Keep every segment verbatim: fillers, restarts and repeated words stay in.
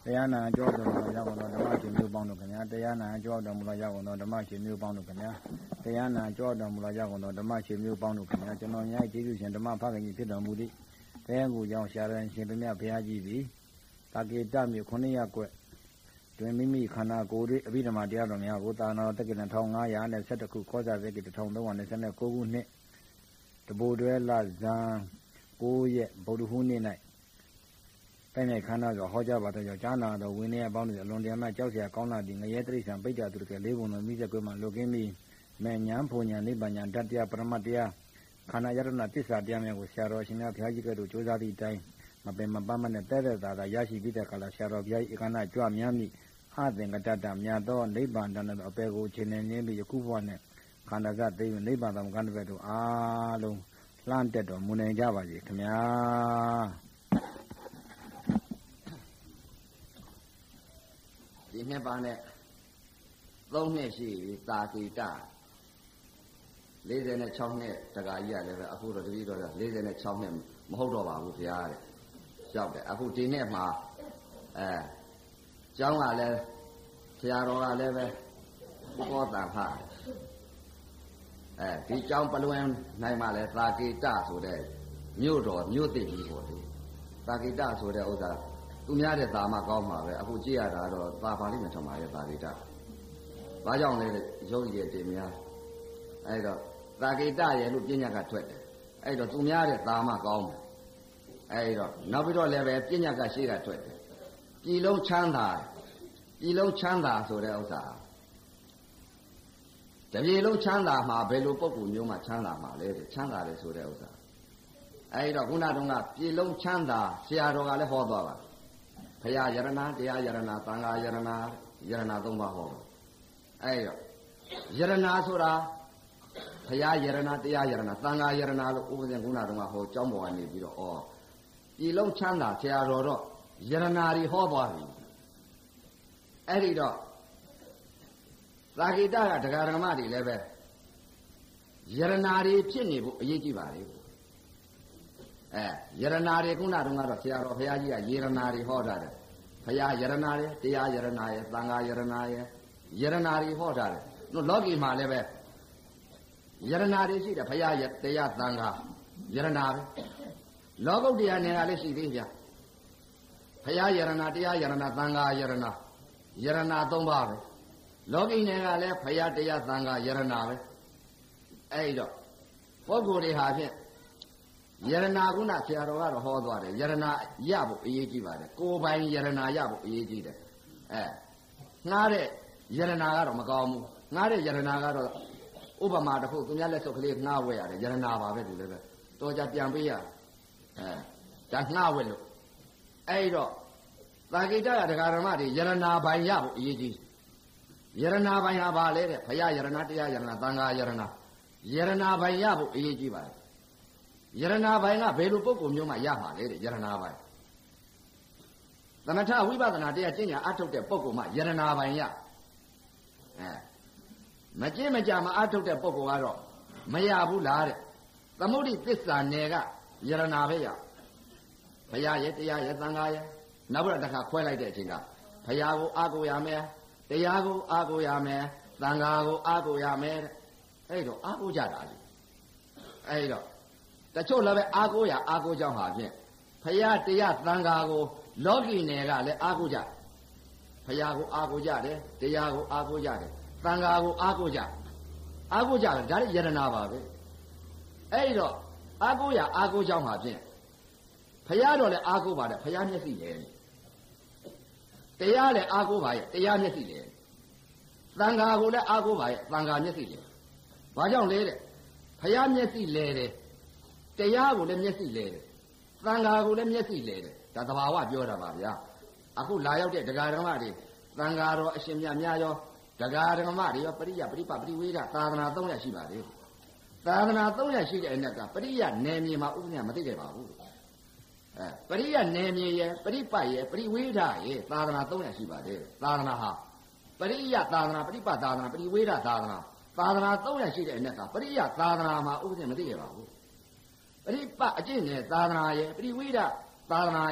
တရားနာကြောတော်မူလာရောက်တော်ဓမ္မရှင်မျိုးပေါင်းတို့ခင်ဗျာတရားနာကြောတော်မူလာရောက်တော်ဓမ္မရှင်မျိုးပေါင်းတို့ခင်ဗျာတရားနာကြောတော်မူလာရောက်တော်ဓမ္မရှင်မျိုးပေါင်းတို့ခင်ဗျာကျွန်တော်များကျေးဇူးရှင်ဓမ္မဖခင်ကြီးဖြစ်တော်မူသည့်ဘုရားကိုကြောင့်ရှာရန်ရှင်ပြမြဘုရားကြီးသည်တာကေတမြို့ခုနှစ်ရပ်ကွက်တွင်မိမိခန္ဓာကိုယ်၏အဘိဓမ္မာတရားတော်များကိုသာနာတော်တက္ကသိုလ်၁၅၁၁ခုကောဇာသက္ကတိ၁၃၂၉ခုနှစ်တဘိုတွဲလဇန်၉ရက်ဗုဒ္ဓဟူးနေ့၌တိုင်းနယ်ခန္ဓာဆိုဟောကြားပါတော့ကြောင့်ဈာနာတော်ဝိနည်းအပေါင်းတို့အလွန်တရာမှကြောက်เสียကောင်းလာသည်ငရဲတိရစ္ဆာန်ပိဋကသူတကယ်လေးပုံတော်မိစက်ကွဲမှလွတ်ကင်းပြီးမဲ့ညာဖုန်ညာနိဗ္ဗာန်ညာတတ္တရားပရမတ္တရားခန္ဓာယတနာသစ္စာတရားများကိုဆရာတော်ရှင်များဘုရားကြီးကတို့ကြိုးစားသည့်အတိုင်းမပင်မပန်းမနဲ့တဲ့တဲ့သာသာရရှိပြီးတဲ့ကာလဆရာတော်ဘုရား၏ဧကနာကြွများမိအသင်္ကတတမြတ်သောနိဗ္ဗာန်တန်သောအပေကိုခြေနေရင်းပြီးယခုဘဝနဲ့ခန္ဓာကသိနိဗ္ဗာန်သမကံတပည့်တို့အားလုံးလှမ်းတက်တော်မူနိုင်ကြပါစေခင်ဗျာဒီနှစ်ပါးနဲ့သုံးနှစ်ရှိပြီတာကိတ၄၆နှစ်တက္ကကြီးရလည်းပဲအခုတော့တတိတော်၄၆နှစ်မဟုတ်တော့ပါဘူးဘုရားတဲ့ရောက်တယ်အခုဒီနှစ်မှာအဲကျောင်းကလည်းဆရာတော်ကလည်းပဲဘောတန်ဖတ်အဲဒီကျောင်းပလွင်နိုင်မှလည်းတာကိတဆိုတဲ့မြို့တော်မြို့သိကြီးပေါ့လေတာကိတဆိုတဲ့ဥစ္စာသူများတဲ့သာမကောင်းမှာပဲအခုကြည့်ရတာတော့သာပါလိမ့်မယ်ထင်ပါရဲ့တာကိတဘာကြောင့်လဲရုပ်ရည်တင်များအဲ့တော့တာကိတရဲ့လို့ပညာကထွက်တယ်အဲ့တော့သူများတဲ့သာမကောင်းတယ်အဲ့တော့နောက်ပြီးတော့လည်းပဲပညာကရှိကထွက်တယ်ပြည်လုံးချမ်းသာပြည်လုံးချမ်းသာဆိုတဲ့ဥစ္စာတပြည်လုံးချမ်းသာမှာဘယ်လိုပုံကူမျိုးမှချမ်းသာမှာလဲတဲ့ချမ်းသာတယ်ဆိုတဲ့ဥစ္စာအဲ့တော့ခုနတုန်းကပြည်လုံးချမ်းသာဆရာတော်ကလည်းဟောသွားပါဘုရားယရဏတရားယရဏသံဃာယရဏယရဏသုံးပါးဟောအဲ့တော့ယရဏဆိုတာဘုရားယရဏတရားယရဏသံဃာယရဏလို့ဥပဇင်ခုနတုန်းကဟောကျောင်းပေါ်ကနေပြီးတော့ဩပြည်လုံးချမ်းသာဆရာတော်တော့ယရဏတွေဟောသွားပြီအဲ့ဒီတော့သာကိတကတရားဓမ္မတွေလည်းပဲယရဏတွေဖြစ်နေဖို့အရေးကြီးပါလေအဲယရဏတွေခုနတုန်းကတော့ဆရာတော်ဘုရားကြီးကယရဏတွေဟောတာတယ်ဘုရားယရဏတွေတရားယရဏရဲ့သံဃာယရဏရဲ့ယရဏတွေဟောတာတယ်တို့လောကီမှာလည်းပဲယရဏတွေရှိတယ်ဘုရားရဲ့တရားသံဃာယရဏပဲလောကုတ္တရာနယ်ကလည်းရှိသေးကြဘုရားယရဏတရားယရဏသံဃာယရဏယရဏသုံးပါးပဲလောကီနယ်ကလည်းဘုရားတရားသံဃာယရဏပဲအဲ့တော့ပုဂ္ဂိုလ်တွေဟာဖြင့်ယရဏကုဏဆရာတော်ကတော့ဟောသွားတယ်ယရဏရဖို့အရေးကြီးပါတယ်ကိုယ်ပိုင်ယရဏရဖို့အရေးကြီးတယ်အဲငားတဲ့ယရဏကတော့မကောင်းဘူးငားတဲ့ယရဏကတော့ဥပမာတစ်ခုသူများလက်စုပ်ကလေးငားဝဲရတယ်ယရဏပါပဲသူလည်းပဲတော်ကြပြန်ပေးရအဲဒါငားဝဲလို့အဲ့တော့သာကိတကတရားဓမ္မတွေယရဏပိုင်ရဖို့အရေးကြီးယရဏပိုင်ဟာဘာလဲတဲ့ဘုရားယရဏတရားယရဏသံဃာယရဏယရဏပိုင်ရဖို့အရေးကြီးပါတယ်ယရဏပိုင်ကဘယ်လိုပုဂ္ဂိုလ်မျိုးမှရမှာလဲတဲ့ယရဏပိုင်သမထဝိပဿနာတရားကျင့်ကြံအထုတ်တဲ့ပုဂ္ဂိုလ်မှယရဏပိုင်ရအဲမကျင့်မကြမအထုတ်တဲ့ပုဂ္ဂိုလ်ကတော့မရဘူးလားတဲ့သမုဒိသစ္စာနယ်ကယရဏပဲရဘုရားရဲ့တရားရဲ့သံဃာရဲ့နောက်ပြီးတော့တစ်ခါခွဲလိုက်တဲ့အချိန်ကဘုရားကိုအားကိုးရမယ်တရားကိုအားကိုးရမယ်သံဃာကိုအားကိုးရမယ်တဲ့အဲ့တော့အားကိုးကြတာလေအဲ့တော့တချို့လည်းပဲအားကိုးရအားကိုးကြောင်းဟာဖြင့်ဘုရားတရားသံဃာကိုလောကီနယ်ကလည်းအားကိုးကြဘုရားကိုအားကိုးကြတယ်တရားကိုအားကိုးကြတယ်သံဃာကိုအားကိုးကြအားကိုးကြတယ်ဒါလည်းယရဏပါပဲအဲ့တော့အားကိုးရအားကိုးကြောင်းဟာဖြင့်ဘုရားတော်လည်းအားကိုးပါတယ်ဘုရားမျက်စိလည်းတရားလည်းအားကိုးပါရဲ့တရားမျက်စိလည်းသံဃာကိုလည်းအားကိုးပါရဲ့သံဃာမျက်စိလည်းဘာကြောင့်လဲတဲ့ဘုရားမျက်စိလဲတယ်တရားကိုလည်းမျက်စိလဲတယ်သံဃာကိုလည်းမျက်စိလဲတယ်ဒါသဘာဝပြောတာပါဗျာအခုလာရောက်တဲ့ဒကာဓမ္မတွေသံဃာတော်အရှင်မြတ်များရောဒကာဓမ္မတွေရောပရိယပရိပပရိဝေဒသာသနာသုံးရပ်ရှိပါလေသာသနာသုံးရပ်ရှိတဲ့အနက်ကပရိယနယ်မြေမှာဥပဒေမသိခဲ့ပါဘူးအဲပရိယနယ်မြေရဲ့ပရိပတ်ရဲ့ပရိဝေဒရဲ့သာသနာသုံးရပ်ရှိပါတယ်သာသနာဟာပရိယသာသနာပရိပတ်သာသနာပရိဝေဒသာသနာသာသနာသုံးရပ်ရှိတဲ့အနက်ကပရိယသာသနာမှာဥပဒေမသိခဲ့ပါဘူးပရိပတ်အကျင့်နဲ့သာသနာရဲ့ပရိဝေဒသာသနာရဲ့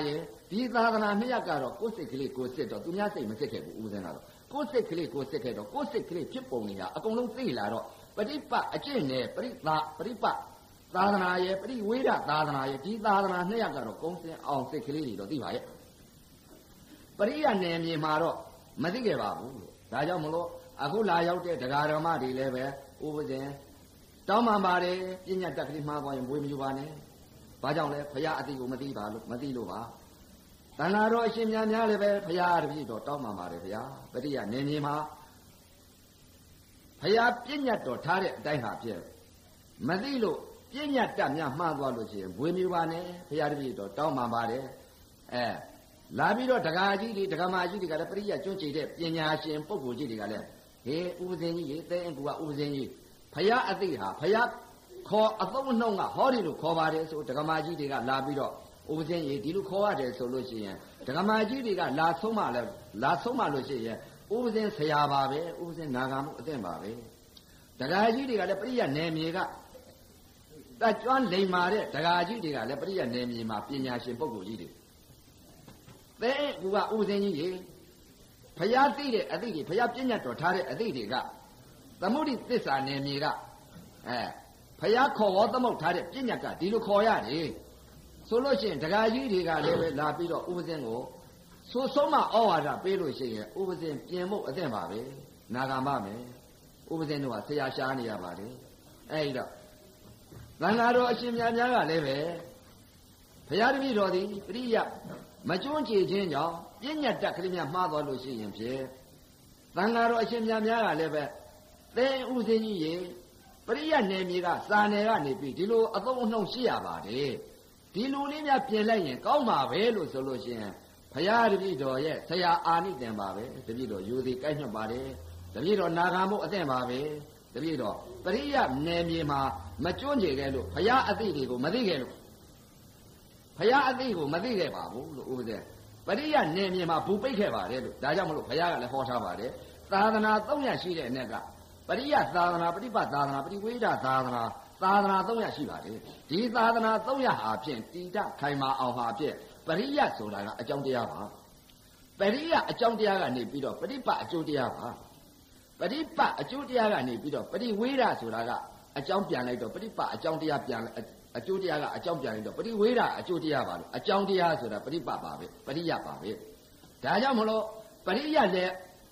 ဒီသာသနာနှစ်ရပ်ကတော့ကိုယ်စိတ်ကလေးကိုယ်စစ်တော့သူများစိတ်မစစ်ခဲ့ဘူးဦးဇင်းကတော့ကိုယ်စိတ်ကလေးကိုယ်စစ်ခဲ့တော့ကိုယ်စိတ်ကလေးဖြစ်ပုံတွေဟာအကုန်လုံးသိလာတော့ပฏิပတ်အကျင့်နဲ့ပရိသပရိပတ်သာသနာရဲ့ပရိဝေဒသာသနာရဲ့ဒီသာသနာနှစ်ရပ်ကတော့ကုန်းစင်အောင်စိတ်ကလေးတွေတော့သိပါရဲ့ပရိယနယ်မြေမှာတော့မသိခဲ့ပါဘူးလို့ဒါကြောင့်မလို့အခုလာရောက်တဲ့တရားဓမ္မတွေလည်းပဲဥပဇင်တောင်းပန်ပါတယ်ပညာတက်ကလေးမှားသွားရင်ဝေမယူပါနဲ့ဘာကြောင့်လဲဘုရားအတိကိုမသိပါလို့မသိလို့ပါတဏှာတော်အရှင်များများလည်းပဲဘုရားတပည့်တော်တောင်းပန်ပါတယ်ဘုရားပရိယနယ်မြေမှာဘုရားပညာတော်ထားတဲ့အတိုင်းဟာဖြစ်မသိလို့ပညာတတ်များမှားသွားလို့ရှိရင်ဝေမယူပါနဲ့ဘုရားတပည့်တော်တောင်းပန်ပါတယ်အဲလာပြီးတော့ဒကာကြီးတွေဒကာမကြီးတွေကလည်းပရိယကျွန်းချေတဲ့ပညာရှင်ပုဂ္ဂိုလ်ကြီးတွေကလည်းဟေးဥပဇင်ကြီးရေတဲအကူကဥပဇင်ကြီးဘုရားအသိဟာဘုရားခေါ်အသုံးနှုံးကဟောဒီလိုခေါ်ပါတယ်ဆိုဒကာမကြီးတွေကလာပြီးတော့ဥပဇင်ကြီးဒီလိုခေါ်ရတယ်ဆိုလို့ရှိရင်ဒကာမကြီးတွေကလာဆုံးမလဲလာဆုံးမလို့ရှိရင်ဥပဇင်ဆရာပါပဲဥပဇင်နာဂာမှုအသင့်ပါပဲဒကာကြီးတွေကလည်းပရိယနယ်မြေကတကြွလိမ်မာတဲ့ဒကာကြီးတွေကလည်းပရိယနယ်မြေမှာပညာရှင်ပုဂ္ဂိုလ်ကြီးတွေတဲကူကဥပဇင်ကြီးရေဘုရားသိတဲ့အသိတွေဘုရားပြည့်ညတ်တော်ထားတဲ့အသိတွေကသမုဒိသစ္စာနယ်မြေကအဲဘုရားခေါ်ဝေါ်သမုတ်ထားတဲ့ပြည့်ညတ်ကဒီလိုခေါ်ရတယ်ဆိုလို့ရှိရင်ဒကာကြီးတွေကလည်းပဲလာပြီးတော့ဥပဇင်ကိုဆိုဆုံးမဩဝါဒပေးလို့ရှိရင်ဥပဇင်ပြင်ဖို့အသင့်ပါပဲနာဂာမမယ်ဥပဇင်တို့ကဆရာရှားနေရပါတယ်အဲဒီတော့သံဃာတော်အရှင်များများကလည်းပဲဘုရားတပည့်တော်သည်ပရိယမကျွန်းချေခြင်းကြောင့်ပြည့်ညတ်တက်ကလေးများမှားသွားလို့ရှိရင်ဖြင့်သံဃာတော်အရှင်များများကလည်းပဲသင်ဥစဉ်ကြီးရေပရိယနယ်မြေကစာနယ်ကနေပြီးဒီလိုအသုံးအနှုံရှိရပါတယ်ဒီလူလေးများပြင်လိုက်ရင်ကောင်းပါပဲလို့ဆိုလို့ရှိရင်ဘုရားတပည့်တော်ရဲ့ဆရာအာနိသင်ပါပဲတပည့်တော်ယူသည်ကိုက်ညွတ်ပါတယ်တပည့်တော်နာဂာမို့အသင့်ပါပဲတပည့်တော်ပရိယနယ်မြေမှာမကျွန်းချေခဲ့လို့ဘုရားအသိတွေကိုမသိခဲ့လို့ဘုရားအသိကိုမသိခဲ့ပါဘူးလို့ဥပဒေပရိယနယ်မြေမှာဘူပိတ်ခဲ့ပါတယ်လို့ဒါကြောင့်မလို့ဘုရားကလည်းဟောထားပါတယ်သာသနာသုံးရရှိတဲ့အ ਨੇ ကပရိယသာသနာပฏิပတ်သာသနာပฏิဝေဒသာသနာသာသနာသုံးရရှိပါတယ်ဒီသာသနာသုံးရဟာဖြင့်တိတခိုင်မာအောင်ဟာဖြင့်ပရိယဆိုတာကအကြောင်းတရားပါပရိယအကြောင်းတရားကနေပြီးတော့ပฏิပတ်အကျိုးတရားပါပฏิပတ်အကျိုးတရားကနေပြီးတော့ပฏิဝေဒဆိုတာကအကြောင်းပြန်လိုက်တော့ပฏิပတ်အကြောင်းတရားပြန်အကျိုးတရားကအကြောင်းပြန်လိုက်တော့ပရိဝေဒအကျိုးတရားပါလို့အကြောင်းတရားဆိုတာပရိပတ်ပါပဲပရိယပါပဲဒါကြောင့်မလို့ပရိယလည်း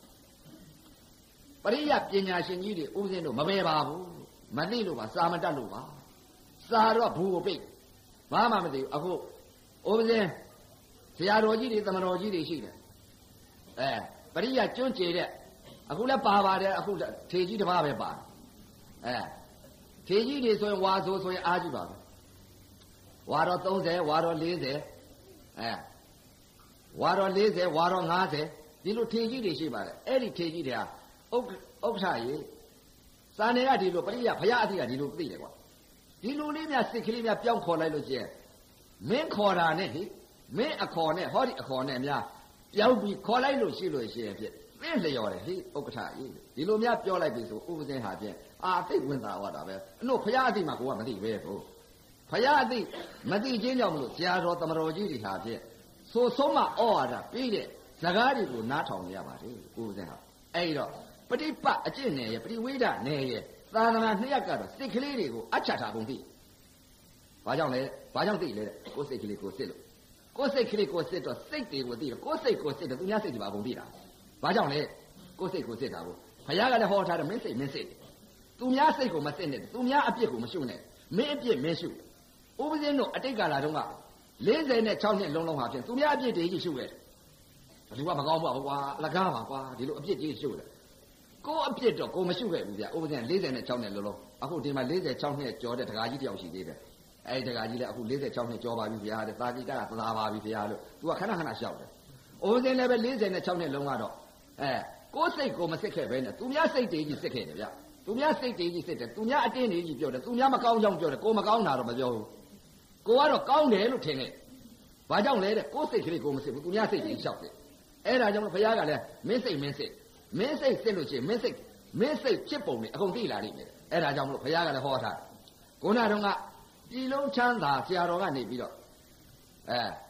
ပရိယပညာရှင်ကြီးတွေဥစဉ်တို့မပယ်ပါဘူးမသိလို့ပါစာမတတ်လို့ပါစာတော့ဘူးကိုပိတ်ဘာမှမသိဘူးအခုဥစဉ်ဆရာတော်ကြီးတွေသမတော်ကြီးတွေရှိတယ်အဲပရိယကျွန်းကျဲတဲ့အခုလည်းပါပါတယ်အခုထေကြီးတစ်ပါးပဲပါအဲထေကြီးတွေဆိုရင်ဝါဆိုဆိုရင်အားကြီးပါပဲဝါတော့သုံးဆယ်ဝါတော့လေးဆယ်အဲဝါတော့လေးဆယ်ဝါတော့ငါးဆယ်ဒီလိုထေကြီးတွေရှိပါတယ်အဲ့ဒီထေကြီးတွေဟာဥက္ဥက္ခရေစာနယ်ကဒီလိုပရိယဘုရားအသိကဒီလိုသိတယ်ကွာဒီလိုလေးများစိတ်ကလေးများပြောင်းခေါ်လိုက်လို့ကျဲမင်းခေါ်တာနဲ့ဟိမင်းအခေါ်နဲ့ဟောဒီအခေါ်နဲ့များပြောင်းပြီးခေါ်လိုက်လို့ရှိလို့ရှိရင်ဖြစ်သင်လျော်တယ်ဟိဥက္ကဋ္ဌရေဒီလိုများပြောလိုက်ပြီဆိုဥပဇင်းဟာဖြင့်အာသိဝင်သာဝတာပဲအလို့ဘုရားအသိမှာကိုကမသိပဲကိုဘုရားအသိမသိချင်းကြောင့်မလို့ဆရာတော်သမတော်ကြီးတွေဟာဖြင့်ဆိုဆုံးမဩဝါဒပြီးတဲ့ဇကားတွေကိုနားထောင်နေရပါတယ်ကိုယ်စင်ဟာအဲ့တော့ပฏิပတ်အကျင့်နယ်ရဲ့ပฏิဝေဒနယ်ရဲ့သာသနာနှစ်ရပ်ကတော့စိတ်ကလေးတွေကိုအချတာကုန်သိဘာကြောင့်လဲဘာကြောင့်သိလဲတဲ့ကိုယ်စိတ်ကလေးကိုစစ်လို့ကိုယ်စိတ်ကလေးကိုစစ်တော့စိတ်တွေကိုသိတော့ကိုယ်စိတ်ကိုစစ်တော့သူများစိတ်တွေပါကုန်သိတာဘာကြောင့်လဲကိုယ်စိတ်ကိုစစ်တာကိုဘုရားကလည်းဟောထားတယ်မင်းစိတ်မင်းစိတ်သူများစိတ်ကိုမစစ်နဲ့သူများအပြစ်ကိုမရှုနဲ့မင်းအပြစ်မင်းရှုဥပဇင်းတို့အတိတ်ကာလတုန်းကလေးဆယ်နဲ့ခြောက်နှစ်လုံးလုံးဟာဖြင့်သူများအပြစ်တွေကြီးရှုခဲ့တယ်ဘယ်သူကမကောင်းပါဘူးကွာအလကားပါကွာဒီလိုအပြစ်ကြီးရှုတယ်ကိုအပြစ်တော့ကိုမရှုခဲ့ဘူးဗျဥပဇင်းလေးဆယ်နဲ့ခြောက်နှစ်လုံးလုံးအခုဒီမှာလေးဆယ်ခြောက်နှစ်ကျော်တဲ့ဒကာကြီးတယောက်ရှိသေးတယ်အဲဒီဒကာကြီးလည်းအခုလေးဆယ်ခြောက်နှစ်ကျော်ပါပြီဗျာတဲ့သာကြီးကသသာပါပြီဗျာလို့သူကခဏခဏရှောက်တယ်ဥပဇင်းလည်းပဲလေးဆယ်နဲ့ခြောက်နှစ်လုံးကတော့အဲကိုယ်စိတ်ကိုမစစ်ခဲ့ပဲနဲ့သူများစိတ်တွေကြီးစစ်ခဲ့တယ်ဗျသူများစိတ်တွေကြီးစစ်တယ်သူများအတင်းတွေကြီးပြောတယ်သူများမကောင်းကြောင်းပြောတယ်ကိုမကောင်းတာတော့မပြောဘူးကိုကတော့ကောင်းတယ်လို့ထင်တယ်ဘာကြောင့်လဲတဲ့ကိုယ်စိတ်ကလေးကိုမစစ်ဘူးသူများစိတ်ကြီးလျှောက်တယ်အဲ့ဒါကြောင့်ဘုရားကလည်းမင်းစိတ်မင်းစိတ်မင်းစိတ်စစ်လို့ရှိရင်မင်းစိတ်မင်းစိတ်ဖြစ်ပုံနဲ့အကုန်သိလာလိမ့်မယ်အဲ့ဒါကြောင့်မလို့ဘုရားကလည်းဟောထားခုနတုန်းကပြည်လုံးချမ်းသာဆရာတော်ကနေပြီးတော့အဲ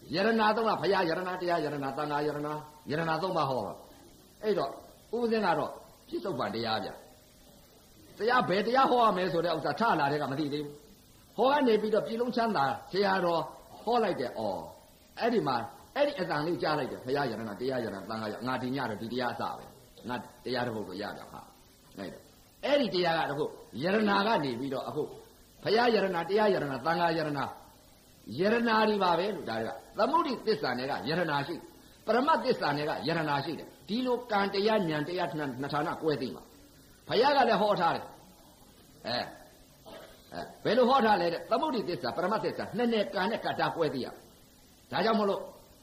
ယရနာသုံးပါးဘုရားယရနာတရားယရနာသံဃာယရနာယရနာသုံးပါးဟောတာအဲ့တော့ဥပဇင်းကတော့ပြစ္ဆုတ်ပံတရားဗျတရားဘယ်တရားဟောရမယ်ဆိုတဲ့ဥစ္စာထလာတဲ့ကမသိသေးဘူးဟောကနေပြီးတော့ပြည်လုံးချမ်းသာဆရာတော်ဟောလိုက်တယ်ဩအဲ့ဒီမှာအဲ့ဒီအတန်လေးကြားလိုက်တယ်ဘုရားယရနာတရားယရနာသံဃာယငါဒီညတော့ဒီတရားအစပဲငါတရားတစ်ပုဒ်တော့ရကြပါအဲ့ဒါအဲ့ဒီတရားကတခုယရနာကနေပြီးတော့အခုဘုရားယရနာတရားယရနာသံဃာယရနာယရနာဒီပါပဲလို့ဒါတွေကသမုဒိသစ္စာနဲ့ကယရနာရှိပရမတ်သစ္စာနဲ့ကယရနာရှိတယ်ဒီလိုကံတရားဉာဏ်တရားနှစ်ဌာနကွဲသိမှာဘုရားကလည်းဟောထားတယ်အဲအဲဘယ်လိုဟောထားလဲတဲ့သမုဒိသစ္စာပရမတ်သစ္စာနှစ်နဲ့ကံနဲ့ကတ္တကွဲသိရဒါကြောင့်မလို့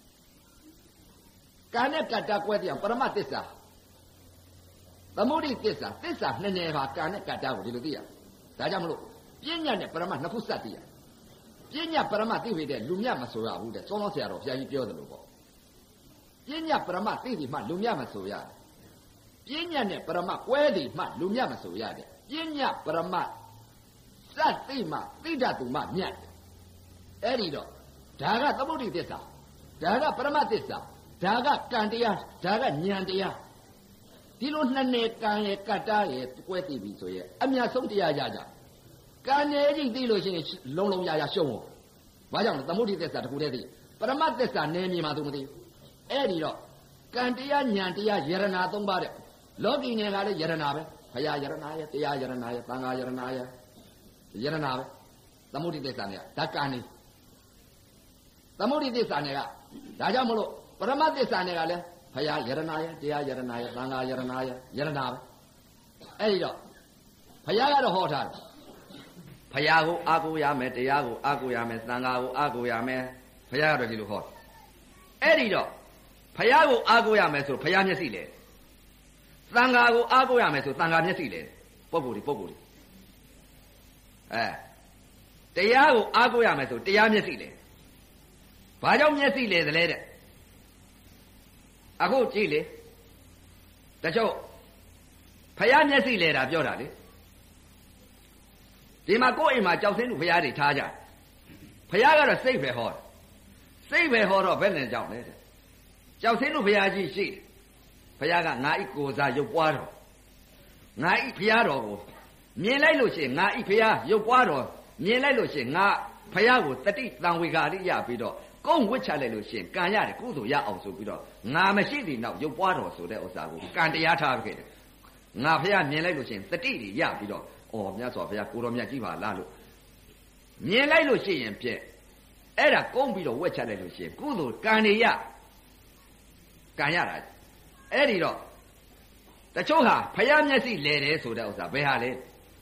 ကံနဲ့ကတ္တကွဲသိရပရမတ်သစ္စာသမုဒိသစ္စာသစ္စာနှစ်နဲ့ပါကံနဲ့ကတ္တကိုဒီလိုသိရဒါကြောင့်မလို့ပညာနဲ့ပရမတ်နှစ်ခုစပ်သိရပညာပရမတ်သိပြီတဲ့လူမြတ်မဆိုရဘူးတဲ့စောစောဆရာတော်ဘုရားကြီးပြောတယ်လို့ပေါ့ပညာပရမတ်သိပြီမှလူမြတ်မဆိုရတယ်ပညာနဲ့ပရမတ်ကွဲသည်မှလူမြတ်မဆိုရတယ်ပညာပရမတ်စတ်သိမှသိတတ်သူမှမြတ်တယ်အဲ့ဒီတော့ဒါကသမုဒိသစ္စာဒါကပရမတ်သစ္စာဒါကကံတရားဒါကဉာဏ်တရားဒီလိုနှစ်နယ်ကံရဲ့ကတ္တရဲ့ကွဲသိပြီဆိုရဲ့အမြတ်ဆုံးတရားရကြကံနေကြီးသိလို့ရှိရင်လုံးလုံးရရရှုံးဖို့ဘာကြောင့်လဲသမုဒိသစ္စာတခုတည်းသိပရမတ်သစ္စာနေမြေမှာသူမသိအဲ့ဒီတော့ကံတရားဉာဏ်တရားယရနာသုံးပါးတဲ့လောကီနယ်ကလည်းယရနာပဲဘုရားယရနာရဲ့တရားယရနာရဲ့သံဃာယရနာရဲ့ယရနာပဲသမုဒိသစ္စာနဲ့ဓာတ်ကံနေသမုဒိသစ္စာနဲ့ကဒါကြောင့်မလို့ပရမတ်သစ္စာနဲ့ကလည်းဘုရားယရနာရဲ့တရားယရနာရဲ့သံဃာယရနာရဲ့ယရနာပဲအဲ့ဒီတော့ဘုရားကတော့ဟောထားတယ်ဘုရားကိုအာကိုရမယ်တရားကိုအာကိုရမယ်သံဃာကိုအာကိုရမယ်ဘုရားကတော့ဒီလိုဟောအဲ့ဒီတော့ဘုရားကိုအာကိုရမယ်ဆိုဘုရားမျက်စိလေသံဃာကိုအာကိုရမယ်ဆိုသံဃာမျက်စိလေပုဂ္ဂိုလ်ဒီပုဂ္ဂိုလ်ဒီအဲတရားကိုအာကိုရမယ်ဆိုတရားမျက်စိလေဘာကြောင့်မျက်စိလေသလဲတဲ့အခုကြည့်လေတချို့ဘုရားမျက်စိလေတာပြောတာလေဒီမှာကိုယ့်အိမ်မှာကြောက်စင်းလူဘုရားတွေထားကြဘုရားကတော့စိတ်ပဲဟောတယ်စိတ်ပဲဟောတော့ဘယ်နဲ့ကြောက်လဲတဲ့ကြောက်စင်းလူဘုရားကြီးရှိတယ်ဘုရားကငါဤကိုယ်စားရုပ်ပွားတော်ငါဤဘုရားတော်ကိုမြင်လိုက်လို့ရှိရင်ငါဤဘုရားရုပ်ပွားတော်မြင်လိုက်လို့ရှိရင်ငါဘုရားကိုတတိတံဝေကာရိရပြီးတော့ကုန်းဝစ်ချလိုက်လို့ရှိရင်ကံရတယ်ကုသိုလ်ရအောင်ဆိုပြီးတော့ငါမရှိသေးနောက်ရုပ်ပွားတော်ဆိုတဲ့ဥစ္စာကိုကံတရားထားခဲ့တယ်ငါဘုရားမြင်လိုက်လို့ရှိရင်တတိတွေရပြီးတော့အော်မြတ်စွာဘုရားကိုတော်မြတ်ကြီးပါလားလို့မြင်လိုက်လို့ရှိရင်ပြက်အဲ့ဒါကုန်းပြီးတော့ဝက်ချလိုက်လို့ရှိရင်ကုသိုလ်ကံတွေရကံရတာအဲ့ဒီတော့တချို့ဟာဘုရားမျက်စိလဲတယ်ဆိုတဲ့ဥစ္စာဘယ်ဟာလဲ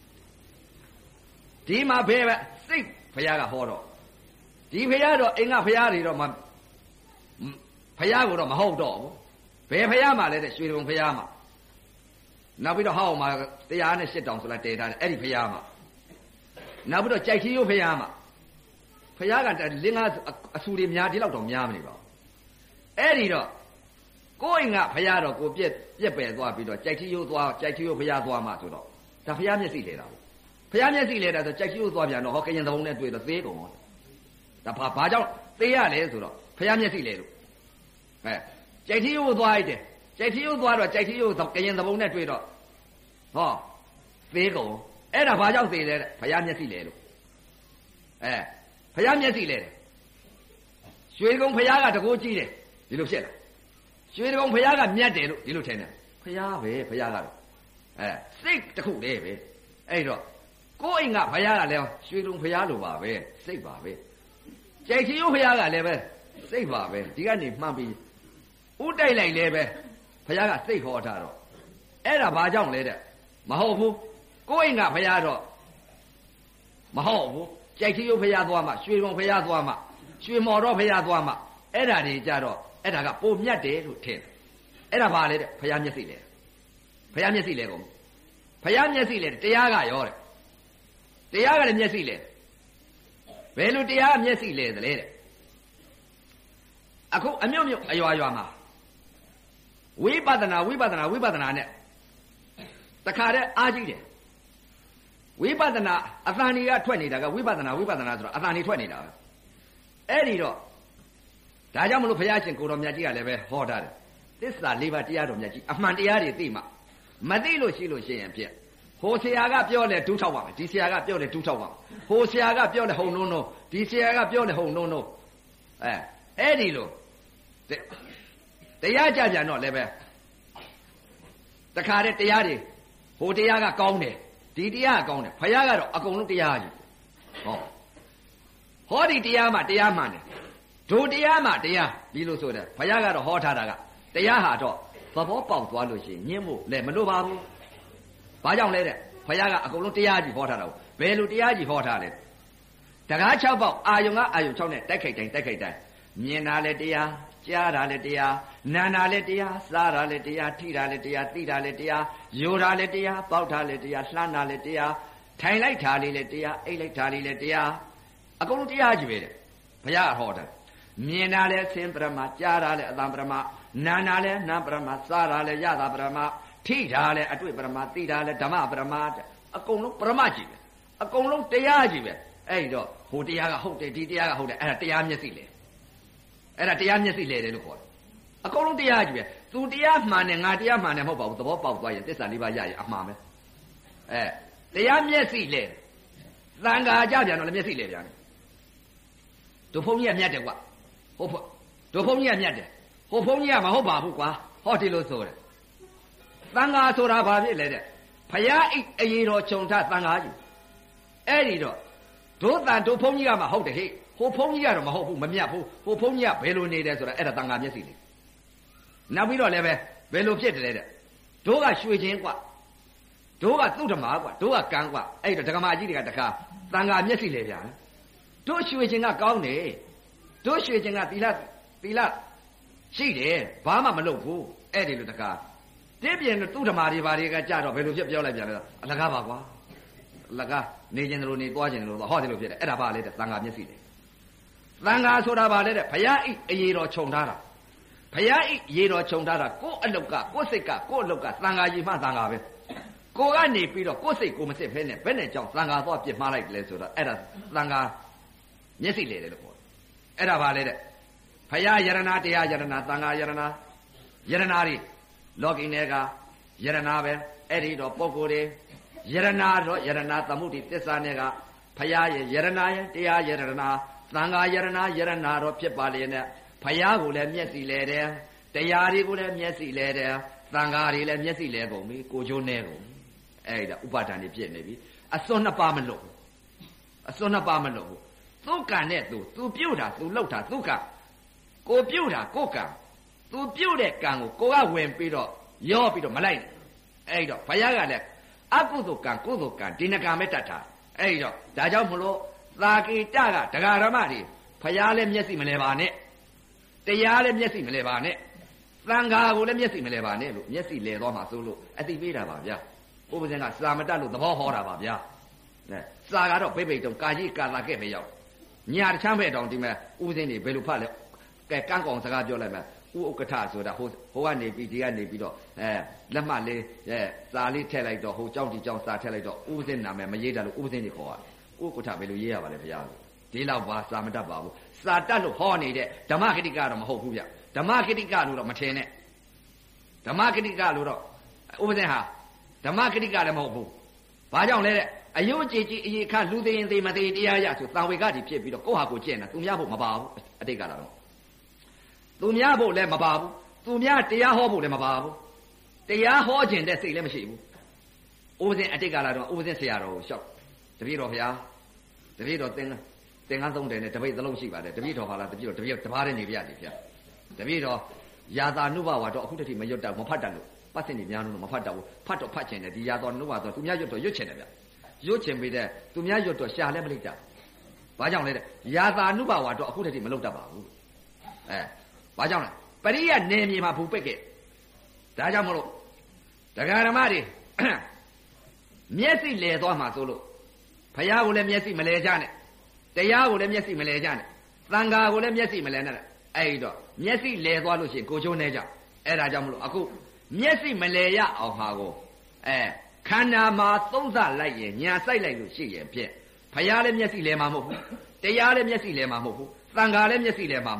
ဒီမှာဘယ်ပဲစိတ်ဘုရားကဟောတော့ဒီဘုရားတော့အင်္ဂဘုရားတွေတော့မဘုရားကိုတော့မဟုတ်တော့ဘူးဘယ်ဘုရားမှလဲတဲ့ရွှေတုံဘုရားမှနောက်ပြီးတော့ဟောက်မှာတရားနဲ့ရှစ်တောင်ဆိုလာတည်ထားတယ်အဲ့ဒီဘုရားမှာနောက်ပြီးတော့ကြိုက်ချီရိုးဘုရားမှာဘုရားကလင်းကားအဆူတွေများဒီလောက်တော့များမနေပါဘူးအဲ့ဒီတော့ကိုယ်အိမ်ကဘုရားတော့ကိုပြက်ပြက်ပယ်သွားပြီးတော့ကြိုက်ချီရိုးသွားကြိုက်ချီရိုးဘုရားသွားမှဆိုတော့ဒါဘုရားမျက်စိလေတာဘူးဘုရားမျက်စိလေတာဆိုကြိုက်ချီရိုးသွားပြန်တော့ဟောကရင်သဘုံနဲ့တွေ့တော့သေးကုန်တော့ဒါဘာဘာကြောင့်သေးရလဲဆိုတော့ဘုရားမျက်စိလေလို့အဲကြိုက်ချီရိုးသွားလိုက်တယ်ကြိုက်ချီရိုးသွားတော့ကြိုက်ချီရိုးကရင်သဘုံနဲ့တွေ့တော့ဟောသေးကုန်အဲ့ဒါဘာကြောင့်သေးလဲဘုရားမျက်စိလေလို့အဲဘုရားမျက်စိလေတယ်ရွှေကုံဘုရားကတကိုးကြည့်တယ်ဒီလိုဖြစ်လာရွှေကုံဘုရားကမြတ်တယ်လို့ဒီလိုထင်တယ်ဘုရားပဲဘုရားကတော့အဲစိတ်တစ်ခုတည်းပဲအဲ့တော့ကိုယ်အိမ်ကဘုရားကလည်းရွှေကုံဘုရားလိုပါပဲစိတ်ပါပဲကြိုက်ချီရိုးဘုရားကလည်းပဲစိတ်ပါပဲဒီကနေမှန်ပြီးဥတိုက်လိုက်လည်းပဲဘုရားကစိတ်ဟောထားတော့အဲ့ဒါဘာကြောင့်လဲတဲ့မဟုတ်ဘူးကိုယ်အိမ်ကဘုရားတော့မဟုတ်ဘူးကြိုက်ချီရိုးဘုရားသွားမှရွှေကုံဘုရားသွားမှရွှေမော်တော့ဘုရားသွားမှအဲ့ဒါတွေကြတော့အဲ့ဒါကပိုမြတ်တယ်လို့ထင်တယ်အဲ့ဒါဘာလဲတဲ့ဘုရားမျက်စိလဲဘုရားမျက်စိလဲကုန်ဘုရားမျက်စိလဲတရားကရောတဲ့တရားကလည်းမျက်စိလဲဘယ်လိုတရားမျက်စိလဲသလဲတဲ့အခုအမြုပ်မြုပ်အရွာရွာမှာဝိပဿနာဝိပဿနာဝိပဿနာနဲ့တခါတည်းအားကြီးတယ်ဝိပဿနာအသံတွေကထွက်နေတာကဝိပဿနာဝိပဿနာဆိုတော့အသံတွေထွက်နေတာပဲအဲ့ဒီတော့ဒါကြောင့်မလို့ဘုရားရှင်ကိုတော်မြတ်ကြီးကလည်းပဲဟောထားတယ်သစ္စာလေးပါးတရားတော်မြတ်ကြီးအမှန်တရားတွေသိမှမသိလို့ရှိလို့ရှိရင်ဖြစ်ဟိုဆရာကပြောလဲဒုထောက်ပါမယ်ဒီဆရာကပြောလဲဒုထောက်ပါမယ်ဟိုဆရာကပြောလဲဟုံနှုံးနှုံးဒီဆရာကပြောလဲဟုံနှုံးနှုံးအဲအဲ့ဒီလိုတရားကြပြန်တော့လည်းပဲတခါတည်းတရားတွေဟိုတရားကကောင်းတယ်ဒီတရားကကောင်းတယ်ဘုရားကတော့အကုန်လုံးတရားကြီးဟောဟောဒီတရားမှတရားမှန်တယ်ဒုတရားမှတရားဒီလိုဆိုတယ်ဘုရားကတော့ဟောထားတာကတရားဟာတော့သဘောပေါက်သွားလို့ရှိရင်ညှင်းဖို့လည်းမလိုပါဘူးဘာကြောင့်လဲတဲ့ဘုရားကအကုန်လုံးတရားကြီးဟောထားတာကိုဘယ်လိုတရားကြီးဟောထားလဲတကား၆ပေါက်အာယုံကအာယုံ၆နဲ့တိုက်ခိုက်တိုင်းတိုက်ခိုက်တိုင်းမြင်တာလည်းတရားကြားတာလည်းတရားနာတာလည်းတရားစားတာလည်းတရားထိတာလည်းတရားသိတာလည်းတရားယူတာလည်းတရားပေါက်တာလည်းတရားလှမ်းတာလည်းတရားထိုင်လိုက်တာလေးလည်းတရားအိတ်လိုက်တာလေးလည်းတရားအကုန်လုံးတရားကြီးပဲတဲ့ဘုရားကဟောတာမြင်တာလည်းဆင်းပရမကြားတာလည်းအတန်ပရမနာတာလည်းနာပရမစားတာလည်းရတာပရမထိတာလည်းအတွေ့ပရမသိတာလည်းဓမ္မပရမအကုန်လုံးပရမကြီးပဲအကုန်လုံးတရားကြီးပဲအဲ့တော့ဟိုတရားကဟုတ်တယ်ဒီတရားကဟုတ်တယ်အဲ့ဒါတရားမျက်စိလေအဲ့ဒါတရားမျက်စိလေတယ်လို့ခေါ်တယ်အကုန်လုံးတရားကြီးပဲသူတရားမှန်တယ်ငါတရားမှန်တယ်မဟုတ်ပါဘူးသဘောပေါက်သွားရင်သစ္စာလေးပါးရရင်အမှန်ပဲအဲတရားမျက်စိလေသံဃာကြပြန်တော့လည်းမျက်စိလေပြန်တယ်တို့ဘုန်းကြီးကမြတ်တယ်ကွာဟုတ်ဖို့တို့ဘုန်းကြီးကမြတ်တယ်ဟိုဘုန်းကြီးကမဟုတ်ပါဘူးကွာဟောဒီလိုဆိုတယ်သံဃာဆိုတာဘာဖြစ်လဲတဲ့ဘုရားအိအရေတော်ခြုံထသံဃာကြီးအဲ့ဒီတော့တို့တန်တို့ဘုန်းကြီးကမှဟုတ်တယ်ဟေ့ဟိုဘုန်းကြီးကတော့မဟုတ်ဘူးမမြတ်ဘူးဟိုဘုန်းကြီးကဘယ်လိုနေတယ်ဆိုတာအဲ့ဒါသံဃာမျက်စိလေနောက်ပြီးတော့လည်းပဲဘယ်လိုဖြစ်တယ်လဲတဲ့တို့ကရွှေချင်းကွာတို့ကသုဓမာကွာတို့ကကံကွာအဲ့တော့ဒကမာကြီးတွေကတခါသံဃာမျက်စိလေဗျာတို့ရွှေချင်းကကောင်းတယ်တို့ရွှေချင်းကသီလသီလရှိတယ်ဘာမှမလုပ်ဘူးအဲ့ဒီလိုတခါတင်းပြင်းသုဓမာတွေဘာတွေကကြတော့ဘယ်လိုဖြစ်ပြောလိုက်ပြန်လဲအလကားပါကွာအလကားနေခြင်းတို့နေသွားခြင်းတို့ဟောတယ်လို့ဖြစ်တယ်အဲ့ဒါဘာလဲတဲ့သံဃာမျက်စိလေသံဃာဆိုတာဘာလဲတဲ့ဘုရားဤအရေတော်ခြုံထားတာဘုရားဤရေတော်ခြုံထားတာကိုယ်အလုတ်ကကိုယ်စိတ်ကကိုယ်အလုတ်ကသံဃာကြီးမှသံဃာပဲကိုယ်ကနေပြီးတော့ကိုယ်စိတ်ကိုမစစ်ဖဲနဲ့ဘယ်နဲ့ကြောင့်သံဃာသွားပြစ်မှားလိုက်လဲဆိုတော့အဲ့ဒါသံဃာမျက်စိလေတယ်လို့ခေါ်တယ်အဲ့ဒါဘာလဲတဲ့ဘုရားယရနာတရားယရနာသံဃာယရနာယရနာတွေလောကီနယ်ကယရနာပဲအဲ့ဒီတော့ပုဂ္ဂိုလ်တွေယရနာတော့ယရနာသမုဒိသစ္စာနယ်ကဘုရားရဲ့ယရနာရဲ့တရားယရနာသံဃာယရနာယရနာတော့ဖြစ်ပါလေနဲ့ဘုရားကိုလည်းမျက်စိလဲတယ်တရားတွေကိုလည်းမျက်စိလဲတယ်သံဃာတွေလည်းမျက်စိလဲကုန်ပြီကိုချိုးနေကုန်အဲ့ဒါဥပါဒဏ်တွေပြည့်နေပြီအစွန်းနှစ်ပါးမလို့အစွန်းနှစ်ပါးမလို့သူကံနဲ့သူသူပြုတ်တာသူလှုပ်တာသူကကိုပြုတ်တာကိုကံသူပြုတ်တဲ့ကံကိုကိုကဝင်ပြီးတော့ရောပြီးတော့မလိုက်အဲ့တော့ဘုရားကလည်းအကုသိုလ်ကံကုသိုလ်ကံဒီနကံပဲတတ်တာအဲ့တော့ဒါကြောင့်မလို့သာကိတကဒဂရမတွေဘုရားလည်းမျက်စိမလဲပါနဲ့တရားလည်းမျက်စိမလဲပါနဲ့သံဃာကိုလည်းမျက်စိမလဲပါနဲ့လို့မျက်စိလဲသွားမှဆိုလို့အသိပေးတာပါဗျာဥပဇင်ကစာမတတ်လို့သဘောဟောတာပါဗျာနဲ့စာကတော့ပိတ်ပိတ်တုံကာကြီးကာလာခဲ့ပဲရောက်ညာတချမ်းပဲတောင်ဒီမဲ့ဥပဇင်တွေဘယ်လိုဖတ်လဲကဲကန်းကောင်စကားပြောလိုက်မယ်ဥဥက္ကဋ္ဌဆိုတာဟိုဟိုကနေပြီးဒီကနေပြီးတော့အဲလက်မှတ်လေးအဲစာလေးထည့်လိုက်တော့ဟိုကြောက်ဒီကြောက်စာထည့်လိုက်တော့ဥပဇင်နာမည်မရေးတာလို့ဥပဇင်တွေခေါ်ရတယ်ဥက္ကဋ္ဌဘယ်လိုရေးရပါလဲဗျာဒီလောက်ပါစာမတတ်ပါဘူးစာတတ်လို့ဟောနေတဲ့ဓမ္မဂတိကတော့မဟုတ်ဘူးဗျဓမ္မဂတိကလို့တော့မထင်နဲ့ဓမ္မဂတိကလို့တော့ဥပဇင်ဟာဓမ္မဂတိကလည်းမဟုတ်ဘူးဘာကြောင့်လဲတဲ့အယုံကြည်ကြည်အရေးခလူသိရင်သိမသိတရားရဆိုတံဝေကတိဖြစ်ပြီးတော့ကိုယ့်ဟာကိုယ်ကျင့်တာသူများဖို့မပါဘူးအတိတ်ကတော့သူများဖို့လည်းမပါဘူးသူများတရားဟောဖို့လည်းမပါဘူးတရားဟောခြင်းတဲ့စိတ်လည်းမရှိဘူးဥပဇင်အတိတ်ကလာတော့ဥပဇင်ဆရာတော်ကိုလျှောက်တပည့်တော်ဘုရားတပည့်တော်သင်္သင်္ကန်းသုံးတယ်နဲ့တပိတ်သလုံးရှိပါတယ်တပည့်တော်ပါလားတပည့်တော်တပည့်တပါးနဲ့နေပြရတယ်ဗျာတပည့်တော်ယာသာနုဘဝတော့အခုတည်းမရွတ်တော့မဖတ်တတ်လို့ပတ်စင်နေများလို့မဖတ်တတ်ဘူးဖတ်တော့ဖတ်ချင်တယ်ဒီယာသာနုဘဝတော့သူများရွတ်တော့ရွတ်ချင်တယ်ဗျာရွတ်ချင်ပြီးတဲ့သူများရွတ်တော့ရှာလည်းမလိုက်တာဘာကြောင့်လဲတဲ့ယာသာနုဘဝတော့အခုတည်းမလုပ်တတ်ပါဘူးအဲဘာကြောင့်လဲပရိယနယ်မြေမှာဘူပိတ်ခဲ့ဒါကြောင့်မလို့တရားဓမ္မတွေမျက်စိလဲသွားမှာဆိုလို့ဘုရားကိုလည်းမျက်စိမလဲကြနဲ့တရားကိုလည်းမျက်စိမလဲကြနဲ့သံဃာကိုလည်းမျက်စိမလဲနဲ့အဲ့တော့မျက်စိလဲသွားလို့ရှိရင်ကိုချိုးနေကြအဲ့ဒါကြောင့်မလို့အခုမျက်စိမလဲရအောင်ဟာကိုအဲခန္ဓာမှာသုံးသလိုက်ရင်ညာဆိုင်လိုက်လို့ရှိရင်ဖြင့်ဘုရားလည်းမျက်စိလဲမှာမဟုတ်ဘူးတရားလည်းမျက်စိလဲမှာမဟုတ်ဘူးသံဃာလည်းမျက်စိလဲမှာမဟုတ်ဘူး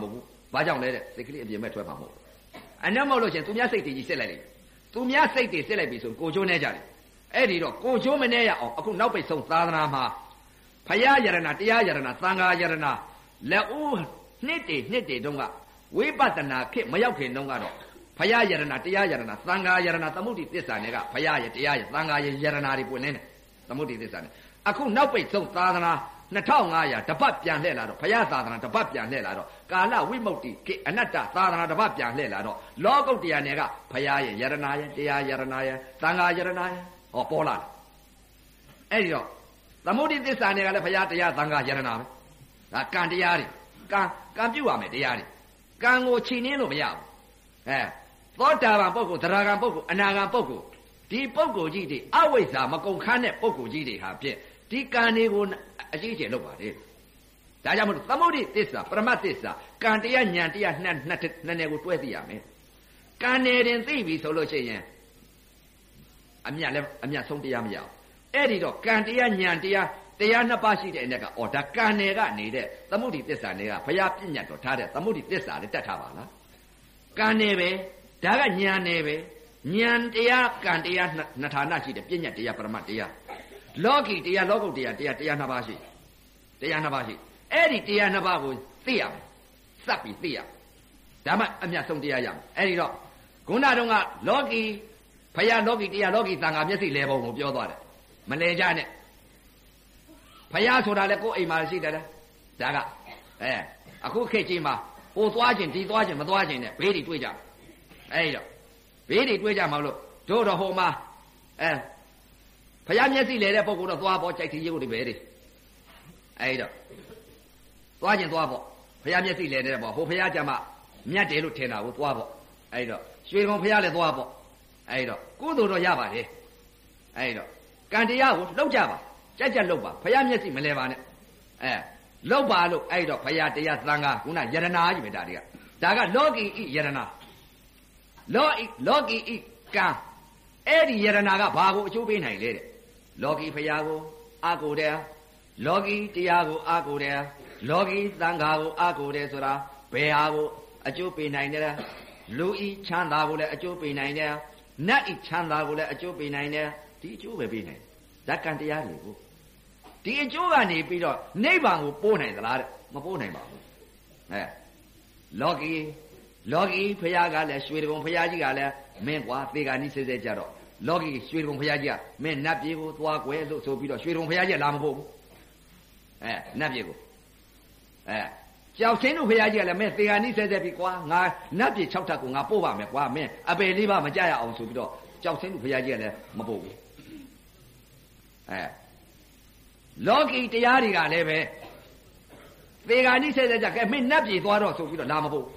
ဘာကြောင့်လဲတဲ့စိတ်ကလေးအပြင်မဲ့ထွက်မှာမဟုတ်အနက်မဟုတ်လို့ရှင်သူများစိတ်တည်ကြီးစစ်လိုက်လိမ့်သူများစိတ်တည်စစ်လိုက်ပြီဆိုကိုချိုးနေကြတယ်အဲ့ဒီတော့ကိုချိုးမနေရအောင်အခုနောက်ပိတ်ဆုံးသာသနာမှာဖရာယရဏတရားယရဏသံဃာယရဏလက်ဦးနှစ်တည်နှစ်တည်တုန်းကဝိပဿနာခေမရောက်ခင်တုန်းကတော့ဖရာယရဏတရားယရဏသံဃာယရဏသမုဒ္ဒိသစ္စာနဲ့ကဖရာရဲ့တရားရဲ့သံဃာရဲ့ယရဏတွေပွင့်နေတယ်သမုဒ္ဒိသစ္စာနဲ့အခုနောက်ပိတ်ဆုံးသာသနာနှစ်ထောင်ငါးရာတပတ်ပြန်လှည့်လာတော့ဘုရားသာသနာတပတ်ပြန်လှည့်လာတော့ကာလဝိမု ക്തി ကိအနတ္တသာသနာတပတ်ပြန်လှည့်လာတော့လောကုတ္တရာနယ်ကဘုရားရဲ့ယရနာရဲ့တရားယရနာရဲ့သံဃာယရနာရဲ့ဟောပေါ်လာတယ်အဲ့ဒီတော့သမုဒ္ဒိသစ္စာနယ်ကလည်းဘုရားတရားသံဃာယရနာပဲဒါကံတရားတွေကံကံပြုရမယ်တရားတွေကံကိုချီနှင်းလို့မရဘူးအဲသောတာပန်ပုဂ္ဂိုလ်သရဂံပုဂ္ဂိုလ်အနာဂံပုဂ္ဂိုလ်ဒီပုဂ္ဂိုလ်ကြီးတွေအဝိဇ္ဇာမကုန်ခန်းတဲ့ပုဂ္ဂိုလ်ကြီးတွေဟာဖြင့်ဒီကံတွေကိုအကြီးကျယ်လုပ်ပါလေဒါကြောင့်မို့သမုဒိသစ္စာပရမတ်သစ္စာကံတရားဉာဏ်တရားနှစ်နှစ်နှစ်နယ်ကိုတွဲသိရမယ်ကံနယ်တင်သိပြီဆိုလို့ရှိရင်အမြတ်လည်းအမြတ်ဆုံးတရားမရဘူးအဲ့ဒီတော့ကံတရားဉာဏ်တရားတရားနှစ်ပါးရှိတဲ့အ ਨੇ ကအော်ဒါကံနယ်ကနေတဲ့သမုဒိသစ္စာနယ်ကဘုရားပြည့်ညတ်တော်ထားတဲ့သမုဒိသစ္စာလည်းတတ်ထားပါလားကံနယ်ပဲဒါကဉာဏ်နယ်ပဲဉာဏ်တရားကံတရားနှစ်ဌာနရှိတယ်ပြည့်ညတ်တရားပရမတ်တရားလောကီတရားလောကုတ္တရာတရားတရားနှစ်ပါးရှိတရားနှစ်ပါးရှိအဲ့ဒီတရားနှစ်ပါးကိုသိရမယ်စပ်ပြီးသိရဒါမှအမြတ်ဆုံးတရားရမယ်အဲ့ဒီတော့ခုနတုန်းကလောကီဖယားလောကီတရားလောကီသံဃာမျက်စိလဲပုံကိုပြောသွားတယ်မလဲကြနဲ့ဖယားဆိုတာလေကိုယ်အိမ်မှာရှိတယ်ဒါကအဲအခုခေတ်ကြီးမှာဟိုသွားခြင်းဒီသွားခြင်းမသွားခြင်းနဲ့ဘေးတွေတွေ့ကြအဲ့ဒီတော့ဘေးတွေတွေ့ကြမှာလို့တို့တော့ဟိုမှာအဲဖယားမျက်စိလဲတဲ့ပုဂ္ဂိုလ်တော့သွားပေါ်ကြိုက်စီရုပ်တွေပဲတွေအဲ့တော့သွားခြင်းသွားပေါ့ဖယားမျက်စိလဲတဲ့ပေါ့ဟိုဖယားကြမှာမြတ်တယ်လို့ထင်တာကိုသွားပေါ့အဲ့တော့ရွှေကုံဖယားလည်းသွားပေါ့အဲ့တော့ကုသိုလ်တော့ရပါတယ်အဲ့တော့ကံတရားကိုလှုပ်ကြပါကြက်ကြက်လှုပ်ပါဖယားမျက်စိမလဲပါနဲ့အဲလှုပ်ပါလို့အဲ့တော့ဖယားတရားသံဃာခုနယရနာကြီးပဲဒါတွေကဒါကလောကီဤယရနာလောဤလောကီဤကံအဲ့ဒီယရနာကဘာကိုအကျိုးပေးနိုင်လဲတဲ့လောကီဖယားကိုအာကိုတယ်လောကီတရားကိုအာကိုတယ်လောကီသံဃာကိုအာကိုတယ်ဆိုတာဘယ်ဟာကိုအကျိုးပေးနိုင်တယ်လူဤချမ်းသာကိုလည်းအကျိုးပေးနိုင်တယ်နတ်ဤချမ်းသာကိုလည်းအကျိုးပေးနိုင်တယ်ဒီအကျိုးပဲပေးနိုင်ဓာတ်ကံတရားတွေကိုဒီအကျိုးကနေပြီးတော့နိဗ္ဗာန်ကိုပို့နိုင်သလားတဲ့မပို့နိုင်ပါဘူးအဲလောကီလောကီဖယားကလည်းရွှေတုံဖယားကြီးကလည်းမင်းကွာသေကနိစေစေကြတော့လောကီရွှေတုံဖယားကြီးကမင်းနတ်ပြည်ကိုသွားကွယ်လို့ဆိုပြီးတော့ရွှေတုံဖယားကြီးလာမဖို့ဘူးအဲနတ်ပြည်ကိုအဲကြောက်ချင်းတို့ဖယားကြီးကလည်းမင်းသေကနိစေစေပြီကွာငါနတ်ပြည်၆ထပ်ကိုငါပို့ပါမယ်ကွာမင်းအပယ်လေးပါမကြရအောင်ဆိုပြီးတော့ကြောက်ချင်းတို့ဖယားကြီးကလည်းမပို့ဘူးအဲလောကီတရားတွေကလည်းပဲသေကနိစေစေကြကဲမင်းနတ်ပြည်သွားတော့ဆိုပြီးတော့လာမဖို့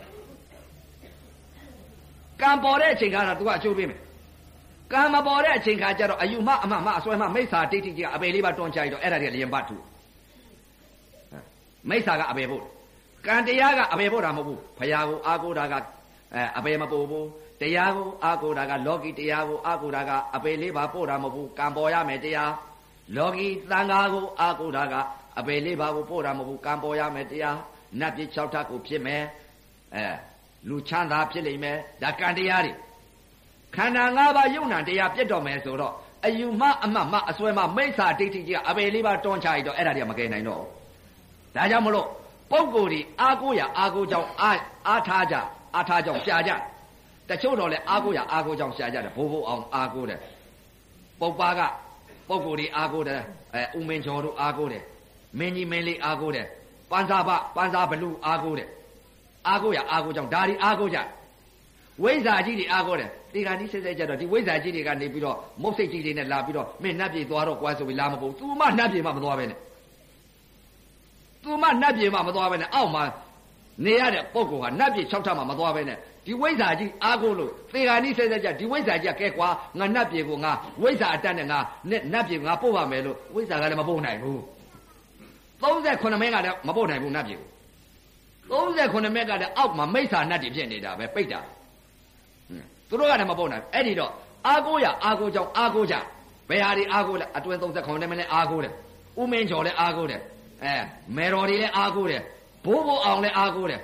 ကံပေါ်တဲ့အချိန်ကတော့ तू ကအကျိုးပေးမယ်ကံမပေါ်တဲ့အချိန်ခါကျတော့အယူမအမမအစွဲမမိစ္ဆာဒိဋ္ဌိကြီးကအပေလေးပါတွန်းချလိုက်တော့အဲ့ဒါတွေကလျင်ပတ်ထူမိစ္ဆာကအပေဖို့ကံတရားကအပေဖို့တာမဟုတ်ဘူးဖယားကိုအာကိုတာကအဲအပေမပို့ဘူးတရားကိုအာကိုတာကလောကီတရားကိုအာကိုတာကအပေလေးပါပို့တာမဟုတ်ဘူးကံပေါ်ရမယ်တရားလောကီသံဃာကိုအာကိုတာကအပေလေးပါကိုပို့တာမဟုတ်ဘူးကံပေါ်ရမယ်တရားနတ်ပြည်၆ထပ်ကိုဖြစ်မယ်အဲလူချမ်းသာဖြစ်လိမ့်မယ်ဒါကံတရားတွေခန္ဓာ၅ပါးယုံနာတရားပြတ်တော်မယ်ဆိုတော့အယူမအမတ်မအစွဲမမိစ္ဆာဒိဋ္ဌိကြီးကအပေလေးပါတွန်းချလိုက်တော့အဲ့ဒါတွေကမကယ်နိုင်တော့ဒါကြောင့်မလို့ပုဂ္ဂိုလ်ဒီအာကိုရအာကိုကြောင့်အာအားထားကြအားထားကြောင့်ရှားကြတချို့တော့လဲအာကိုရအာကိုကြောင့်ရှားကြတယ်ဘိုးဘိုးအောင်အာကိုတယ်ပုပ္ပါကပုဂ္ဂိုလ်ဒီအာကိုတယ်အဲဥမင်းကျော်တို့အာကိုတယ်မင်းကြီးမင်းလေးအာကိုတယ်ပန်းစားဘပန်းစားဘလူအာကိုတယ်အာကိုရအာကိုကြောင့်ဒါဒီအာကိုကြဝိဇ္ဇာကြီးတွေအာကိုတယ်ဒီကနေ့စစ်စစ်ကြတော့ဒီဝိဇ္ဇာကြီးတွေကနေပြီးတော့မုတ်စိတ်ကြီးတွေနဲ့လာပြီးတော့မင်းနတ်ပြည်သွားတော့ကွာဆိုပြီးလာမပို့သူမနတ်ပြည်မှမသွားပဲနဲ့သူမနတ်ပြည်မှမသွားပဲနဲ့အောက်မှာနေရတဲ့ပုဂ္ဂိုလ်ဟာနတ်ပြည်၆ထပ်မှမသွားပဲနဲ့ဒီဝိဇ္ဇာကြီးအာကိုလို့သေကနေ့စစ်စစ်ကြဒီဝိဇ္ဇာကြီးကဲကွာငါနတ်ပြည်ကိုငါဝိဇ္ဇာအတတ်နဲ့ငါနတ်ပြည်ငါပို့ပါမယ်လို့ဝိဇ္ဇာကလည်းမပို့နိုင်ဘူးသုံးခုမင်းကလည်းမပို့နိုင်ဘူးနတ်ပြည်ကိုသုံးခုမင်းကလည်းအောက်မှာမိစ္ဆာနတ်တွေဖြစ်နေတာပဲပိတ်တာသူတို့ကလည်းမပို့နိုင်အဲ့ဒီတော့အာကိုရအာကိုကြောင့်အာကိုကြဘယ်ဟာဒီအာကိုလဲအတွင်းသုံးခုနဲ့မင်းလည်းအာကိုတယ်ဥမင်းကျော်လည်းအာကိုတယ်အဲမေတော်တွေလည်းအာကိုတယ်ဘိုးဘိုးအောင်လည်းအာကိုတယ်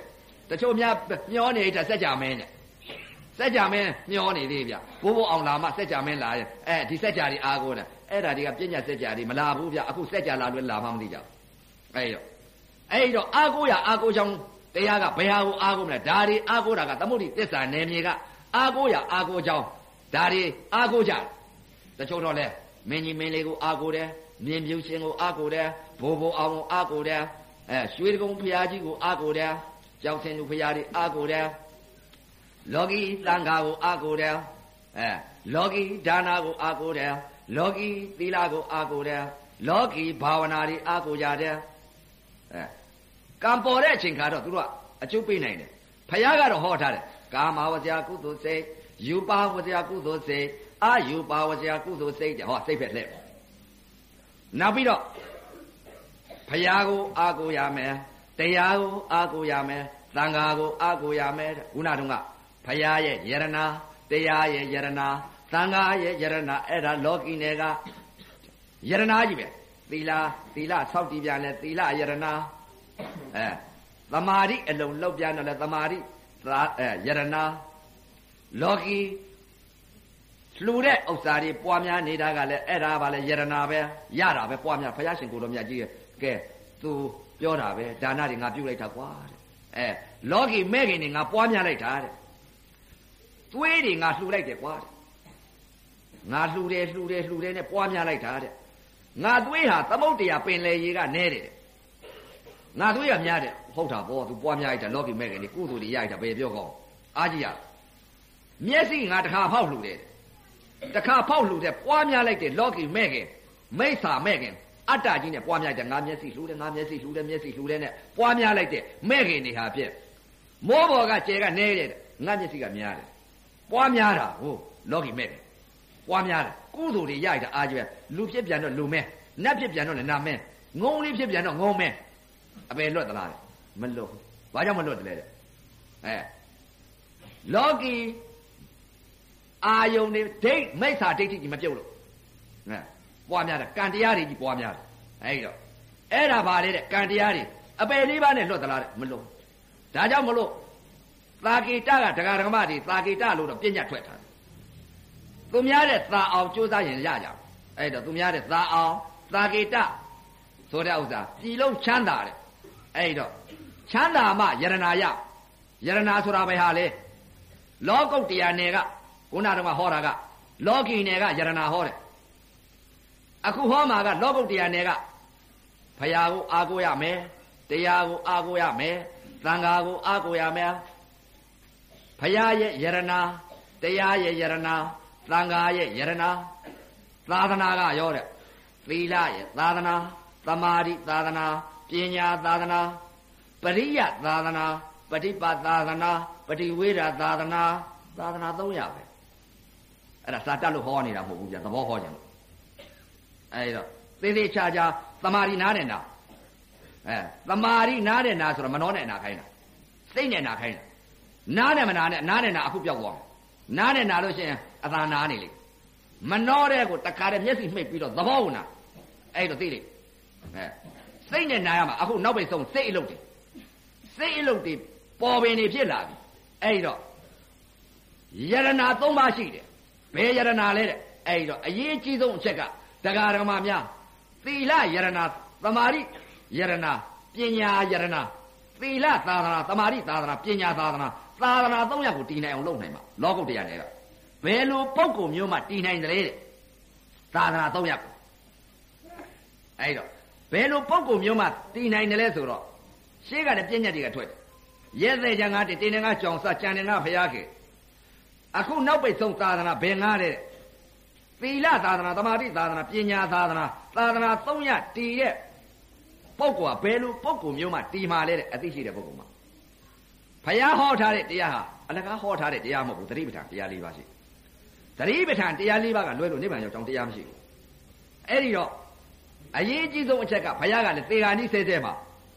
တချို့များမျောနေတဲ့စက်ကြမင်းနဲ့စက်ကြမင်းမျောနေသေးဗျဘိုးဘိုးအောင်လာမှစက်ကြမင်းလာရင်အဲဒီစက်ကြတွေအားကိုးတယ်အဲ့ဒါတွေကပြညာစက်ကြတွေမလာဘူးဗျအခုစက်ကြလာလွဲလာမှမသိကြဘူးအဲ့တော့အဲ့တော့အားကိုးရအားကိုးချောင်းတရားကဘယ်ဟာကိုအားကိုးမလဲဒါတွေအားကိုးတာကသမုဒ္ဒိသစ္စာနယ်မြေကအားကိုးရအားကိုးချောင်းဒါတွေအားကိုးကြတချို့တော့လဲမင်းကြီးမင်းလေးကိုအားကိုးတယ်မြင်မြူရှင်ကိုအားကိုးတယ်ဘိုးဘိုးအောင်ကိုအားကိုးတယ်အဲရွှေကုန်းဖရာကြီးကိုအားကိုးတယ်ကြောက်စင်လူဖရာတွေအားကိုးတယ်လောကီသံဃာကိုအားကိုးတယ်အဲလောကီဒါနာကိုအားကိုးတယ်လောကီသီလကိုအားကိုးတယ်လောကီဘာဝနာတွေအားကိုးကြတယ်အဲကံပေါ်တဲ့အချိန်ခါတော့သူတို့ကအကျုပ်ပေးနိုင်တယ်ဖရာကတော့ဟောထားတယ်ကာမဝဇ္ဇာကုသိုလ်စိတ်ယူပါဝဇ္ဇာကုသိုလ်စိတ်အာယူပါဝဇ္ဇာကုသိုလ်စိတ်ဟောစိတ်ဖက်လှည့်နောက်ပြီးတော့ဖရာကိုအားကိုးရမယ်တရားကိုအားကိုးရမယ်သံဃာကိုအားကိုးရမယ်ခုနတုန်းကဖရာရဲ့ယရနာတရားရဲ့ယရနာသံဃာရဲ့ယရနာအဲ့ဒါလောကီနယ်ကယရနာကြီးပဲသီလသီလဆောက်တည်ပြန်လဲသီလယရနာအဲသမာဓိအလုံးလောက်ပြန်တော့လဲသမာဓိအဲယရနာလောကီလှူတဲ့ဥစ္စာတွေပွားများနေတာကလည်းအဲ့ဒါပါလေယရနာပဲရတာပဲပွားများဘုရားရှင်ကိုယ်တော်မြတ်ကြီးရဲ့ကဲသူပြောတာပဲဒါနတွေငါပြုတ်လိုက်တာကွာတဲ့အဲလောကီမဲ့ခင်တွေငါပွားများလိုက်တာတဲ့သွေးတွေငါလှူလိုက်တယ်ကွာတဲ့ငါလှူတယ်လှူတယ်လှူတယ်နဲ့ပွားများလိုက်တာတဲ့ငါသွေးဟာသမုဒ္ဒရာပင်လေရေကနဲတယ်ငါသွေးကများတယ်ဟုတ်တာပေါ့သူပွားများလိုက်တာလောကီမဲ့ခင်တွေကုသိုလ်တွေရလိုက်တာဘယ်ပြောကောင်းအားကြီးရမျက်စိငါတစ်ခါဖောက်လှူတယ်တစ်ခါဖောက်လှူတယ်ပွားများလိုက်တယ်လောကီမဲ့ခင်မိစ္ဆာမဲ့ခင်အတ္တကြီးနဲ့ပွားများတယ်ငါမျက်စိလှူတယ်ငါမျက်စိလှူတယ်မျက်စိလှူတယ်နဲ့ပွားများလိုက်တယ်မဲ့ခင်တွေဟာပြက်မိုးဘော်ကကျဲကနဲတယ်ငါမျက်စိကများတယ်ပွားများတာဟုတ်လောကီမဲ့ခင်ပွားများတယ်ကုသိုလ်တွေရလိုက်တာအားကျွဲလူဖြစ်ပြန်တော့လူမဲနတ်ဖြစ်ပြန်တော့လည်းနာမဲငုံလေးဖြစ်ပြန်တော့ငုံမဲအပယ်လွတ်သလားမလွတ်ဘာကြောင့်မလွတ်တယ်လဲအဲလောကီအာယုန်တွေဒိဋ္ဌမိစ္ဆာဒိဋ္ဌိကြီးမပြုတ်လို့အဲပွားများတယ်ကံတရားတွေကြီးပွားများတယ်အဲဒီတော့အဲ့ဒါပါလေတဲ့ကံတရားတွေအပယ်လေးပါးနဲ့လွတ်သလားတဲ့မလွတ်ဒါကြောင့်မလို့သာကေတကဒကာဒကမတွေသာကေတလို့တော့ပြညတ်ထွက်ထားတယ်သူများတဲ့သာအောင်ကြိုးစားရင်ရကြအောင်အဲ့တော့သူများတဲ့သာအောင်သာကေတဆိုတဲ့ဥစ္စာပြည်လုံးချမ်းသာတယ်အဲ့တော့ချမ်းသာမှယရနာရယရနာဆိုတာပဲဟာလေလောကုတ်တရားနယ်ကခုနကတော့ဟောတာကလောကီနယ်ကယရနာဟောတယ်အခုဟောမှာကလောကုတ်တရားနယ်ကဖရာကိုအားကိုးရမယ်တရားကိုအားကိုးရမယ်သံဃာကိုအားကိုးရမယ်ဖရာရဲ့ယရနာတရားရဲ့ယရနာသံဃာရဲ့ယရနာသာသနာကရောတဲ့သီလရဲ့သာသနာသမာဓိသာသနာပညာသာသနာပရိယသာသနာပฏิပတ်သာသနာပฏิဝေဒသာသနာသာသနာသုံးရပဲအဲ့ဒါစာတတ်လို့ဟောနေတာမဟုတ်ဘူးဗျသဘောဟောကြလို့အဲ့တော့သေသေးချာချာသမာဓိနားနဲ့နာအဲသမာဓိနားနဲ့နာဆိုတော့မနှောနဲ့နာခိုင်းတာစိတ်နဲ့နာခိုင်းတာနားနဲ့မနာနဲ့နားနဲ့နာအခုပြောက်သွားတယ်နားနဲ့နာလို့ရှိရင်အသာနာနေလေမနှောတဲ့ကိုတခါတည်းမျက်စိမှိတ်ပြီးတော့သဘောဝင်တာအဲ့တော့သိလေအဲစိတ်နဲ့နာရမှာအခုနောက်ပိတ်ဆုံးစိတ်အလုပ်တွေစိတ်အလုပ်တွေပေါ်ပင်နေဖြစ်လာပြီအဲ့တော့ယရနာသုံးပါးရှိတယ်ဘယ်ယရနာလဲတဲ့အဲ့တော့အရေးကြီးဆုံးအချက်ကဒကာဒကမများသီလယရနာသမာဓိယရနာပညာယရနာသီလသာသနာသမာဓိသာသနာပညာသာသနာသာသနာသုံးရပ်ကိုတည်နိုင်အောင်လုပ်နိုင်မှာလောကုတ္တရာနယ်ကဘယ်လိုပုဂ္ဂိုလ်မျိုးမှတည်နိုင်တယ်တဲ့သာသနာသုံးရပ်ကိုအဲ့တော့ဘယ်လိုပုဂ္ဂိုလ်မျိုးမှတည်နိုင်တယ်လဲဆိုတော့ရှေးကလည်းပြည့်ညတ်တွေကထွက်တယ်ရဲသေးချာငါတည်တင်ငါကြောင်စကြံတင်ငါဖျားခဲ့အခုနောက်ပိတ်ဆုံးသာသနာဘယ်ငါတဲ့သီလသာသနာသမာဓိသာသနာပညာသာသနာသာသနာသုံးရပ်တည်ရဲ့ပုဂ္ဂိုလ်ကဘယ်လိုပုဂ္ဂိုလ်မျိုးမှတည်မှာလဲတဲ့အသိရှိတဲ့ပုဂ္ဂိုလ်မှာဘုရားဟောထားတဲ့တရားဟာအလကားဟောထားတဲ့တရားမဟုတ်ဘူးသတိပဋ္ဌာန်တရား၄ပါးရှိသတိပဋ္ဌာန်တရား၄ပါးကလွဲလို့နိဗ္ဗာန်ရောက်ကြောင်းတရားမရှိဘူးအဲ့ဒီတော့အရေးကြီးဆုံးအချက်ကဘုရားကလည်းသေဃာနိစေစေမှာ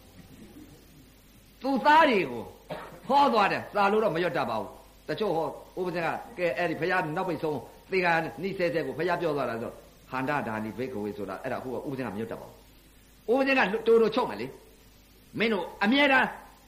သူသားတွေကိုဟောသွားတယ်စာလို့တော့မရွတ်တတ်ပါဘူးတချို့ဟောဥပဇင်ကကဲအဲ့ဒီဘုရားနောက်ပိတ်ဆုံးသေဃာနိစေစေကိုဘုရားပြောသွားတာဆိုဟန္တာဒါနိဘိက္ခဝေဆိုတာအဲ့ဒါအခုကဥပဇင်ကမရွတ်တတ်ပါဘူးဥပဇင်ကတိုးတိုးချုပ်မယ်လေမင်းတို့အမြဲတမ်း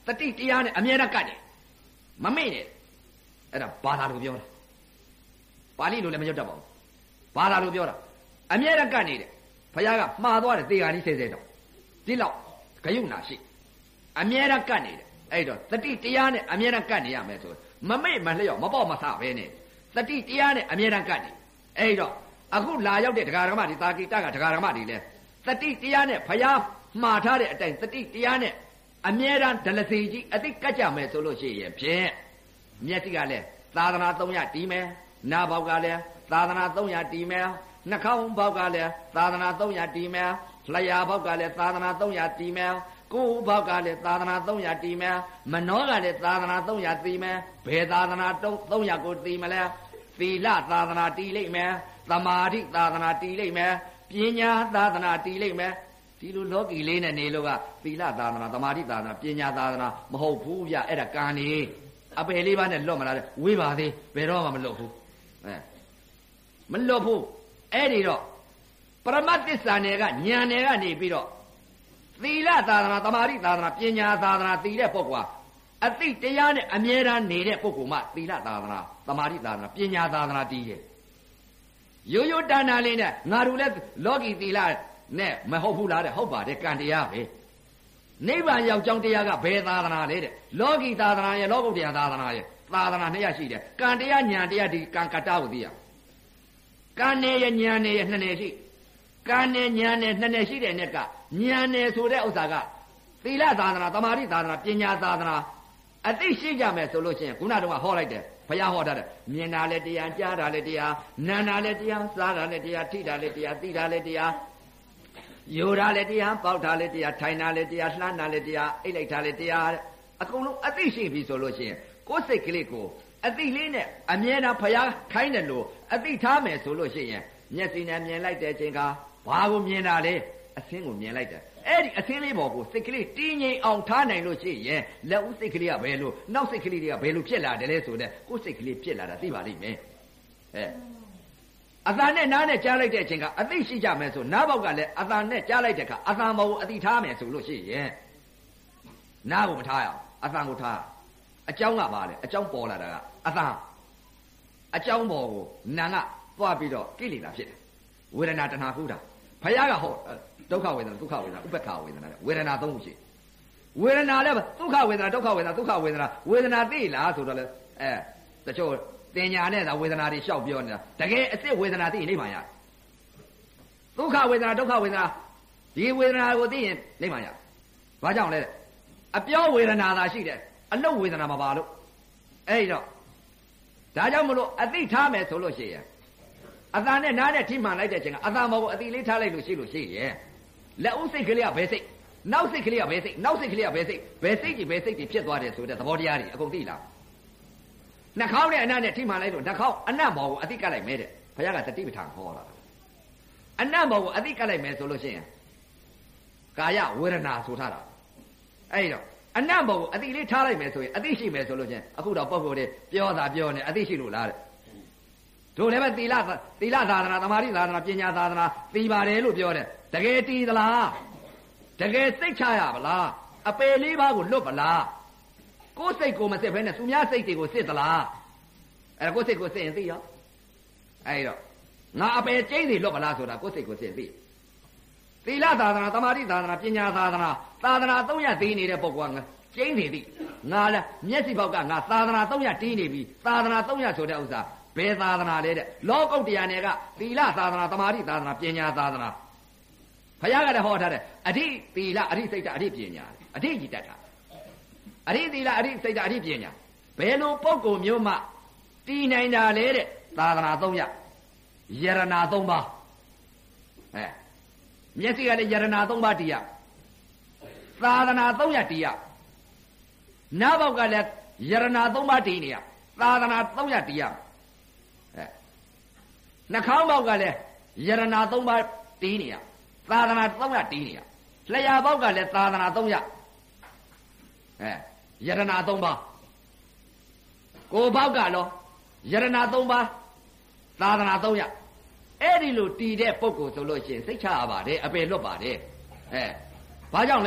တတိတရားနဲ့အမြဲတမ်းကတ်တယ်မမေ့နဲ့အဲ့ဒါဘာသာလို့ပြောတာပါဠိလိုလည်းမရွတ်တတ်ပါဘူးဘာသာလို့ပြောတာအမြဲတမ်းကတ်နေတယ်ဘုရားကမှားသွားတယ်သေဃာကြီးဆဲဆဲတော့ဒီလောက်ဂယုဏရှိအမြဲတမ်းကတ်နေတယ်အဲ့တော့တတိတရားနဲ့အမြဲတမ်းကတ်နေရမယ်ဆိုမမေ့မလျော့မပေါ့မဆပဲနဲ့တတိတရားနဲ့အမြဲတမ်းကတ်နေအဲ့တော့အခုလာရောက်တဲ့ဒကာဒကမတွေတာကိတကဒကာဒကမတွေလဲတတိတရားနဲ့ဘုရားမှားထားတဲ့အတိုင်းတတိတရားနဲ့အမြဲတမ်းဒလစီကြီးအသိကတ်ကြမယ်ဆိုလို့ရှိရင်ဖြင့်မျက်စိကလည်းသာသနာသုံးရတီးမယ်နားပေါက်ကလည်းသာသနာသုံးရတီးမယ်နှာခေါင်းပေါက်ကလည်းသာသနာသုံးရတီးမယ်လျှာပေါက်ကလည်းသာသနာသုံးရတီးမယ်ကိုယ်ဘောက်ကလည်းသာသနာသုံးရတီးမယ်မနောကလည်းသာသနာသုံးရတီးမယ်ဘယ်သာသနာသုံးရကိုတီးမလဲသီလသာသနာတီးလိမ့်မယ်သမာဓိသာသနာတီးလိမ့်မယ်ပညာသာသနာတီးလိမ့်မယ်ဒီလိုလောကီလေးနဲ့နေလို့ကသီလသာသနာသမာဓိသာသနာပညာသာသနာမဟုတ်ဘူးဗျအဲ့ဒါကံနေအပယ်လေးပါးနဲ့လွတ်မလားဝေးပါသေးဘယ်တော့မှမလွတ်ဘူးအဲမလွတ်ဘူးအဲ့ဒီတော့ပရမတ်သစ္စာနယ်ကဉာဏ်နယ်ကနေပြီးတော့သီလသာသနာသမာဓိသာသနာပညာသာသနာတည်တဲ့ပုဂ္ဂိုလ်အသိတရားနဲ့အမြဲတမ်းနေတဲ့ပုဂ္ဂိုလ်မှသီလသာသနာသမာဓိသာသနာပညာသာသနာတည်ရဲ့ရိုးရိုးတဏ္ဍာလေးနဲ့ငါတို့လည်းလောကီသီလနဲ့မဟုတ်ဘူးလားတဲ့ဟုတ်ပါတယ်ကံတရားပဲနိဗ္ဗာန်ရောက်ကြောင်းတရားကဘယ်သာသနာလဲတဲ့လောကီသာသနာရဲ့လောကုတ္တရာသာသနာရဲ့သာသနာနှစ်ရရှိတယ်ကံတရားဉာဏ်တရားဒီကံကတ္တကိုသိရကံနဲ့ရဲ့ဉာဏ်နဲ့ရဲ့နှစ်နယ်ရှိကံနဲ့ဉာဏ်နဲ့နှစ်နယ်ရှိတဲ့နဲ့ကဉာဏ်နဲ့ဆိုတဲ့ဥစ္စာကသီလသာသနာသမာဓိသာသနာပညာသာသနာအသိရှိကြမယ်ဆိုလို့ရှိရင်ခုနတုန်းကဟောလိုက်တယ်ဘုရားဟောထားတယ်မြင်တာလည်းတရားကြားတာလည်းတရားနာတာလည်းတရားစားတာလည်းတရားထိတာလည်းတရားသိတာလည်းတရားယူတာလည်းတရားပေါက်တာလည်းတရားထိုင်တာလည်းတရားလှမ်းတာလည်းတရားအိတ်လိုက်တာလည်းတရားအကုန်လုံးအသိရှိပြီဆိုလို့ရှိရင်ကိုယ်စိတ်ကလေးကိုအသိလေးနဲ့အမြဲတမ်းဘုရားခိုင်းတယ်လို့အသိထားမယ်ဆိုလို့ရှိရင်မျက်စိနဲ့မြင်လိုက်တဲ့အချိန်ကဘာကိုမြင်တာလဲအသင်းကိုမြင်လိုက်တယ်အဲ့ဒီအသင်းလေးပေါ်ကိုစိတ်ကလေးတင်းငိမ်အောင်ထားနိုင်လို့ရှိရင်လက်ဦးစိတ်ကလေးကဘယ်လိုနောက်စိတ်ကလေးတွေကဘယ်လိုဖြစ်လာတယ်လဲဆိုတော့ကိုယ်စိတ်ကလေးဖြစ်လာတာသိပါလိမ့်မယ်အဲအသာနဲ့နားနဲ့ကြားလိုက်တဲ့အချိန်ကအသိရှိကြမယ်ဆိုနားပေါက်ကလည်းအသာနဲ့ကြားလိုက်တဲ့အခါအသာမဟုတ်အသိထားမယ်ဆိုလို့ရှိရင်နားကိုမထားရအောင်အသာကိုထားအကြောင်းကပါလေအကြောင်းပေါ်လာတာကအသာအကြောင်းပေါ်ကိုနာကသွားပြီးတော့ကိလေသာဖြစ်တယ်ဝေဒနာတဏှာကုတာဘုရားကဟောဒုက္ခဝေဒနာဒုက္ခဝေဒနာဥပ္ပခဝေဒနာဝေဒနာသုံးခုရှိဝေဒနာလည်းဒုက္ခဝေဒနာဒုက္ခဝေဒနာဒုက္ခဝေဒနာဝေဒနာသိလားဆိုတော့လေအဲတချို့တင်ညာနဲ့သာဝေဒနာတွေရှောက်ပြောနေတာတကယ်အစ်စ်ဝေဒနာသိရင်နိဗ္ဗာန်ရဒုက္ခဝေဒနာဒုက္ခဝေဒနာဒီဝေဒနာကိုသိရင်နိဗ္ဗာန်ရဘာကြောင့်လဲအပြောဝေဒနာသာရှိတယ်အလုတ်ဝေဒနာမပါလို့အဲ့တော့ဒါကြောင့်မလို့အသိထားမယ်ဆိုလို့ရှိရင်အသာနဲ့နားနဲ့ထိမှန်လိုက်တဲ့အချိန်ကအသာမဟုတ်အသိလေးထားလိုက်လို့ရှိလို့ရှိရင်လက်ဦးစိတ်ကလေးကဘယ်စိတ်နောက်စိတ်ကလေးကဘယ်စိတ်နောက်စိတ်ကလေးကဘယ်စိတ်ဘယ်စိတ်ကြီးဘယ်စိတ်ကြီးဖြစ်သွားတယ်ဆိုတဲ့သဘောတရားတွေအကုန်သိလားနှာခေါင်းနဲ့အနံ့နဲ့ထိမှန်လိုက်လို့နှာခေါင်းအနံ့ဘောကိုအသိကတ်လိုက်မဲတဲ့ဘုရားကတတိပဋ္ဌာန်ဟောတာအနံ့ဘောကိုအသိကတ်လိုက်မဲဆိုလို့ရှိရင်ကာယဝေဒနာဆိုထားတာအဲ့တော့အနံ့ဘောကိုအသိလေးထားလိုက်မယ်ဆိုရင်အသိရှိမယ်ဆိုလို့ချင်းအခုတော့ပုံကိုယ်တွေပြောတာပြောနေအသိရှိလို့လားတဲ့တို့လည်းပဲသီလသီလသာသနာသမာဓိသာသနာပညာသာသနာသိပါတယ်လို့ပြောတယ်တကယ်တည်သလားတကယ်စိတ်ချရပါလားအပယ်လေးပါးကိုလွတ်ပါလားကိုယ်စိတ်ကိုမစစ်ဘဲနဲ့သူများစိတ်တွေကိုစစ်သလားအဲ့ဒါကိုယ်စိတ်ကိုစစ်ရင်သိရောအဲ့တော့ငါအပယ်ကျိန်းစီလွတ်ပါလားဆိုတာကိုယ်စိတ်ကိုစစ်သိသီလသာသနာသမာဓိသာသနာပညာသာသနာသာသနာသုံးရသိနေတဲ့ပုဂ္ဂိုလ်ကကျိန်းစီသိငါလည်းမျက်စိပေါက်ကငါသာသနာသုံးရတီးနေပြီသာသနာသုံးရဆိုတဲ့ဥစ္စာဘယ်သာသနာလဲတဲ့လောကုတ္တရာနယ်ကသီလသာသနာသမာဓိသာသနာပညာသာသနာဘုရားကလည်းဟောထားတယ်အဋ္ဌိသီလအဋ္ဌိစိတ်ဓာတ်အဋ္ဌိပညာအဋ္ဌိကြီးတတ်တာအဋ္ဌိသီလအဋ္ဌိစိတ်ဓာတ်အဋ္ဌိပညာဘယ်လိုပုဂ္ဂိုလ်မျိုးမှတည်နိုင်တာလဲတဲ့သာသနာသုံးရယရနာသုံးပါးအဲမျက်စိကလည်းယရနာသုံးပါးတည်ရသာသနာသုံးရတည်ရနားပေါက်ကလည်းယရနာသုံးပါးတည်နေရသာသနာသုံးရတည်ရအဲနှာခေါင်းပေါက်ကလည်းယရနာသုံးပါးတည်နေရသာသနာသုံးရတည်နေရလျှာပေါက်ကလည်းသာသနာသုံးရအဲယရနာသုံးပါးကိုယ်ပေါက်ကလောယရနာသုံးပါးသာသနာသုံးရအဲ့ဒီလိုတည်တဲ့ပုဂ္ဂိုလ်ဆိုလို့ရှိရင်စိတ်ချရပါတယ်အပယ်လွတ်ပါတယ်အဲဘာကြောင့်လဲတဲ့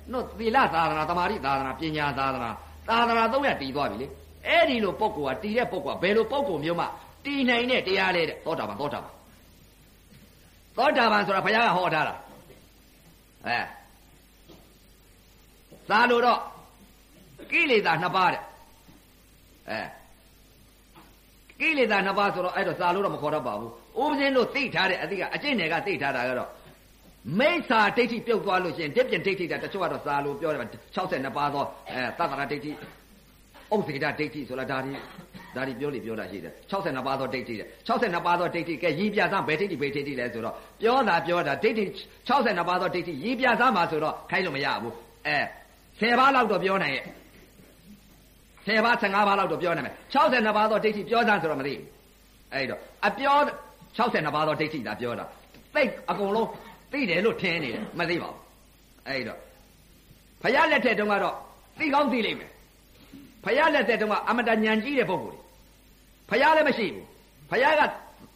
နော်သီလသာသနာသမာဓိသာသနာပညာသာသနာသာသနာသုံးရတည်သွားပြီလေအဲ့ဒီလိုပုဂ္ဂိုလ်ကတည်တဲ့ပုဂ္ဂိုလ်ကဘယ်လိုပုဂ္ဂိုလ်မျိုးမှတည်နိုင်တဲ့တရားလဲတဲ့သောတာပန်သောတာပန်သောတာပန်ဆိုတာဘုရားကဟောထားတာအဲသာလို့တော့ကိလေသာနှစ်ပါးတဲ့အဲကိလေသာနှစ်ပါးဆိုတော့အဲ့တော့သာလို့တော့မခေါ်တော့ပါဘူးဥပဇင်းတို့သိထားတဲ့အတိကအကျင့်တွေကသိထားတာကတော့မိစ္ဆာဒိဋ္ဌိပြုတ်သွားလို့ရှိရင်တစ်ပြင်ဒိဋ္ဌိတာတချို့ကတော့သာလို့ပြောတယ်၆၂ပါးသောအဲသတ္တရာဒိဋ္ဌိဥစ္စေတဒိဋ္ဌိဆိုတာဒါဒီဒါဒီပြောလို့ပြောတာရှိတယ်၆၂ပါးသောဒိဋ္ဌိတဲ့၆၂ပါးသောဒိဋ္ဌိကဲရည်ပြသဘယ်ဒိဋ္ဌိဘယ်ဒိဋ္ဌိလဲဆိုတော့ပြောတာပြောတာဒိဋ္ဌိ၆၂ပါးသောဒိဋ္ဌိရည်ပြသမှာဆိုတော့ခိုင်းလို့မရဘူးအဲဆယ်ပါးလောက်တော့ပြောနိုင်ရဲ့ဆယ်ပါး၁၅ပါးလောက်တော့ပြောနိုင်မယ်၆၂ပါးသောဒိဋ္ဌိပြောစမ်းဆိုတော့မသိဘူးအဲ့တော့အပြော၆၂ပါးသောဒိဋ္ဌိဒါပြောတာသိအကုန်လုံးသိတယ်လို့ထင်နေတယ်မသိပါဘူးအဲ့တော့ဘုရားလက်ထက်တုန်းကတော့သိကောင်းသိလိမ့်မယ်ဘုရားလက်ထက်တုန်းကအမတဉာဏ်ကြီးတဲ့ပုဂ္ဂိုလ်တွေဘုရားလည်းမရှိဘူးဘုရားက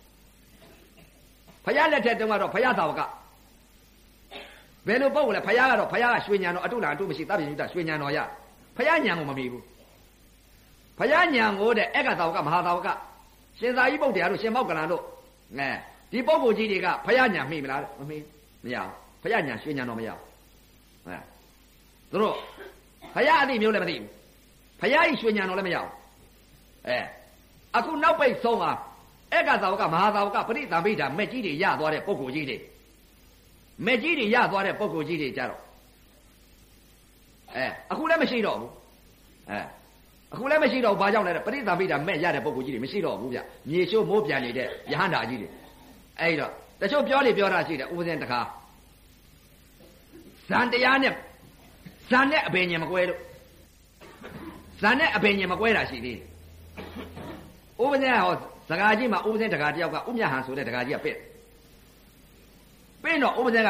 ဘုရားလက်ထက်တုန်းကတော့ဘုရားသာဝကဘယ်လိုပုဂ္ဂိုလ်လဲဘုရားကတော့ဘုရားကရွှေဉာဏ်တော်အတုလားအတုမရှိသဗ္ဗညုတရွှေဉာဏ်တော်ရဘုရားဉာဏ်ကိုမမီဘူးဘုရားဉာဏ်ကိုတဲ့ဧကသာဝကမဟာသာဝကရှင်သာရိပုတ္တရာတို့ရှင်မောက္ကလန်တို့အဲဒီပုဂ္ဂိုလ်ကြီးတွေကဘုရားဉာဏ်မိမလားမမိမရဘူးဘုရားဉာဏ်ရွှေဉာဏ်တော်မရဘူးဟဲ့သူတို့ဘုရားအသိမျိုးလည်းမသိဘူးဘုရားကြီးရွှေဉာဏ်တော်လည်းမရဘူးအဲအခုနောက်ပိတ်ဆုံးဟာဧကသာဝကမဟာသာဝကပရိသဗ္ဗိဓာမဲ့ကြီးတွေရသွားတဲ့ပုဂ္ဂိုလ်ကြီးတွေမဲ့ကြီးတွေရသွားတဲ့ပုဂ္ဂိုလ်ကြီးတွေကြတော့အဲအခုလည်းမရှိတော့ဘူးအဲအခုလည်းမရှိတော့ဘူးဘာကြောင့်လဲပရိသဗ္ဗိဓာမဲ့ရတဲ့ပုဂ္ဂိုလ်ကြီးတွေမရှိတော့ဘူးဗျမြေရှိုးမိုးပြန်နေတဲ့ယဟန္တာကြီးတွေအဲ့တော့တချို့ပြောလေပြောတာရှိတယ်ဥပဇင်းတခါဇန်တရားနဲ့ဇန်နဲ့အဘိညာဉ်မကွဲလို့ဇန်နဲ့အဘိညာဉ်မကွဲတာရှိသေးတယ်ဥပဇင်းဟောစကားကြီးမှာဥပဇင်းတကာတယောက်ကဥမြဟန်ဆိုတဲ့တကာကြီးကပြည့်ပြည့်တော့ဥပဇင်းက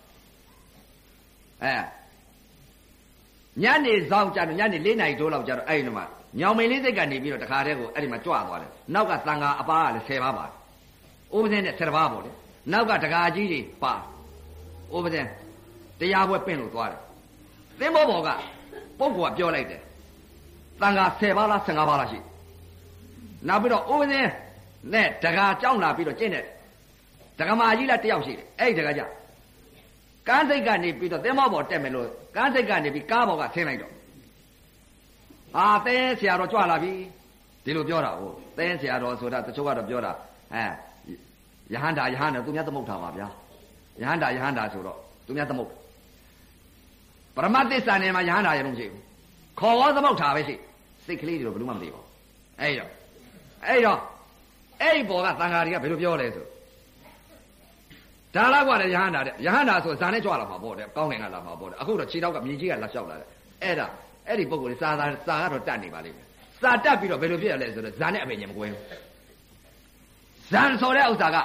အဲညနေဆောင်ကြတော့ညနေ၄နာရီတိုးလောက်ကြတော့အဲ့ဒီမှာညောင်မင်းလေးစိတ်ကနေပြီးတော့တခါတည်းကိုအဲ့ဒီမှာကြွသွားတယ်နောက်ကသံဃာအပါကလည်း၁၀ပါးပါတယ်ဥပဇင်းနဲ့၁၀ပါးပေါ့လေနောက်ကတကာကြီးတွေပါဥပဇင်းတရားပွဲပင့်လို့သွားတယ်သင်္ဘောပေါ်ကပုဂ္ဂိုလ်ကပြောလိုက်တယ်သံဃာ၁၀ပါးလား၁၅ပါးလားရှိနောက်ပြီးတော့ဥပဇင်းနဲ့တကာကြောင်းလာပြီးတော့ကျင့်တယ်တက္ကမကြီးလားတယောက်ရှိတယ်အဲ့ဒီတကာကြကန်းစိတ်ကနေပြီးတော့သင်္ဘောပေါ်တက်မယ်လို့ကန်းစိတ်ကနေပြီးကားပေါ်ကဆင်းလိုက်တော့ဟာသဲဆရာတော်ကြွလာပြီဒီလိုပြောတာဟုတ်သဲဆရာတော်ဆိုတာတချို့ကတော့ပြောတာအဲယဟန္တာယဟန္တာသူများသမုတ်တာပါဗျာယဟန္တာယဟန္တာဆိုတော့သူများသမုတ်ပရမသစ္စာနဲ့မှာယဟန္တာရုံမရှိဘူးခေါ်ဝါသမုတ်တာပဲရှိစိတ်ကလေးတွေတော့ဘယ်လို့မှမသိပါဘူးအဲ့တော့အဲ့တော့အဲ့ဒီဘောကသံဃာတွေကဘယ်လိုပြောလဲဆိုဒါလားကွာလေယဟန္တာတဲ့ယဟန္တာဆိုဇာနဲ့ကြွလာမှာပေါ့တဲ့ကောင်းကင်ကလာမှာပေါ့တဲ့အခုတော့ခြေထောက်ကမြေကြီးကလာလျှောက်လာတယ်အဲ့ဒါအဲ့ဒီပုဂ္ဂိုလ်စာသာစာကတော့တတ်နေပါလိမ့်မယ်စာတတ်ပြီးတော့ဘယ်လိုဖြစ်ရလဲဆိုတော့ဇာနဲ့အမေညမကွဲဘူးဇန်ဆိုတဲ့ဥစ္စာက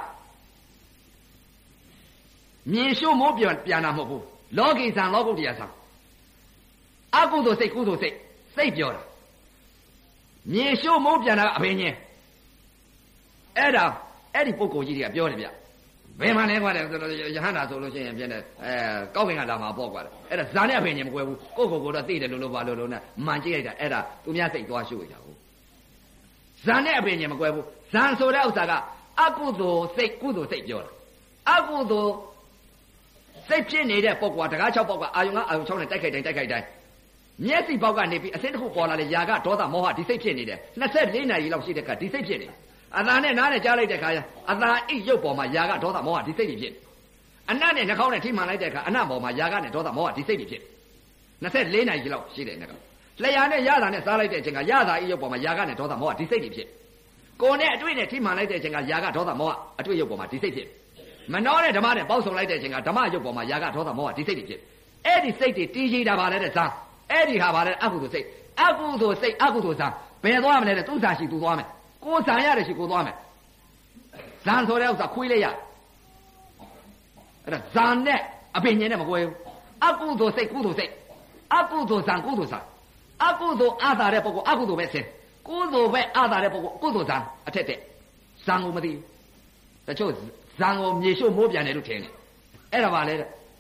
မြေရှို့မိုးပြန်ပြန်တာမဟုတ်ဘူးလောကီဇန်လောကုတ္တရာဇန်အကုသိုလ်စိတ်ကုသိုလ်စိတ်စိတ်ပြောတာမြေရှို့မိုးပြန်တာကအဘိညာဉ်အဲ့ဒါအဲ့ဒီပုဂ္ဂိုလ်ကြီးတွေကပြောတယ်ဗျဘယ်မှလဲကွာလေယဟန္တာဆိုလို့ရှိရင်ပြင်းတယ်အဲကောက်ကင်ကလာမှာပေါ့ကွာအဲ့ဒါဇာနဲ့အဘိညာဉ်မကွဲဘူးကိုယ့်ကိုယ်ကိုယ်တော့သိတယ်လို့လို့ပါလို့လို့နဲ့မှန်ကြည့်လိုက်တာအဲ့ဒါသူများစိတ်သွားရှို့ရတာဟုတ်ဇာနဲ့အဘိညာဉ်မကွဲဘူးဇန်ဆိုတဲ့ဥစ္စာကအကုသိုလ်စိတ်ကုသိုလ်စိတ်ပြောတာအကုသိုလ်စိတ်ဖြစ်နေတဲ့ပုဂ္ဂိုလ်ကတကား၆ပေါက်ကအာယုံကအာယုံ၆နဲ့တိုက်ခိုက်တိုင်းတိုက်ခိုက်တိုင်းမျက်စိပေါက်ကနေပြီးအစင်းတစ်ခုပေါ်လာလေຢာကဒေါသမောဟဒီစိတ်ဖြစ်နေတယ်၂၄နာရီလောက်ရှိတဲ့ကဒီစိတ်ဖြစ်နေအသာနဲ့နားနဲ့ကြားလိုက်တဲ့ခါအသာအိတ်ရုပ်ပေါ်မှာຢာကဒေါသမောဟဒီစိတ်ဖြစ်အနတ်နဲ့နှာခေါင်းနဲ့ထိမှန်လိုက်တဲ့ခါအနတ်ပေါ်မှာຢာကနဲ့ဒေါသမောဟဒီစိတ်ဖြစ်၂၄နာရီလောက်ရှိတဲ့နှာခေါင်းလျှာနဲ့ရတာနဲ့စားလိုက်တဲ့အချိန်ကရတာအိတ်ရုပ်ပေါ်မှာຢာကနဲ့ဒေါသမောဟဒီစိတ်ဖြစ်ကိုယ်နဲ့အတွေ့နဲ့ထိမှန်လိုက်တဲ့အချိန်ကຢာကဒေါသမောဟအတွေ့ရုပ်ပေါ်မှာဒီစိတ်ဖြစ်မနှောနဲ့ဓမ္မနဲ့ပေါက်ဆုံလိုက်တဲ့အချိန်ကဓမ္မရုပ်ပေါ်မှာຢာကဒေါသမောဟဒီစိတ်ဖြစ်အဲ့ဒီစိတ်တွေတည်ကြည်တာပါလေတဲ့ဇာအဲ့ဒီဟာပါလေအကုသိုလ်စိတ်အကုသိုလ်စိတ်အကုသိုလ်ဇာဘယ်သွားမလဲတဲ့သူ့ဇာရှိသူသွားမယ်ကိုယ်ဇာရတယ်ရှိကိုသွားမယ်ဇန်ဆိုတဲ့ဥစ္စာခွေးလိုက်ရအဲ့ဒါဇန်နဲ့အပင်ညင်နဲ့မကွဲဘူးအကုသိုလ်စိတ်ကုသိုလ်စိတ်အကုသိုလ်ဇံကုသိုလ်ဇံအကုသိုလ်အာသာတဲ့ပုဂ္ဂိုလ်အကုသိုလ်ပဲဆင်းကုသိုလ်ပဲအာသာတဲ့ပုဂ္ဂိုလ်ကုသိုလ်ဇံအထက်တဲ့ဇံကိုမသိဘူးတချို့ဇံကိုမြေရှို့မိုးပြန်တယ်လို့ထင်တယ်အဲ့ဒါပါလေတဲ့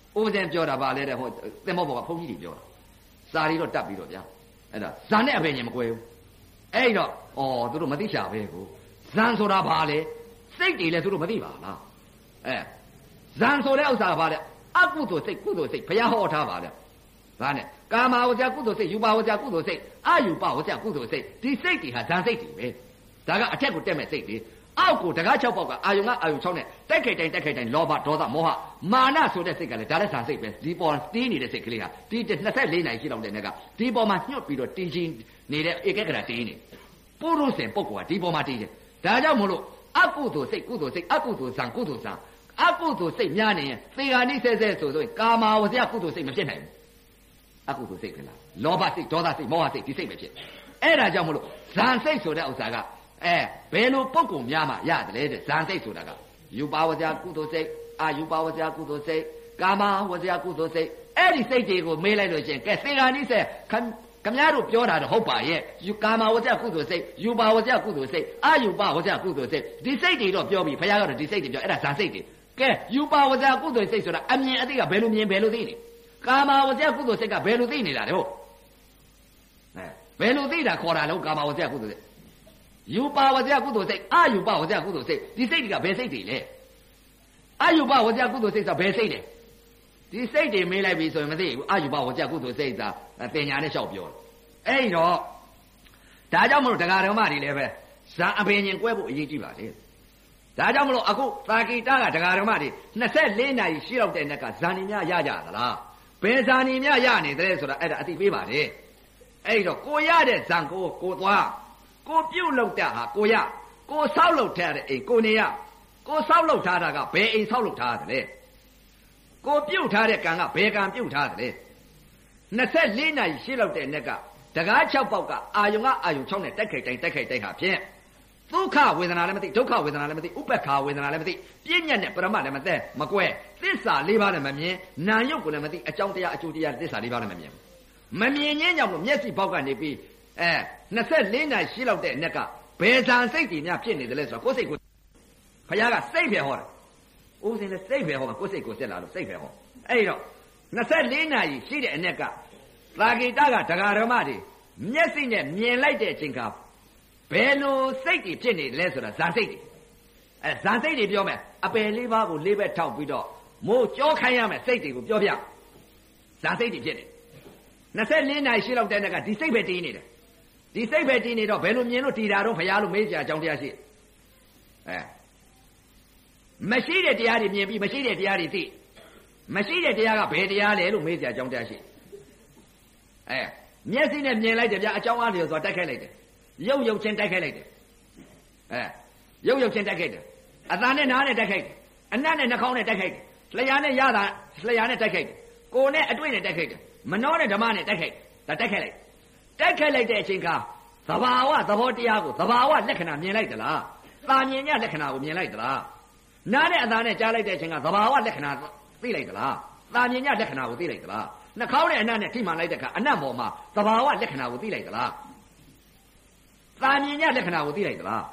ဥပဇင်ပြောတာပါလေတဲ့ဟိုသင်္ဘောပေါ်ကဘုန်းကြီးတွေပြောတာစာရီတော့တတ်ပြီးတော့ဗျာအဲ့ဒါဇန်နဲ့အဖေရင်မကွဲဘူးအဲ့တော့ဩသူတို့မသိချပဲကိုဇန်ဆိုတာဘာလဲစိတ်တွေလဲသူတို့မသိပါလားအဲဇန်ဆိုတဲ့ဥစ္စာဘာလဲအကုသိုလ်စိတ်ကုသိုလ်စိတ်ဘုရားဟောထားပါလေဘာနဲ့ကာမဝဇ္ဇကုသိုလ်စိတ်ယူပါဝဇ္ဇကုသိုလ်စိတ်အယူပဝဇ္ဇကုသိုလ်စိတ်ဒီစိတ်တွေဟာဇန်စိတ်တွေပဲဒါကအထက်ကိုတက်မဲ့စိတ်တွေအောက်ကိုတကား၆ပေါက်ကအာယုံကအာယုံ၆နဲ့တက်ခိုက်တိုင်းတက်ခိုက်တိုင်းလောဘဒေါသမောဟမာနဆိုတဲ့စိတ်ကလည်းဒါလည်းဇန်စိတ်ပဲဒီပေါ်တီးနေတဲ့စိတ်ကလေးဟာဒီနှစ်ဆယ့်လေးနိုင်ရှိလောက်တဲ့နေ့ကဒီပေါ်မှာညှွတ်ပြီးတော့တင်းချင်းနေတဲ့ဧကဂရတင်းနေပုရုษင်ပုဂ္ဂိုလ်ကဒီပေါ်မှာတင်းတယ်ဒါကြောင့်မို့လို့အကုသိုလ်စိတ်ကုသိုလ်စိတ်အကုသိုလ်ဇန်ကုသိုလ်ဇန်အကုသိုလ်စိတ်များနေရင်သေဂာနိဆဲဆဲဆိုဆိုရင်ကာမဝဇ္ဇကုသိုလ်စိတ်မဖြစ်နိုင်ဘူးအကုသိုလ်စိတ်ကလားလောဘစိတ်ဒေါသစိတ်မောဟစိတ်ဒီစိတ်ပဲဖြစ်အဲ့ဒါကြောင့်မို့လို့ဇန်စိတ်ဆိုတဲ့ဥစ္စာကအဲဘယ်လိုပုံကုများမှရတယ်လေတဲ့ဇန်စိတ်ဆိုတာကယူပါဝဇ္ဇကုသိုလ်စိတ်အာယူပါဝဇ္ဇကုသိုလ်စိတ်ကာမဝဇ္ဇကုသိုလ်စိတ်အဲ့ဒီစိတ်တွေကိုမေးလိုက်လို့ရှိရင်ကဲသေဂာနိဆဲခမည်းတော်ပြောတာတော့ဟုတ်ပါရဲ့ယူကာမဝဇ္ဇကုသိုလ်စိတ်ယူပါဝဇ္ဇကုသိုလ်စိတ်အာယူပါဝဇ္ဇကုသိုလ်စိတ်ဒီစိတ်တွေတော့ပြောပြီးဘုရားကတော့ဒီစိတ်တွေပြောအဲ့ဒါဇန်စိတ်တွေကဲယူပါဝဇ္ဇကုသိုလ်စိတ်ဆိုတာအမြင်အသိကဘယ်လိုမြင်ဘယ်လိုသိနေကာမဝဇ္ဇကုသိုလ်စိတ်ကဘယ်လိုသိနေတာလဲဟုတ်အဲဘယ်လိုသိတာခေါ်တာလဲကာမဝဇ္ဇကုသိုလ်စိတ်ယူပါဝဇ္ဇကုသိုလ်စိတ်အာယူပါဝဇ္ဇကုသိုလ်စိတ်ဒီစိတ်တွေကဘယ်စိတ်တွေလဲအာယူပါဝဇ္ဇကုသိုလ်စိတ်ဆိုတာဘယ်စိတ်လဲဒီစိတ်တွေမေးလိုက်ပြီဆိုရင်မသိဘူးအာယူပါဝဇ္ဇကုသိုလ်စိတ်သာတင်ညာနဲ့လျှောက်ပြောတယ်အဲ့တော့ဒါကြောင့်မလို့တရားတော်မတွေလည်းပဲဇာအပင်ရင်ကွဲဖို့အရေးကြီးပါလေဒါကြောင့်မလို့အခုသာကိတကတရားတော်မတွေနှစ်ဆယ့်လေးနာရီရှိတော့တဲ့နေ့ကဇာနီများရကြသလားဘယ်ဇာနီများရနေတယ်ဆိုတာအဲ့ဒါအသိပေးပါလေအဲ့တော့ကိုရတဲ့ဇံကိုကိုသွားကိုပြုတ်လောက်တဲ့ဟာကိုရကိုဆောက်လောက်ထားတဲ့အိမ်ကိုနေရကိုဆောက်လောက်ထားတာကဘယ်အိမ်ဆောက်လောက်ထားတယ်လဲကိုပြုတ်ထားတဲ့ကံကဘယ်ကံပြုတ်ထားတယ်လဲနှစ်ဆယ့်လေးနာရီရှိလောက်တဲ့နေ့ကတကား၆ပေါက်ကအာယုံကအာယုံ၆နဲ့တက်ခိုက်တိုင်းတက်ခိုက်တိုင်းဟာဖြင့်ဒုက္ခဝေဒနာလည်းမသိဒုက္ခဝေဒနာလည်းမသိဥပ္ပခာဝေဒနာလည်းမသိပြဉ္ညာနဲ့ပရမတ်လည်းမသိမကွဲသစ္စာ၄ပါးလည်းမမြင်နာယုတ်ကိုလည်းမသိအကြောင်းတရားအကျိုးတရားသစ္စာ၄ပါးလည်းမမြင်မမြင်ခြင်းကြောင့်လို့မျက်စိပေါက်ကနေပြီးအဲနှစ်ဆယ့်လေးနာရီရှိလောက်တဲ့နေ့ကဘယ်ဇာစိတ်ကြီးများဖြစ်နေတယ်လဲဆိုတော့ကိုယ်စိတ်ကိုဘုရားကစိတ်ပဲဟောတာဦးစင်လည်းစိတ်ပဲဟောမှာကိုယ်စိတ်ကိုစစ်လာလို့စိတ်ပဲဟောအဲ့တော့နှစ်ဆယ့်လေးနာရီရှိတဲ့အနေ့ကသာဂိတကဒကာဓမ္မတွေမျက်စိနဲ့မြင်လိုက်တဲ့အချိန်ကဘယ်လိုစိတ်တွေဖြစ်နေလဲဆိုတာဇာစိတ်တွေအဲဇာစိတ်တွေပြောမယ်အပယ်လေးပါးကိုလေးဘက်ထောက်ပြီးတော့မိုးကြောခိုင်းရမယ်စိတ်တွေကိုပြောပြဇာစိတ်တွေဖြစ်နေနှစ်ဆယ့်လေးနာရီရှိလောက်တဲ့နေ့ကဒီစိတ်ပဲတည်နေတယ်ဒီစိတ်ပဲတည်နေတော့ဘယ်လိုမြင်လို့တည်တာတော့ဘုရားလို့မေးကြအကြောင်းတရားရှိအဲမရှိတဲ့တရားတွေမြင်ပြီးမရှိတဲ့တရားတွေသိမရှိတဲ့တရားကဘယ်တရားလဲလို့မေးကြအကြောင်းတရားရှိအဲမျက်စိနဲ့မြင်လိုက်တယ်ဗျာအကြောင်းအားလျော်စွာတိုက်ခိုက်လိုက်တယ်ရုပ်ရုပ်ချင်းတိုက်ခိုက်လိုက်တယ်အဲရုပ်ရုပ်ချင်းတိုက်ခိုက်တယ်အသာနဲ့နားနဲ့တိုက်ခိုက်တယ်အနတ်နဲ့နှာခေါင်းနဲ့တိုက်ခိုက်တယ်လျှာနဲ့ရတာလျှာနဲ့တိုက်ခိုက်တယ်ကိုယ်နဲ့အတွေ့နဲ့တိုက်ခိုက်တယ်မနှောနဲ့ဓမ္မနဲ့တိုက်ခိုက်ဒါတိုက်ခိုက်လိုက်တိုက်ခိုက်လိုက်တဲ့အချိန်ကသဘာဝသဘောတရားကိုသဘာဝလက္ခဏာမြင်လိုက်သလားသာမြင်ညလက္ခဏာကိုမြင်လိုက်သလားနားနဲ့အသာနဲ့ကြားလိုက်တဲ့အချိန်ကသဘာဝလက္ခဏာသိလိုက်သလားသာမြင်ညလက္ခဏာကိုသိလိုက်သလားနှာခေါင်းနဲ့အနတ်နဲ့ထိမှန်လိုက်တဲ့အခါအနတ်ပေါ်မှာသဘာဝလက္ခဏာကိုသိလိုက်သလားသာမြင်ညလက္ခဏာကိုသိလိုက်သလား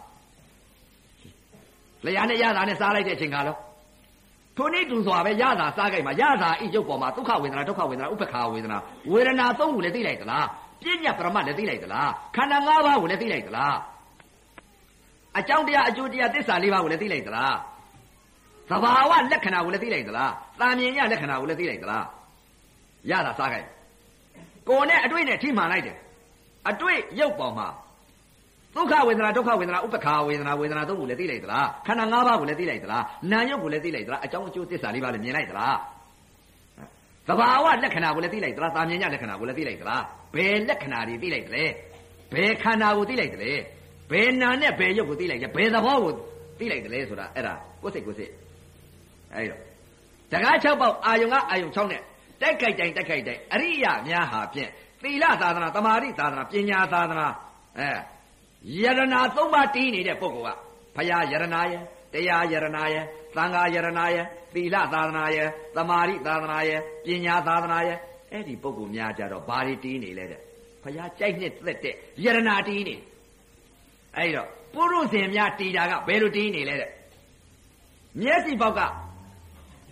လျှာနဲ့ရတာနဲ့စားလိုက်တဲ့အချိန်ကလောထိုနည်းတူစွာပဲရတာစားကြိုက်မှာရတာဤရုပ်ပေါ်မှာဒုက္ခဝေဒနာဒုက္ခဝေဒနာဥပ္ပခာဝေဒနာဝေဒနာသုံးခုလည်းသိလိုက်သလားပြဉ္ညာပရမတ်လည်းသိလိုက်သလားခန္ဓာ၅ပါးကိုလည်းသိလိုက်သလားအကြောင်းတရားအကျိုးတရားသစ္စာ၄ပါးကိုလည်းသိလိုက်သလားသဘာဝလက္ခဏာကိုလည်းသိလိုက်သလားသာမြင်ညလက္ခဏာကိုလည်းသိလိုက်သလားရတာစားကြိုက်ကိုယ်နဲ့အတွေ့နဲ့ထိမှန်လိုက်တယ်အတွေ့ရုပ်ပေါ်မှာဒုက္ခဝေဒနာဒုက္ခဝေဒနာဥပ္ပခာဝေဒနာဝေဒနာသုံးခုလည်းသိလိုက်သလားခန္ဓာ၅ပါးကိုလည်းသိလိုက်သလားနာယုတ်ကိုလည်းသိလိုက်သလားအကြောင်းအကျိုးသစ္စာလေးပါးလည်းမြင်လိုက်သလားသဘာဝလက္ခဏာကိုလည်းသိလိုက်သလားသာမြင်ညလက္ခဏာကိုလည်းသိလိုက်သလားဘယ်လက္ခဏာတွေသိလိုက်သလဲဘယ်ခန္ဓာကိုသိလိုက်သလဲဘယ်နာနဲ့ဘယ်ရုပ်ကိုသိလိုက်ကြဘယ်သဘောကိုသိလိုက်သလဲဆိုတာအဲ့ဒါကိုယ်စိတ်ကိုယ်စိတ်အဲ့တော့တကား၆ပေါက်အာယုံကအာယုံ၆နဲ့တိုက်ခိုက်တိုင်းတိုက်ခိုက်တိုင်းအရိယာများဟာဖြင့်သီလသာသနာသမာဓိသာသနာပညာသာသနာအဲယရနာသုံးပါးတည်နေတဲ့ပုဂ္ဂိုလ်ကဘုရားယရနာယတရားယရနာယသံဃာယရနာယသီလသာသနာယသမာဓိသာသနာယပညာသာသနာယအဲ့ဒီပုဂ္ဂိုလ်များကြတော့ဘာတွေတည်နေလဲတဲ့ဘုရားကြိုက်နှစ်သက်တဲ့ယရနာတည်နေအဲ့တော့ပုရုဇဉ်များတည်တာကဘယ်လိုတည်နေလဲတဲ့မျက်စိပေါက်က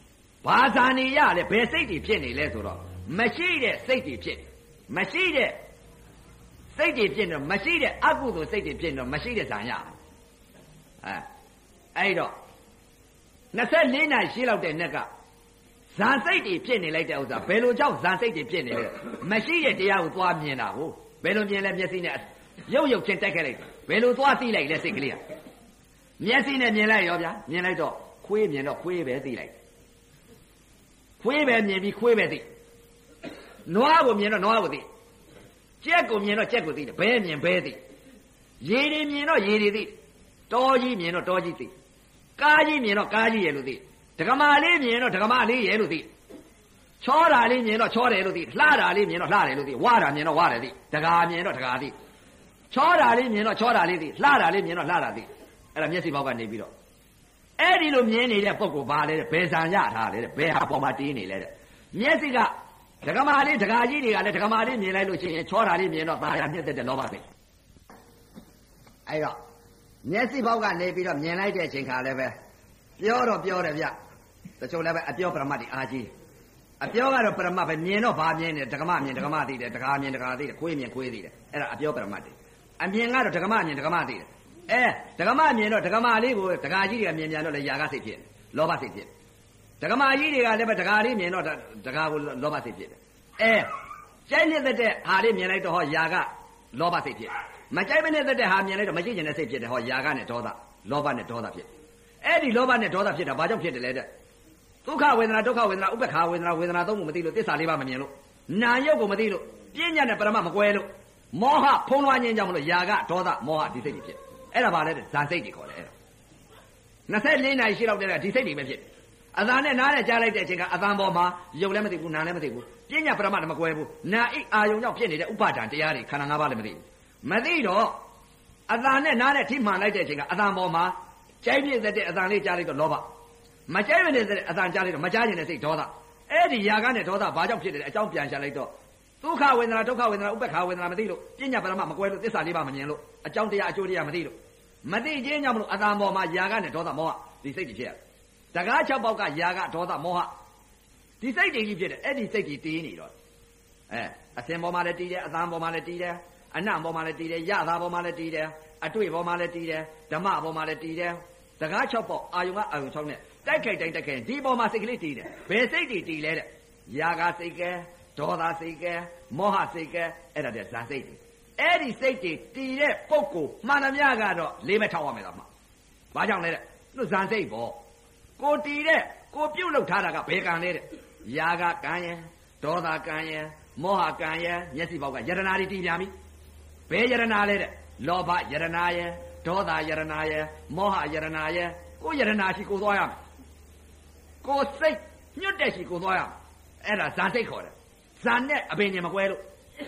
ဘာဇာနေရလဲဘယ်စိတ်တွေဖြစ်နေလဲဆိုတော့မရှိတဲ့စိတ်တွေဖြစ်မရှိတဲ့စိတ်တွေဖြစ်တော့မရှိတဲ့အကုသိုလ်စိတ်တွေဖြစ်တော့မရှိတဲ့ဇာရအဲအဲ့တော့နှစ်ဆယ့်လေးနာရီရှိလောက်တဲ့နေ့ကဇာစိတ်တွေဖြစ်နေလိုက်တဲ့ဥစ္စာဘယ်လိုကြောင့်ဇာစိတ်တွေဖြစ်နေလဲမရှိတဲ့တရားကိုသွားမြင်တာကိုဘယ်လိုမြင်လဲမျက်စိနဲ့ရုပ်ရုပ်ချင်းတက်ခဲ့လိုက်ဘယ်လိုသွားသိလိုက်လဲစိတ်ကလေးကမျက်စိနဲ့မြင်လိုက်ရောဗျာမြင်လိုက်တော့ခွေးမြင်တော့ခွေးပဲသိလိုက်ခွေးပဲမြင်ပြီးခွေးပဲသိနွားကိုမြင်တော့နွားကိုသိကြက်ကိုမြင်တော့ကြက်ကိုသိတယ်ဘဲမြင်ဘဲသိရေတွေမြင်တော့ရေတွေသိတောကြီးမြင်တော့တောကြီးသိကားကြီးမြင်တော့ကားကြီးရဲ့လို့သိဒကမာလေးမြင်တော့ဒကမာလေးရဲ့လို့သိချောတာလေးမြင်တော့ချောတယ်လို့သိလှတာလေးမြင်တော့လှတယ်လို့သိဝါတာမြင်တော့ဝါတယ်သိဒကာမြင်တော့ဒကာသိချောတာလေးမြင်တော့ချောတာလေးသိလှတာလေးမြင်တော့လှတာသိအဲ့ဒါမျက်စိဘောက်ကနေပြီးတော့အဲ့ဒီလိုမြင်နေတဲ့ပုံကိုပါလေတဲ့ဘယ်ဆံရထားလဲတဲ့ဘယ်ဟာပေါ်မှာတီးနေလဲတဲ့မျက်စိကဒကမာလေးဒကာကြီးတွေကလည်းဒကမာလေးမြင်လိုက်လို့ရှိရင်ချောတာလေးမြင်တော့ตาရမြက်တဲ့လောဘသိအဲ့တော့မျက်စိဘောက်ကနေပြီးတော့မြင်လိုက်တဲ့အချိန်ခါလည်းပဲပြောတော့ပြောတယ်ဗျတချို့လည်းပဲအပြောပရမတ်ဒီအားကြီးအပြောကတော့ပရမတ်ပဲမြင်တော့ဘာမြင်နေဒကမမြင်ဒကမသိတယ်ဒကာမြင်ဒကာသိတယ်ခွေးမြင်ခွေးသိတယ်အဲ့ဒါအပြောပရမတ်တွေအမြင်ကတော့ဒကမမြင်ဒကမသိတယ်အဲဒကမမြင်တော့ဒကမလေးကိုဒကာကြီးတွေကမြင်ပြန်တော့လေຢာကစိတ်ဖြစ်လောဘစိတ်ဖြစ်ဒကမကြီးတွေကလည်းပဲဒကာလေးမြင်တော့ဒကာကိုလောဘစိတ်ဖြစ်တယ်အဲကြိုက်နေတဲ့ဟာလေးမြင်လိုက်တော့ဟောຢာကလောဘစိတ်ဖြစ်မကြိုက်မနေတဲ့ဟာမြင်လိုက်တော့မကြည့်ကျင်တဲ့စိတ်ဖြစ်တယ်ဟောຢာကနဲ့ဒေါသလောဘနဲ့ဒေါသဖြစ်အဲ့ဒီလောဘနဲ့ဒေါသဖြစ်တာဘာကြောင့်ဖြစ်တယ်လဲတဲ့ဒုက္ခဝေဒနာဒုက္ခဝေဒနာဥပ္ပခာဝေဒနာဝေဒနာသုံးခုမသိလို့သစ္စာလေးပါမမြင်လို့နာယုတ်ကိုမသိလို့ပြဉ္ညာနဲ့ပရမတ်မကွဲလို့မောဟဖုံးလွှမ်းခြင်းကြောင့်မလို့ຢာကဒေါသမောဟဒီစိတ်တွေဖြစ်အဲ့ဒါဘာလဲတဲ့ဇာစိတ်တွေခေါ်တယ်အဲ့ဒါနှစ်ဆယ့်လေးနာရီရှိလောက်တဲ့ဒီစိတ်တွေပဲဖြစ်အသာနဲ့နားနဲ့ကြားလိုက်တဲ့အချိန်ကအသံပေါ်မှာယုတ်လည်းမသိဘူးနာလည်းမသိဘူးပြဉ္ညာပရမတ်လည်းမကွဲဘူးနာဣအာယုံကြောင့်ဖြစ်နေတဲ့ဥပါဒံတရားတွေခန္ဓာ၅ပါးလည်းမသိဘူးမသိတော့အသာနဲ့နားနဲ့ထိမှန်လိုက်တဲ့အချိန်ကအသံပေါ်မှာကြိုက်ပြည့်တဲ့အသံလေးကြားလိုက်တော့လောဘမကြိုက်မနေတဲ့အသံကြားလိုက်တော့မကြားကျင်တဲ့စိတ်ဒေါသအဲ့ဒီຢာကနဲ့ဒေါသဘာကြောင့်ဖြစ်တယ်လဲအကြောင်းပြန်ရှာလိုက်တော့ဒုက္ခဝေဒနာဒုက္ခဝေဒနာဥပ္ပခာဝေဒနာမသိလို့ပြဉ္ညာပရမတ်မကွဲလို့သစ္စာလေးပါမမြင်လို့အကြောင်းတရားအကျိုးတရားမသိလို့မသိခြင်းကြောင့်မလို့အသံပေါ်မှာຢာကနဲ့ဒေါသမောဟဒီစိတ်တွေဖြစ်ရတယ်တကား၆ပေါက်ကຢာကဒေါသမောဟဒီစိတ်တွေကြီးဖြစ်တယ်အဲ့ဒီစိတ်ကြီးတီးနေတော့အဲအစင်ပေါ်မှာလည်းတီးတယ်အသံပေါ်မှာလည်းတီးတယ်အနံ့ပေါ်မှာလည်းတီးတယ်ရသာပေါ်မှာလည်းတီးတယ်အတွေ့ပေါ်မှာလည်းတီးတယ်ဓမ္မပေါ်မှာလည်းတီးတယ်တကား၆ပေါက်အာယုံကအာယုံ၆နဲ့တိုက်ခိုက်တိုင်းတိုက်ခိုက်ဒီပေါ်မှာစိတ်ကလေးတီးတယ်ဘယ်စိတ်တွေတီးလဲတဲ့ຢာကစိတ်ကဲဒေါသစိတ်ကဲမောဟစိတ်ကဲအဲ့ဒါတဲ့ဇာစိတ်တွေအဲ့ဒီစိတ်တွေတီးတဲ့ပုဂ္ဂိုလ်မှန်သမျှကတော့လေးမဲ့ထောက်ရမယ်လားမှဘာကြောင့်လဲတဲ့သူဇာစိတ်ပေါ့ကိုတီးတဲ့ကိုပြုတ်လောက်ထားတာကဘယ်ကံလဲတဲ့ຢာကကံရဲ့ဒေါသကံရဲ့မောဟကံရဲ့မျက်စိပေါက်ကယရနာတွေတီးပြန်ပြီဘယ်ယရနာလဲတဲ့လောဘယရနာရဲ့ဒေါသယရနာရဲ့မောဟယရနာရဲ့ကိုယရနာရှိကိုသွားရမယ်ကိုစိတ်ညွတ်တဲ့ရှိကိုသွားရမယ်အဲ့ဒါဇာစိတ်ခေါ်တယ်ဇာနဲ့အပင်ညင်မကွဲလို့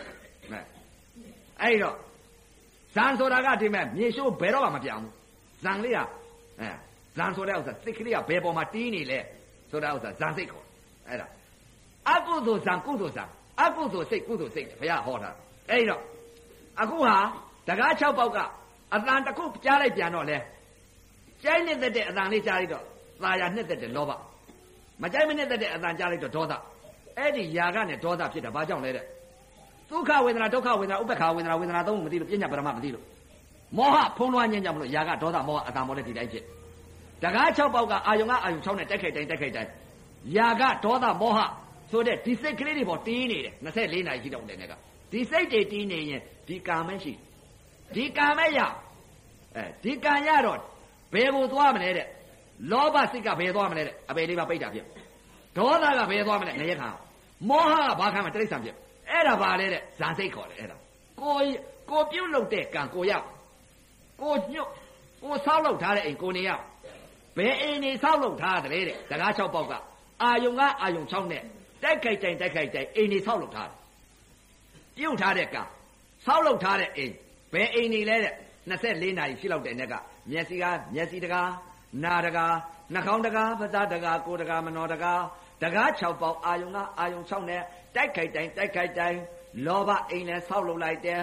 အဲ့တော့ဇန်ဆိုတာကဒီမဲ့မြေရှိုးဘယ်တော့မှမပြောင်းဘူးဇန်လေးကအဲဇန်ဆိုတဲ့ဥစ္စာစိတ်ကလေးကဘယ်ပေါ်မှာတီးနေလဲဆိုတဲ့ဥစ္စာဇန်စိတ်ခေါ်အဲ့ဒါအကုသိုလ်ဇန်ကုသိုလ်ဇန်အကုသိုလ်စိတ်ကုသိုလ်စိတ်ဘုရားဟောတာအဲ့တော့အခုဟာတကား၆ပေါက်ကအတန်တစ်ခုကြားလိုက်ပြန်တော့လဲကြိုက်နှစ်သက်တဲ့အတန်လေးကြားလိုက်တော့သာယာနှစ်သက်တဲ့လောဘမကြိုက်မနှစ်သက်တဲ့အတန်ကြားလိုက်တော့ဒေါသအဲ့ဒီຢာကနဲ့ဒေါသဖြစ်တာဘာကြောင့်လဲတဲ့ဒုက္ခဝေဒနာဒုက္ခဝေဒနာဥပ္ပခာဝေဒနာဝေဒနာသုံးခုမသိလို့ပြဉ္ညာပရမတ်မသိလို့မောဟဖုံးလွှမ်းခြင်းကြောင့်မလို့ຢာကဒေါသမောဟအတန်ပေါ်တဲ့ဒီတိုင်းဖြစ်တကား၆ပေါက်ကအာယုံကအာယုံ၆နဲ့တက်ခိုက်တိုင်းတက်ခိုက်တိုင်းຢာကဒေါသမောဟဆိုတဲ့ဒီစိတ်ကလေးတွေပေါ်တီးနေတယ်နှစ်ဆယ့်လေးနာရီရှိတော့တယ်နဲ့ကဒီစိတ်တွေတီးနေရင်ဒီကာမရှိဒီကံမဲ့ရအဲဒီကံရတော့ဘယ်ကိုသွားမလဲတဲ့လောဘစိတ်ကဘယ်သွားမလဲတဲ့အပေလေးပါပိတ်တာဖြစ်ဒေါသကဘယ်သွားမလဲငရဲခံမောဟကဘာခံမတိရစ္ဆာန်ဖြစ်အဲ့ဒါပါလေတဲ့ဇာစိတ်ခေါ်တယ်အဲ့ဒါကိုကိုပြုတ်လုပ်တဲ့ကံကိုရကိုညွတ်ကိုဆောက်လုပ်ထားတဲ့အိမ်ကိုနေရဘယ်အိမ်နေဆောက်လုပ်ထားတယ်တဲ့တကား၆ပေါက်ကအာယုံကအာယုံ၆နဲ့တိုက်ခိုက်တိုင်တိုက်ခိုက်တိုင်အိမ်နေဆောက်လုပ်ထားတယ်ပြုတ်ထားတဲ့ကံဆောက်လုပ်ထားတဲ့အိမ်ဘယ်အိမ်နေလဲတဲ့နှစ်ဆယ့်လေးနာရီရှိလောက်တဲ့နေ့ကမျက်စိကမျက်စိတကားနာတကားနှာခေါင်းတကားပါးစားတကားကိုယ်တကားမနောတကားတကား၆ပေါက်အာယုံကအာယုံ၆နဲ့တိုက်ခိုက်တိုင်းတိုက်ခိုက်တိုင်းလောဘအိမ်နဲ့ဆောက်လုပ်လိုက်တယ်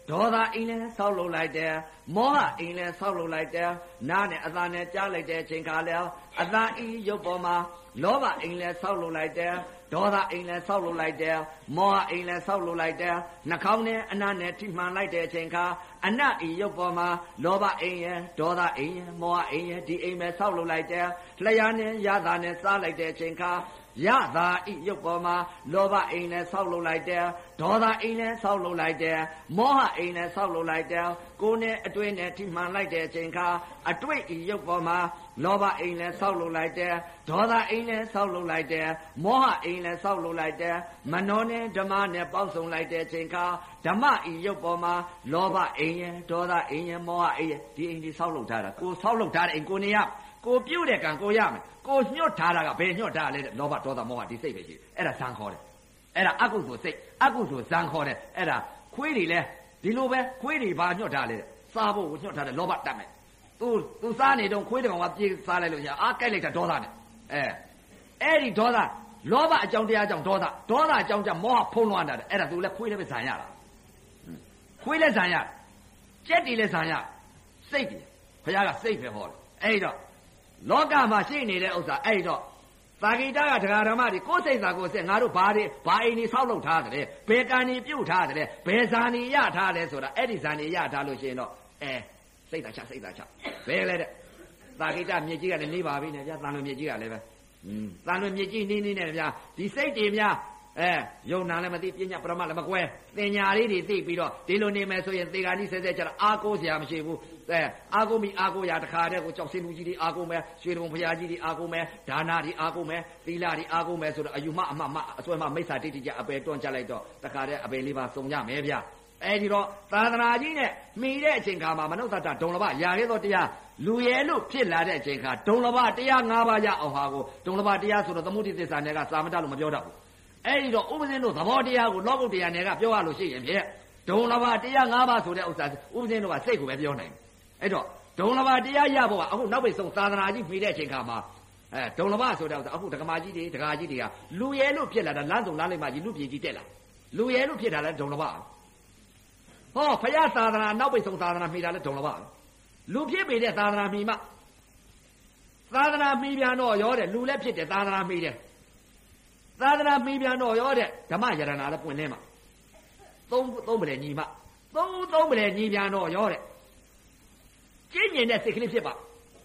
ဒေါသအိမ်လဲဆောက်လုပ်လိုက်တယ်မောဟအိမ်လဲဆောက်လုပ်လိုက်တယ်နားနဲ့အသာနဲ့ကြားလိုက်တဲ့အချိန်ခါလဲအသာအိမ်ရုပ်ပေါ်မှာလောဘအိမ်လဲဆောက်လုပ်လိုက်တယ်ဒေါသအိမ်လဲဆောက်လုပ်လိုက်တယ်မောဟအိမ်လဲဆောက်လုပ်လိုက်တယ်နှာခေါင်းနဲ့အနတ်နဲ့ထိမှန်လိုက်တဲ့အချိန်ခါအနတ်အိမ်ရုပ်ပေါ်မှာလောဘအိမ်ရဲ့ဒေါသအိမ်ရဲ့မောဟအိမ်ရဲ့ဒီအိမ်ပဲဆောက်လုပ်လိုက်တယ်လျှာနဲ့ရတာနဲ့စားလိုက်တဲ့အချိန်ခါရတာဤရုပ်ပေါ်မှာလောဘအိမ်နဲ့ဆောက်လုပ်လိုက်တယ်ဒေါသအိမ်နဲ့ဆောက်လုပ်လိုက်တယ်မောဟအိမ်နဲ့ဆောက်လုပ်လိုက်တယ်ကိုယ်နဲ့အတွေ့နဲ့ထိမှန်လိုက်တဲ့အချိန်ခါအတွေ့ဤရုပ်ပေါ်မှာလောဘအိမ်နဲ့ဆောက်လုပ်လိုက်တယ်ဒေါသအိမ်နဲ့ဆောက်လုပ်လိုက်တယ်မောဟအိမ်နဲ့ဆောက်လုပ်လိုက်တယ်မနောနဲ့ဓမ္မနဲ့ပေါင်းစုံလိုက်တဲ့အချိန်ခါဓမ္မဤရုပ်ပေါ်မှာလောဘအိမ်ရဲ့ဒေါသအိမ်ရဲ့မောဟအိမ်ရဲ့ဒီအိမ်ဒီဆောက်လုပ်ထားတာကိုဆောက်လုပ်ထားတဲ့အိမ်ကိုနေရကိုပြုတ်တဲ့ကံကိုရမယ်ကိုညှော့ထားတာကဘယ်ညှော့ထားလဲတဲ့လောဘဒေါသမောဟဒီစိတ်ပဲရှိတယ်အဲ့ဒါဇံခေါ်တယ်အဲ့ဒါအကုသိုလ်စိတ်အကုသိုလ်ဇံခေါ်တယ်အဲ့ဒါခွေးတွေလဲဒီလိုပဲခွေးတွေဘာညှော့ထားလဲတဲ့စားဖို့ကိုညှော့ထားတယ်လောဘတတ်မယ်သူသူစားနေတော့ခွေးတကောင်ကပြေးစားလိုက်လို့ညာအားကြိုက်လိုက်တာဒေါသနဲ့အဲအဲ့ဒီဒေါသလောဘအကြောင်းတရားကြောင့်ဒေါသဒေါသအကြောင်းကြောင့်မောဟဖုံးလွှမ်းတာတဲ့အဲ့ဒါသူလဲခွေးလဲပဲဇံရတာခွေးလဲဇံရကြက်တွေလဲဇံရစိတ်တွေဘုရားကစိတ်ပဲဟောတယ်အဲ့တော့လောကမှာရှိနေတဲ့ဥစ္စာအဲ့တော့သာဂိတကတရားဓမ္မတွေကိုယ်စိတ်သာကိုယ်စိတ်ငါတို့ဘာတွေဘာအိမ်ကြီးဆောက်လုပ်ထားတယ်ဘယ်ကံကြီးပြုတ်ထားတယ်ဘယ်ဇာနေရထားတယ်ဆိုတာအဲ့ဒီဇာနေရထားလို့ရှိရင်တော့အဲစိတ်သာချစိတ်သာချဘယ်လဲတဲ့သာဂိတမြေကြီးကလည်းနေပါပြီနဲ့ဗျာသံလွင်မြေကြီးကလည်းပဲอืมသံလွင်မြေကြီးနေနေနဲ့ဗျာဒီစိတ်တွေများအဲယုံနာလည်းမသိပညာပရမလည်းမကွဲသင်ညာလေးတွေသိပြီးတော့ဒီလိုနေမယ်ဆိုရင်သေဂာနိဆဲဆဲကြတာအာကိုးစရာမရှိဘူးအဲအာကိုးမိအာကိုးရာတခါတည်းကိုကြောက်စင်လူကြီးတွေအာကိုးမယ်ရွှေတုံဘုရားကြီးတွေအာကိုးမယ်ဒါနာတွေအာကိုးမယ်သီလတွေအာကိုးမယ်ဆိုတော့အယူမအမမအစွဲမမိစ္ဆာတိတိကျအပယ်တွန်းကြလိုက်တော့တခါတည်းအပယ်လေးပါစုံကြမယ်ဗျာအဲဒီတော့သာသနာကြီးနဲ့မိတဲ့အချိန်ခါမှာမနုဿတဒုံလဘရာခဲ့သောတရားလူရဲလို့ဖြစ်လာတဲ့အချိန်ခါဒုံလဘတရား၅ပါးရအောင်ဟာကိုဒုံလဘတရားဆိုတော့သမုဒိသစ္စာနဲ့ကသာမတလို့မပြောတတ်ဘူးအဲ့ဒီတော့ဥပဇင်းတို့သဘောတရားကိုလောကုတ္တရာနယ်ကပြောရလို့ရှိရင်ဖြင့်ဒုံလဘတရား၅ပါးဆိုတဲ့ဥစ္စာဥပဇင်းတို့ကစိတ်ကိုပဲပြောနိုင်တယ်အဲ့တော့ဒုံလဘတရားရဖို့ကအခုနောက်ပိတ်ဆုံးသာသနာကြီးပြီးတဲ့အချိန်ခါမှာအဲဒုံလဘဆိုတဲ့ဥစ္စာအခုဒကမာကြီးတွေဒကာကြီးတွေကလူရဲလို့ဖြစ်လာတာလမ်းဆောင်လမ်းလိုက်မှကြီးလူပြည်ကြီးတက်လာလူရဲလို့ဖြစ်တာလဲဒုံလဘဟောဖယားသာသနာနောက်ပိတ်ဆုံးသာသနာမိတာလဲဒုံလဘလူဖြစ်ပေတဲ့သာသနာမိမှသာသနာမိပြန်တော့ရောတဲ့လူလည်းဖြစ်တယ်သာသနာမိတယ်သာသနာမိပြန်တော့ရောတဲ့ဓမ္မယရဏလည်းပွင့်နေမှာသုံးသုံးပလေညီမသုံးသုံးပလေညီပြန်တော့ရောတဲ့ကျင့်ကျင်တဲ့စိတ်ကလေးဖြစ်ပါ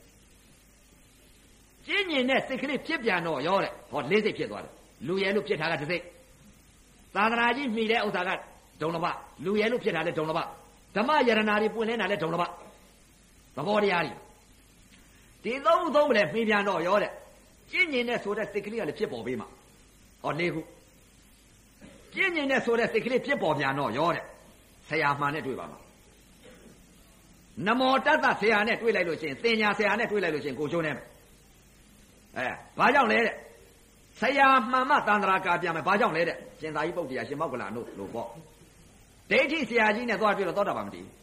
ကျင့်ကျင်တဲ့စိတ်ကလေးဖြစ်ပြန်တော့ရောတဲ့ဟောလေးစိတ်ဖြစ်သွားတယ်လူရဲလို့ဖြစ်တာကတစ်စိတ်သာသနာကြီးမိတဲ့ဥစ္စာကဒုံလဘလူရဲလို့ဖြစ်တာလဲဒုံလဘဓမ္မယရဏတွေပွင့်နေတာလဲဒုံလဘသဘောတရားကြီးဒီသုံးသုံးပလေမိပြန်တော့ရောတဲ့ကျင့်ကျင်တဲ့ဆိုတဲ့စိတ်ကလေးကလည်းဖြစ်ပေါ်ပေးမှာဟောလေးခုကျင့်ကျင်တဲ့ဆိုတဲ့စိတ်ကလေးဖြစ်ပေါ်ပြန်တော့ရောတဲ့ဆရာမှန်နဲ့တွေ့ပါမှာနမောတတ္တဆရာနဲ့တွေ့လိုက်လို့ရှိရင်သင်ညာဆရာနဲ့တွေ့လိုက်လို့ရှိရင်ကိုကျိုးနေမယ်အဲဘာကြောင့်လဲတဲ့ဆရာမှန်မှသန္တရာကာပြမယ်ဘာကြောင့်လဲတဲ့ရှင်သာရိပုတ္တရာရှင်မောက္ကလတို့လို့ပေါ့ဒိဋ္ဌိဆရာကြီးနဲ့သွားတွေ့တော့သောတာပန်မတည်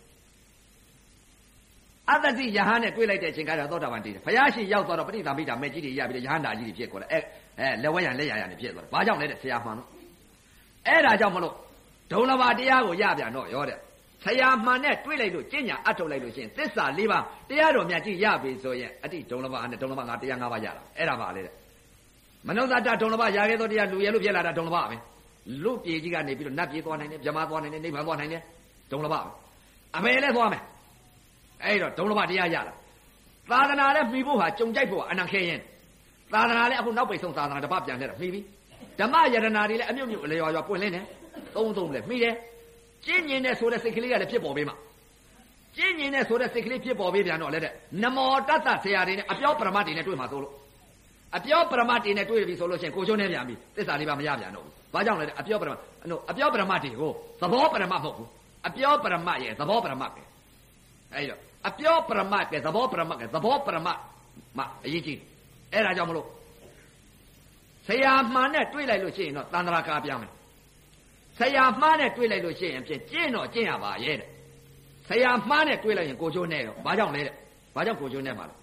အတ္တတိယဟန်နဲ့တွေ့လိုက်တဲ့အချိန်ကတော့သောတာပန်တည်တယ်ဘုရားရှင်ရောက်သွားတော့ပဋိသမိတာမဲ့ကြီးတွေရပြီးတော့ယဟန္တာကြီးတွေဖြစ်ကုန်တယ်အဲအဲလက်ဝဲရံလက်ရရံနေဖြစ်သွားတယ်ဘာကြောင့်လဲတဲ့ဆရာမှန်လို့အဲ့ဒါကြောင့်မလို့ဒုံလဘတရားကိုရပြန်တော့ရောတဲ့ဆရာမှန်နဲ့တွေ့လိုက်လို့ကျင့်ညာအထုတ်လိုက်လို့ရှိရင်သစ္စာ၄ပါးတရားတော်မြတ်ကြီးရပြီဆိုရင်အတိဒုံလဘနဲ့ဒုံလဘငါတရား၅ပါးရတာအဲ့ဒါပါလေတဲ့မနုဿတဒုံလဘရခဲ့သောတရားလူရဲလို့ဖြစ်လာတာဒုံလဘပဲလူပြေကြီးကနေပြီးတော့နတ်ပြေသွားနိုင်တယ်ဗြဟ္မာသွားနိုင်တယ်နိဗ္ဗာန်သွားနိုင်တယ်ဒုံလဘပဲအမေလည်းသွားမယ်အဲ့တော့ဒုံလဘတရားရလာသာသနာနဲ့မှီဖို့ဟာကြုံကြိုက်ဖို့အနံခဲရင်သာသနာလည်းအခုနောက်ပိတ်ဆုံးသာသနာတစ်ပတ်ပြန်ခဲ့တာမှီပြီဓမ္မယရဏတွေလည်းအမြုပ်မြုပ်အလျော်ရွာပွင့်လင်းတယ်သုံးသုံးလည်းမှီတယ်ကျင့်ကျင်တဲ့ဆိုတဲ့စိတ်ကလေးကလည်းဖြစ်ပေါ်ပေးမှာကျင့်ကျင်တဲ့ဆိုတဲ့စိတ်ကလေးဖြစ်ပေါ်ပေးပြန်တော့လေတဲ့နမောတတ္တဆရာတွေနဲ့အပြောပရမတ်တွေနဲ့တွေ့မှာဆိုလို့အပြောပရမတ်တွေနဲ့တွေ့ပြီဆိုလို့ရှိရင်ကိုကျိုးနေပြန်ပြီသစ္စာလေးပါမရပြန်တော့ဘူးဘာကြောင့်လဲတဲ့အပြောပရမတ်အပြောပရမတ်တွေကိုသဘောပရမတ်မဟုတ်ဘူးအပြောပရမတ်ရဲ့သဘောပရမတ်ပဲအဲ့တော့အပြောပရမတ်ကသဘောပရမတ်ကသဘောပရမတ်မအရေးကြီးအဲ့ဒါကြောင့်မလို့ဆရာမှန်နဲ့တွေ့လိုက်လို့ရှိရင်တော့သန္တရာကာပြမယ်ဆရာမှားနဲ့တွေ့လိုက်လို့ရှိရင်ဖြင့်ကျင့်တော့ကျင့်ရပါရဲ့တဲ့ဆရာမှားနဲ့တွေ့လိုက်ရင်ကိုကျိုးနဲ့တော့ဘာကြောင့်လဲတဲ့ဘာကြောင့်ကိုကျိုးနဲ့မှာလဲ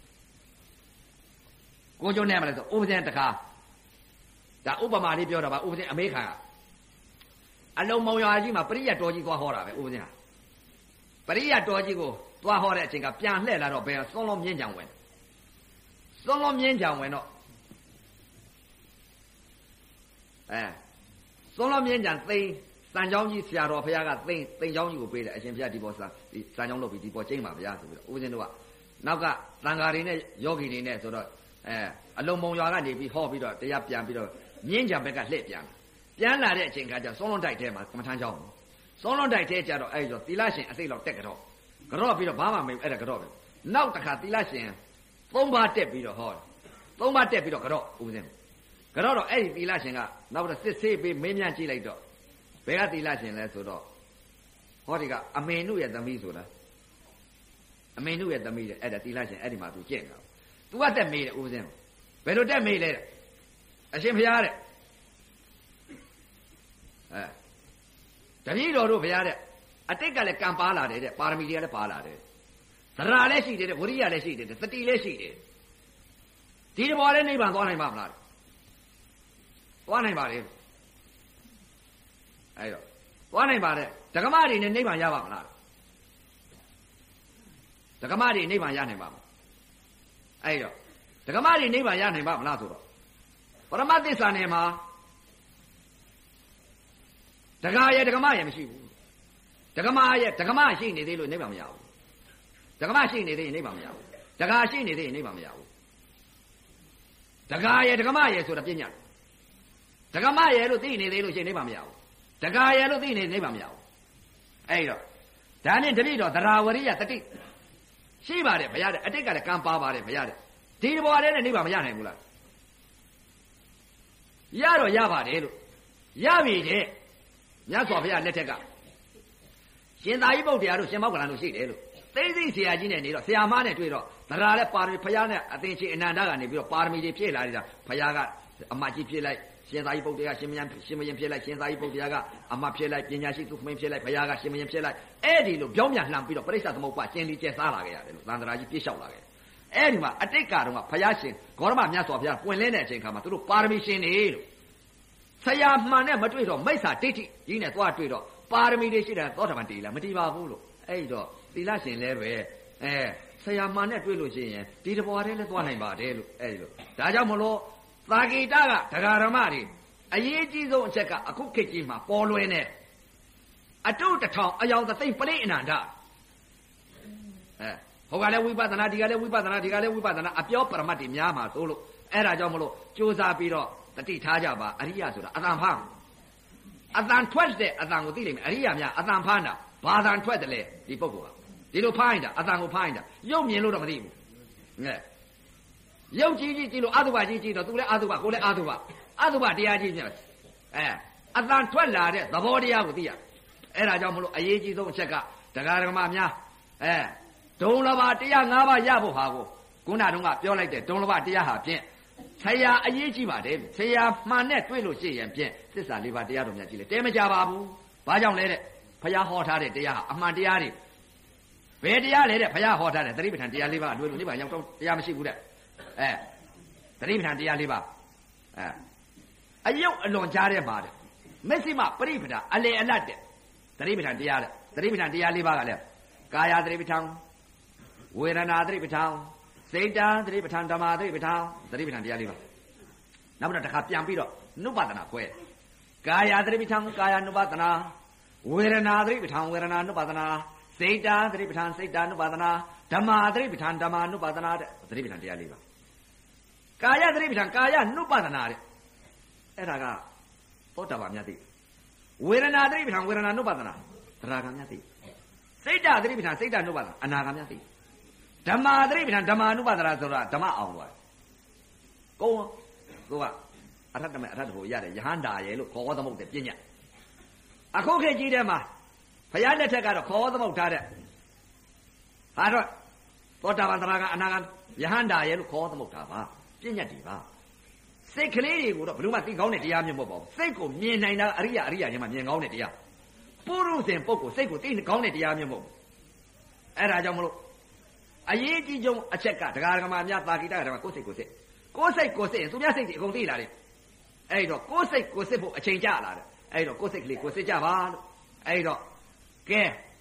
ကိုကျိုးနဲ့မှာလဲဆိုဥပဇင်းတခါဒါဥပမာလေးပြောတာပါဥပဇင်းအမေခါအလုံးမောင်ရွာကြီးမှာပရိယတ်တော်ကြီးသွားဟောတာပဲဥပဇင်းဟာပရိယတ်တော်ကြီးကိုသွားဟောတဲ့အချိန်ကပြန်လှည့်လာတော့ဘယ်စွန်းလုံးမြင်းကြံဝင်စွန်းလုံးမြင်းကြံဝင်တော့အဲစွန်းလုံးမြင်းကြံသိစံเจ้าကြီးဆရာတော်ဘုရားကသိသိเจ้าကြီးကိုပေးတယ်အရှင်ဘုရားဒီပေါ်စံဒီစံเจ้าလုပ်ပြီးဒီပေါ်ကျိမ့်ပါဗျာဆိုပြီးတော့ဦးဇင်းတို့ကနောက်ကသံဃာတွေနဲ့ယောဂီတွေနဲ့ဆိုတော့အဲအလုံးမုံရွာကနေပြီးဟောပြီးတော့တရားပြန်ပြီးတော့မြင်းကြံဘက်ကလှည့်ပြန်ပြန်လာတဲ့အချိန်ကကျစွန်းလုံးတိုက်ထဲမှာကမ္မထမ်းเจ้าစွန်းလုံးတိုက်ထဲကျတော့အဲ့ဆိုသီလရှင်အစိတ်လောက်တက်ကြတော့ကြော့ပြီးတော့ဘာမှမအဲ့ဒါကြော့ပဲနောက်တစ်ခါသီလရှင်သုံးပါးတက်ပြီးတော့ဟောသုံးပါးတက်ပြီးတော့ကြော့ဦးဇင်းကြော့တော့အဲ့ဒီသီလရှင်ကနောက်တော့စစ်ဆေးပြီးမင်းမြန်ကြည့်လိုက်တော့ဘယ်ကသီလရှင်လဲဆိုတော့ဟောဒီကအမေနုရဲ့သမီးဆိုတာအမေနုရဲ့သမီးတဲ့အဲ့ဒါသီလရှင်အဲ့ဒီမှာသူကျင့်တာသူကတက်မေးတယ်ဦးဇင်းဘယ်လိုတက်မေးလဲတဲ့အရှင်ဘုရားတဲ့အဲတပည့်တော်တို့ဘုရားတဲ့အတိတ်ကလည်းကံပါလာတယ်တဲ့ပါရမီတွေကလည်းပါလာတယ်သရလည်းရှိတယ်တဲ့ဝရိယလည်းရှိတယ်တဲ့သတိလည်းရှိတယ်ဒီတဘောလည်းနိဗ္ဗာန်သွားနိုင်ပါမလားသွားနိုင်ပါလေအဲ့တော့သွားနိုင်ပါတဲ့ဓကမတွေနဲ့နိဗ္ဗာန်ရပါမလားဓကမတွေနိဗ္ဗာန်ရနိုင်ပါမလားအဲ့တော့ဓကမတွေနိဗ္ဗာန်ရနိုင်ပါမလားဆိုတော့ပရမသစ္စာနယ်မှာဓကရဲ့ဓကမရဲ့မရှိဘူးဓကမရဲ့ဓကမရှိနေသေးလို့နိဗ္ဗာန်မရဘူးဓကမရှိနေသေးရင်နိဗ္ဗာန်မရဘူးဓကရှိနေသေးရင်နိဗ္ဗာန်မရဘူးဓကရဲ့ဓကမရဲ့ဆိုတာပြညာဓကမရဲ့လို့သိနေသေးလို့ရှိရင်နိဗ္ဗာန်မရဘူးဓကရဲ့လို့သိနေနိဗ္ဗာန်မရဘူးအဲ့တော့ဒါနဲ့တပိတော့သရဝရိယတတိရှိပါတယ်ဘုရားတဲ့အတိတ်ကလည်းကံပါပါတယ်ဘုရားတဲ့ဒီဘဝတည်းနဲ့နိဗ္ဗာန်မရနိုင်ဘူးလားရတော့ရပါတယ်လို့ရပြီတဲ့မြတ်စွာဘုရားလက်ထက်ကရှင်သာရိပုတ္တရာတို့ရှင်မောက္ကလန်တို့ရှိတယ်လို့သိသိဆရာကြီးနဲ့နေတော့ဆရာမနဲ့တွေ့တော့သရလည်းပါရမီဘုရားနဲ့အသင်္ချေအနန္တကနေပြီးတော့ပါရမီတွေဖြည့်လာနေတာဘုရားကအမကြီးဖြည့်လိုက်ရှင်သာရိပုတ္တရာရှင်မယံရှင်မယံဖြည့်လိုက်ရှင်သာရိပုတ္တရာကအမဖြည့်လိုက်ပညာရှိသူခမင်းဖြည့်လိုက်ဘုရားကရှင်မယံဖြည့်လိုက်အဲ့ဒီလိုပြောင်းပြန်လှန်ပြီးတော့ပရိစ္ဆသမုပ္ပါကျင်လီကျက်စားလာခဲ့ရတယ်လို့သန္တရာကြီးပြည့်လျှောက်လာခဲ့အဲ့ဒီမှာအတိတ်ကတော့ဘုရားရှင်ဂေါရမမြတ်စွာဘုရားပွင့်လင်းတဲ့အချိန်ခါမှာသူတို့ပါရမီရှင်နေလို့ဆရာမှန်နဲ့မတွေ့တော့မိစ္ဆာဒိဋ္ဌိကြီးနဲ့သွားတွေ့တော့ပါရမီတွေရှိတယ်သောတာပန်တည်လားမတည်ပါဘူးလို့အဲ့တော့သီလရှင်လည်းပဲအဲဆရာမှန်နဲ့တွေ့လို့ရှိရင်ဒီတဘွားတည်းလည်းသွားနိုင်ပါတယ်လို့အဲ့လိုဒါကြောင့်မလို့သာဂိတကဒဂရမတွေအရေးကြီးဆုံးအချက်ကအခုခေတ်ကြီးမှာပေါ်လွင်တဲ့အတုတထောင်အယောင်သိမ့်ပရိအနန္တအဲဟိုကလည်းဝိပဿနာဒီကလည်းဝိပဿနာဒီကလည်းဝိပဿနာအပြောပရမတ်တွေများမှာသို့လို့အဲ့ဒါကြောင့်မလို့ကြိုးစားပြီးတော့တတိထားကြပါအရိယဆိုတာအတန်ဖားအတန်ထွက်တဲ့အတန်ကိုသိလိမ့်မယ်အရိယများအတန်ဖားတာဘာတန်ထွက်တယ်လဲဒီပုဂ္ဂိုလ်ကဒီလိုဖိုင်းတာအတန်ကိုဖိုင်းတာရုပ်မြင်လို့တော့မသိဘူးငဲ့ရုပ်ကြီးကြီးကြည့်လို့အတုပကြီးကြည့်တော့သူလည်းအတုပကိုလည်းအတုပအတုပတရားကြီးမြတ်အဲအတန်ထွက်လာတဲ့သဘောတရားကိုသိရအဲ့ဒါကြောင့်မလို့အရေးကြီးဆုံးအချက်ကဒကာဒကမများအဲဒုံလဘတရား၅ပါးရဖို့ဟာကိုခုနတုန်းကပြောလိုက်တဲ့ဒုံလဘတရားဟာဖြင့်ဆရာအရေးကြီးပါတယ်ဆရာမှန်နဲ့တွေ့လို့ရှိရင်ဖြင့်သစ္စာလေးပါးတရားတော်များကြည့်လေတဲမကြပါဘူးဘာကြောင့်လဲတဲ့ဘုရားဟောထားတဲ့တရားဟာအမှန်တရားတွေဘယ်တရားလဲတဲ့ဘုရားဟောထားတဲ့သတိပဋ္ဌာန်တရားလေးပါအတွေ့လို့နိဗ္ဗာန်ရောက်တော့တရားမရှိဘူးတဲ့အဲသတိပဋ္ဌာန်တရားလေးပါအဲအယုတ်အလွန်ကြားတဲ့မှာတဲ့မက်စိမပရိပဒအလေအလတ်တဲ့သတိပဋ္ဌာန်တရားတဲ့သတိပဋ္ဌာန်တရားလေးပါကလည်းကာယသတိပဋ္ဌာန်ဝေဒနာသတိပဋ္ဌာန်စိတ်တံသတိပဋ္ဌာန်ဓမ္မသတိပဋ္ဌာန်သတိပဋ္ဌာန်တရားလေးပါနောက်တော့တစ်ခါပြန်ပြီးတော့နုပဒနာခွဲကာယသတိပဋ္ဌာန်ကာယ ानु ပဒနာဝေဒနာသတိပဋ္ဌာန်ဝေဒနာ ानु ပဒနာစိတ်တံသတိပဋ္ဌာန်စိတ်တံ ानु ပဒနာဓမ္မသတိပဋ္ဌာန်ဓမ္မ ानु ပဒနာတဲ့သတိပဋ္ဌာန်တရားလေးပါကာယသတိပဋ္ဌာန်ကာယ ानु ပဒနာတဲ့အဲ့ဒါကသောတာပန်မြတ်သိဝေဒနာသတိပဋ္ဌာန်ဝေဒနာ ानु ပဒနာသရဂံမြတ်သိစိတ်တသတိပဋ္ဌာန်စိတ်တ ानु ပဒနာအနာဂံမြတ်သိဓမ္မသတိပဋ္ဌာန်ဓမ္မ ानु ပဒနာဆိုတာဓမ္မအောင်သွားကုန်းသူကအရဟတမေအရဟတကိုရတယ်ယဟန္တာရဲ့လို့ခေါ်သမုတ်တဲ့ပညာအခုခေတ်ကြီးထဲမှာဘုရားလက်ထက်ကတော့ခေါ်သမုတ်ထားတဲ့ဟာတော့သောတာပန်သရဂံအနာဂံယဟန္တာရဲ့လို့ခေါ်သမုတ်ထားပါပညာတည်ပါစိတ်ကလေးတွေကိုတော့ဘယ်လိုမှသိကောင်းတဲ့တရားမျိုးမဟုတ်ပါဘူးစိတ်ကိုမြင်နိုင်တာအရိယအရိယချင်းမှမြင်ကောင်းတဲ့တရားပုရုဇဉ်ပုဂ္ဂိုလ်စိတ်ကိုသိကောင်းတဲ့တရားမျိုးမဟုတ်ဘူးအဲ့ဒါကြောင့်မလို့အရေးကြီးဆုံးအချက်ကဒကာဒကမာများသာကိတကဓမ္မကိုယ်စိတ်ကိုယ်စိတ်ကိုယ်စိတ်ကိုယ်စိတ်သူများစိတ်တွေအကုန်သိလာတယ်အဲ့တော့ကိုယ်စိတ်ကိုယ်စိတ်ဖို့အချိန်ကြလာတယ်အဲ့တော့ကိုယ်စိတ်ကလေးကိုယ်စိတ်ကြပါလို့အဲ့တော့ကဲ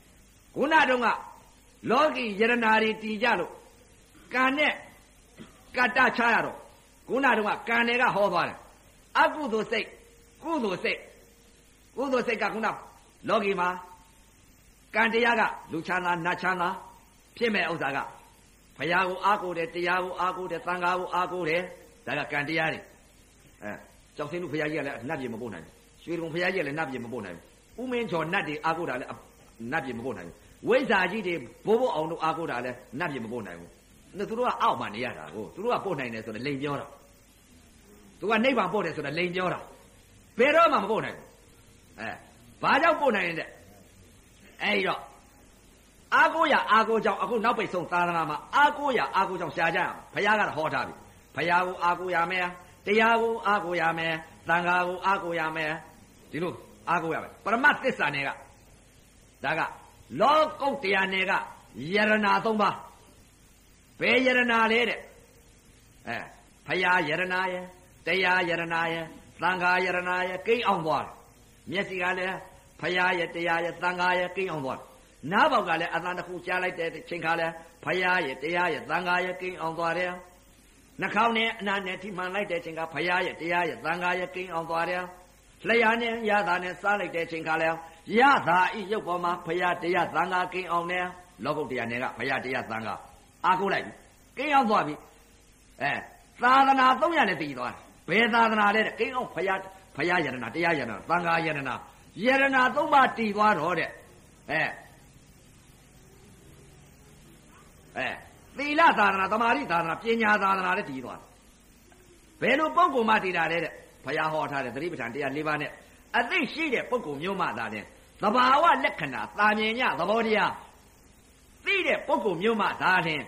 ခုနတုန်းကလောကီယရနာတွေတည်ကြလို့ကံနဲ့ကတ္တချရတော့ခုနတုန်းကကံတွေကဟောသွားတယ်အကုသိုလ်စိတ်ကုသိုလ်စိတ်ကုသိုလ်စိတ်ကခုနလောကီမှာကံတရားကလူချမ်းသာနတ်ချမ်းသာဖြစ်မဲ့ဥစ္စာကဘုရားကိုအားကိုးတယ်တရားကိုအားကိုးတယ်သံဃာကိုအားကိုးတယ်ဒါကကံတရားတွေအဲကြောက်စင်းလူဘုရားကြီးကလည်းနတ်ပြည်မပို့နိုင်ဘူးရွှေတုံဘုရားကြီးကလည်းနတ်ပြည်မပို့နိုင်ဘူးဥမင်းချော်နတ်တွေအားကိုးတာလည်းနတ်ပြည်မပို့နိုင်ဘူးဝိဇ္ဇာကြီးတွေဘိုးဘိုးအောင်တို့အားကိုးတာလည်းနတ်ပြည်မပို့နိုင်ဘူးသူတို့ကအောက်မှာနေရတာကိုသူတို့ကပို့နိုင်တယ်ဆိုတော့လိန်ပြောတာသူကနိဗ္ဗာန်ပို့တယ်ဆိုတော့လိန်ပြောတာဘယ်တော့မှမပို့နိုင်ဘူးအဲဘာကြောင့်ပို့နိုင်တဲ့အဲဒီတော့အာကိုရအာကိုကြောင့်အခုနောက်ပိတ်ဆုံးသာသနာမှာအာကိုရအာကိုကြောင့်ရှားကြရမှာဘုရားကတော့ဟောထားပြီဘုရားကိုအာကိုရမယ်တရားကိုအာကိုရမယ်သံဃာကိုအာကိုရမယ်ဒီလိုအာကိုရမယ်ပရမတ်သစ္စာနယ်ကဒါကလောကုတ်တရားနယ်ကယရနာသုံးပါးဘယ်ယရနာလဲတဲ့အဲဘုရားယရနာယတရားယရနာယသံဃာယရနာယကိန်းအောင်သွားတယ်မျက်စိကလည်းဘုရားရဲ့တရားရဲ့သံဃာရဲ့ကိန်းအောင်သွားတယ်နားပေါက်ကလည်းအသံတစ်ခုကြားလိုက်တဲ့ချိန်ခါလဲဘုရားရဲ့တရားရဲ့သံဃာရဲ့ကိန်းအောင်သွားတယ်နှာခေါင်းနဲ့အနာနဲ့ထိမှန်လိုက်တဲ့ချိန်ကဘုရားရဲ့တရားရဲ့သံဃာရဲ့ကိန်းအောင်သွားတယ်လျှာနဲ့ရတာနဲ့စားလိုက်တဲ့ချိန်ခါလဲရတာဤရုပ်ပေါ်မှာဘုရားတရားသံဃာကိန်းအောင်တယ်လောကုတ်တရားနယ်ကဘုရားတရားသံဃာအားကိုးလိုက်ပြီကိန်းအောင်သွားပြီအဲသာသနာသုံးရနဲ့တည်သွားတယ်ဘယ်သာသနာလဲတဲ့ကိန်းအောင်ဘုရားဘုရားယရနာတရားယရနာသံဃာယရနာယရနာသုံးပါးတည်သွားတော့တဲ့အဲအဲသီလသာသနာသမာဓိသာသနာပညာသာသနာလည်းတည်သွားတယ်ဘယ်လိုပုဂ္ဂိုလ်မှတည်တာလဲတဲ့ဘုရားဟောထားတဲ့သတိပဋ္ဌာန်တရား၄ပါးနဲ့အသိရှိတဲ့ပုဂ္ဂိုလ်မျိုးမှသာတဲ့သဘာဝလက္ခဏာသာမြင်ညသဘောတရားသိတဲ့ပုဂ္ဂိုလ်မျိုးမှသာတဲ့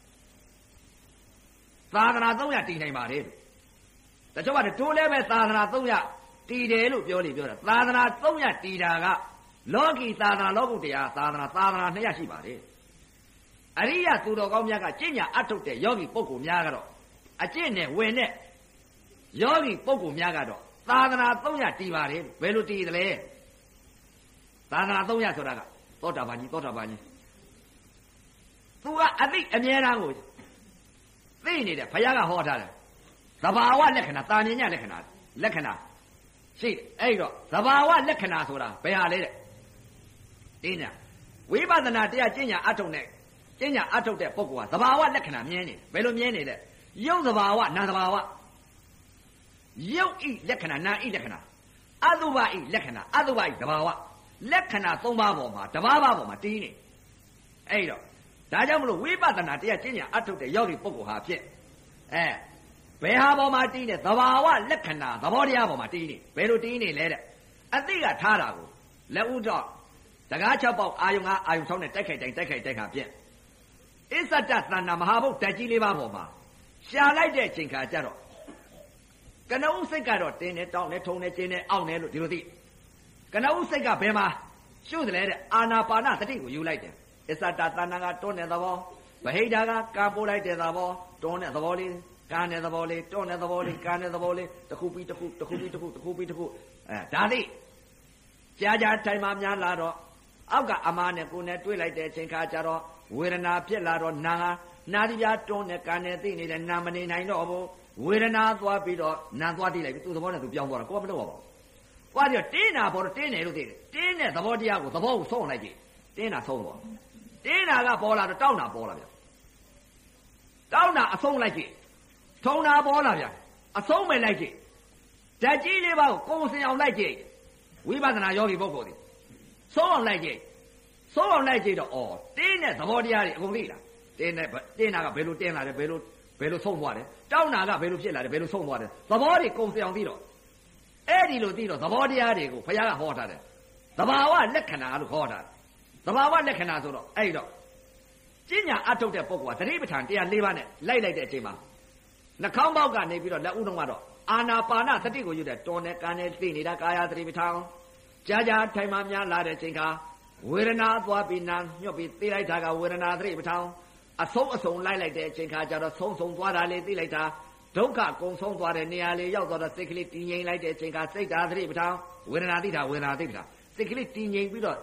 သာသနာသုံးရတည်နိုင်ပါလေတချို့ကတိုးလဲပဲသာသနာသုံးရတည်တယ်လို့ပြောလိပြောတာသာသနာသုံးရတည်တာကလောကီသာသနာလောကုတ္တရာသာသနာသာသနာနှစ်ရရှိပါတယ်အရိယသူတော်ကောင်းများကကျင့်ညာအထုတ်တဲ့ယောဂီပုဂ္ဂိုလ်များကတော့အကျင့်နဲ့ဝင်တဲ့ယောဂီပုဂ္ဂိုလ်များကတော့သာသနာသုံးရတည်ပါတယ်ဘယ်လိုတည်တယ်လဲသာသနာသုံးရဆိုတာကသောတာပန်ကြီးသောတာပန်ကြီးသူကအသိအမြဲတမ်းကိုသိနေတယ်ဘုရားကဟောထားတယ်သဘာဝလက္ခဏာတာမြင်ညလက္ခဏာလက္ခဏာရှိတယ်အဲ့တော့သဘာဝလက္ခဏာဆိုတာဘယ်ဟာလဲတဲ့တင်းညာဝိပဿနာတရားကျင့်ညာအထုတ်နဲ့ကျင့်ညာအထုတ်တဲ့ပုဂ္ဂိုလ်ကသဘာဝလက္ခဏာမြင်နေဘယ်လိုမြင်နေလဲရုပ်သဘာဝနာမ်သဘာဝရုပ်ဤလက္ခဏာနာမ်ဤလက္ခဏာအတုပဤလက္ခဏာအတုပဤသဘာဝလက္ခဏာသုံးပါးပေါ်မှာတဘာဝပေါ်မှာတည်နေအဲ့တော့ဒါကြောင့်မလို့ဝိပဿနာတရားကျင့်ညာအထုတ်တဲ့ယောဂီပုဂ္ဂိုလ်ဟာဖြစ်အဲဘယ်ဟာပေါ်မှာတည်နေသဘာဝလက္ခဏာသဘောတရားပေါ်မှာတည်နေဘယ်လိုတည်နေလဲတဲ့အသိကထားတာကိုလက်ဥတော့တကား၆ပေါက်အာယုံငါအာယုံ၆နဲ့တိုက်ခိုက်တိုင်းတိုက်ခိုက်တိုက်ခါပြက်အစ္ဆတသန္တာမဟာဘုတ်ဓာတ်ကြီးလေးပါးပေါ်မှာရှာလိုက်တဲ့အချိန်ခါကျတော့ကနဦးစိတ်ကတော့တင်းနေတောင်းနေထုံနေကျင်းနေအောင့်နေလို့ဒီလိုသိကနဦးစိတ်ကဘယ်မှာရှုတယ်လဲတဲ့အာနာပါနတတိကိုယူလိုက်တယ်အစ္ဆတသန္တာကတွန်းတဲ့သဘောဗဟိတကကာပိုးလိုက်တဲ့သဘောတွန်းတဲ့သဘောလေးကာတဲ့သဘောလေးတွန်းတဲ့သဘောလေးကာတဲ့သဘောလေးတစ်ခုပြီးတစ်ခုတစ်ခုပြီးတစ်ခုတစ်ခုပြီးတစ်ခုအဲဒါသိကြာကြာထိုင်မှများလာတော့အောက်ကအမားနဲ့ကိုယ်နဲ့တွေ့လိုက်တဲ့အချိန်ခါကျတော့ဝေဒနာဖြစ်လာတော့နာဟာနာတိပြတွန်းနဲ့ကန်နဲ့သိနေတဲ့နာမနေနိုင်တော့ဘူးဝေဒနာသွားပြီးတော့နာသွားတိလိုက်ပြီးသူ့သဘောနဲ့သူပြောင်းသွားတာကိုယ်မလုပ်ပါဘူး။သွားပြီးတော့တင်းတာပေါ်တော့တင်းတယ်လို့သိတယ်တင်းတဲ့သဘောတရားကိုသဘောကိုဆုံးလိုက်ကြည့်တင်းတာဆုံးသွားတင်းတာကပေါ်လာတော့တောင်းတာပေါ်လာဗျတောင်းတာအဆုံးလိုက်ကြည့်ထုံတာပေါ်လာဗျအဆုံးမဲ့လိုက်ကြည့်ဓာတ်ကြီးလေးပါကိုကိုယ်စင်အောင်လိုက်ကြည့်ဝိပဿနာယောဂီပုဂ္ဂိုလ်တွေဆုံးအောင်လိုက်ကြည့်ဆုံးအောင်လိုက်ကြည့်တော့အော်တင်းတဲ့သဘောတရားတွေအကုန်သိလားတင်းတဲ့တင်းတာကဘယ်လိုတင်းလာတယ်ဘယ်လိုဘယ်လိုဆုံးသွားတယ်တောင်းတာကဘယ်လိုဖြစ်လာတယ်ဘယ်လိုဆုံးသွားတယ်သဘောတွေကိုယ်စင်အောင်သိတော့အဲ့ဒီလိုသိတော့သဘောတရားတွေကိုဘုရားကဟောထားတယ်သဘာဝလက္ခဏာလို့ဟောထားတယ်သဘာဝလက္ခဏာဆိုတော့အဲ့တော့ကျင့်ညာအထုတ်တဲ့ပုဂ္ဂိုလ်ကသတိပဋ္ဌာန်တရား၄ပါးနဲ့လိုက်လိုက်တဲ့အချိန်မှာနှာခေါင်းပေါက်ကနေပြီးတော့လက်ဥတုံးကတော့အာနာပါနသတိကိုယူတဲ့တွန်းနဲ့ကန်နဲ့သိနေတာကာယသတိပဋ္ဌာန်ကြာကြာထိုင်မှများလာတဲ့အချိန်ခါဝေဒနာသွားပြီးနာညှော့ပြီးသိလိုက်တာကဝေဒနာသတိပဋ္ဌာန်အဆုံးအဆုံးလိုက်လိုက်တဲ့အချိန်ခါကျတော့ဆုံးဆုံးသွားတာလေသိလိုက်တာဒုက္ခကုံဆုံးသွားတဲ့နေရာလေးရောက်သွားတော့စိတ်ကလေးတည်ငြိမ်လိုက်တဲ့အချိန်ခါစိတ်ဓာတ်သတိပဋ္ဌာန်ဝေဒနာသိတာဝေဒနာသိတာစိတ်ကလေးတည်ငြိမ်ပြီးတော့ဒ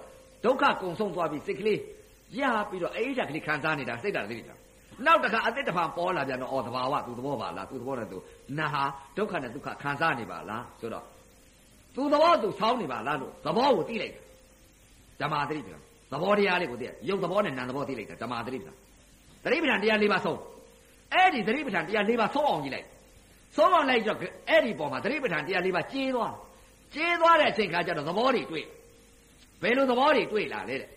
ဒုက္ခကုံဆုံးသွားပြီးစိတ်ကလေးရပြီးတော့အဲ့ဒါကလေးခံစားနေတာစိတ်ဓာတ်သိတယ်နောက်တခါအသက်တဖန်ပေါ်လာပြန်တော့အော်သဘာဝသူသဘောပါလားသူသဘောနဲ့သူနာဟာဒုက္ခနဲ့ဒုက္ခခံစားနေပါလားဆိုတော့သူသဘောသူဆောင်းနေပါလားလို့သဘောကိုသိလိုက်တယ်ဓမ္မသတိပြန်သဘောတရားလေးကိုသိရုပ်သဘောနဲ့နာမ်သဘောသိလိုက်တယ်ဓမ္မသတိပြန်သတိပဋ္ဌာန်တရား၄ပါးဆုံးအဲ့ဒီသတိပဋ္ဌာန်တရား၄ပါးဆုံးအောင်ကြည့်လိုက်ဆုံးအောင်လိုက်တော့အဲ့ဒီပေါ်မှာသတိပဋ္ဌာန်တရား၄ပါးကျင်းသွားကျင်းသွားတဲ့အချိန်ခါကျတော့သဘောတွေတွေ့ဘယ်လိုသဘောတွေတွေ့လာလဲတဲ့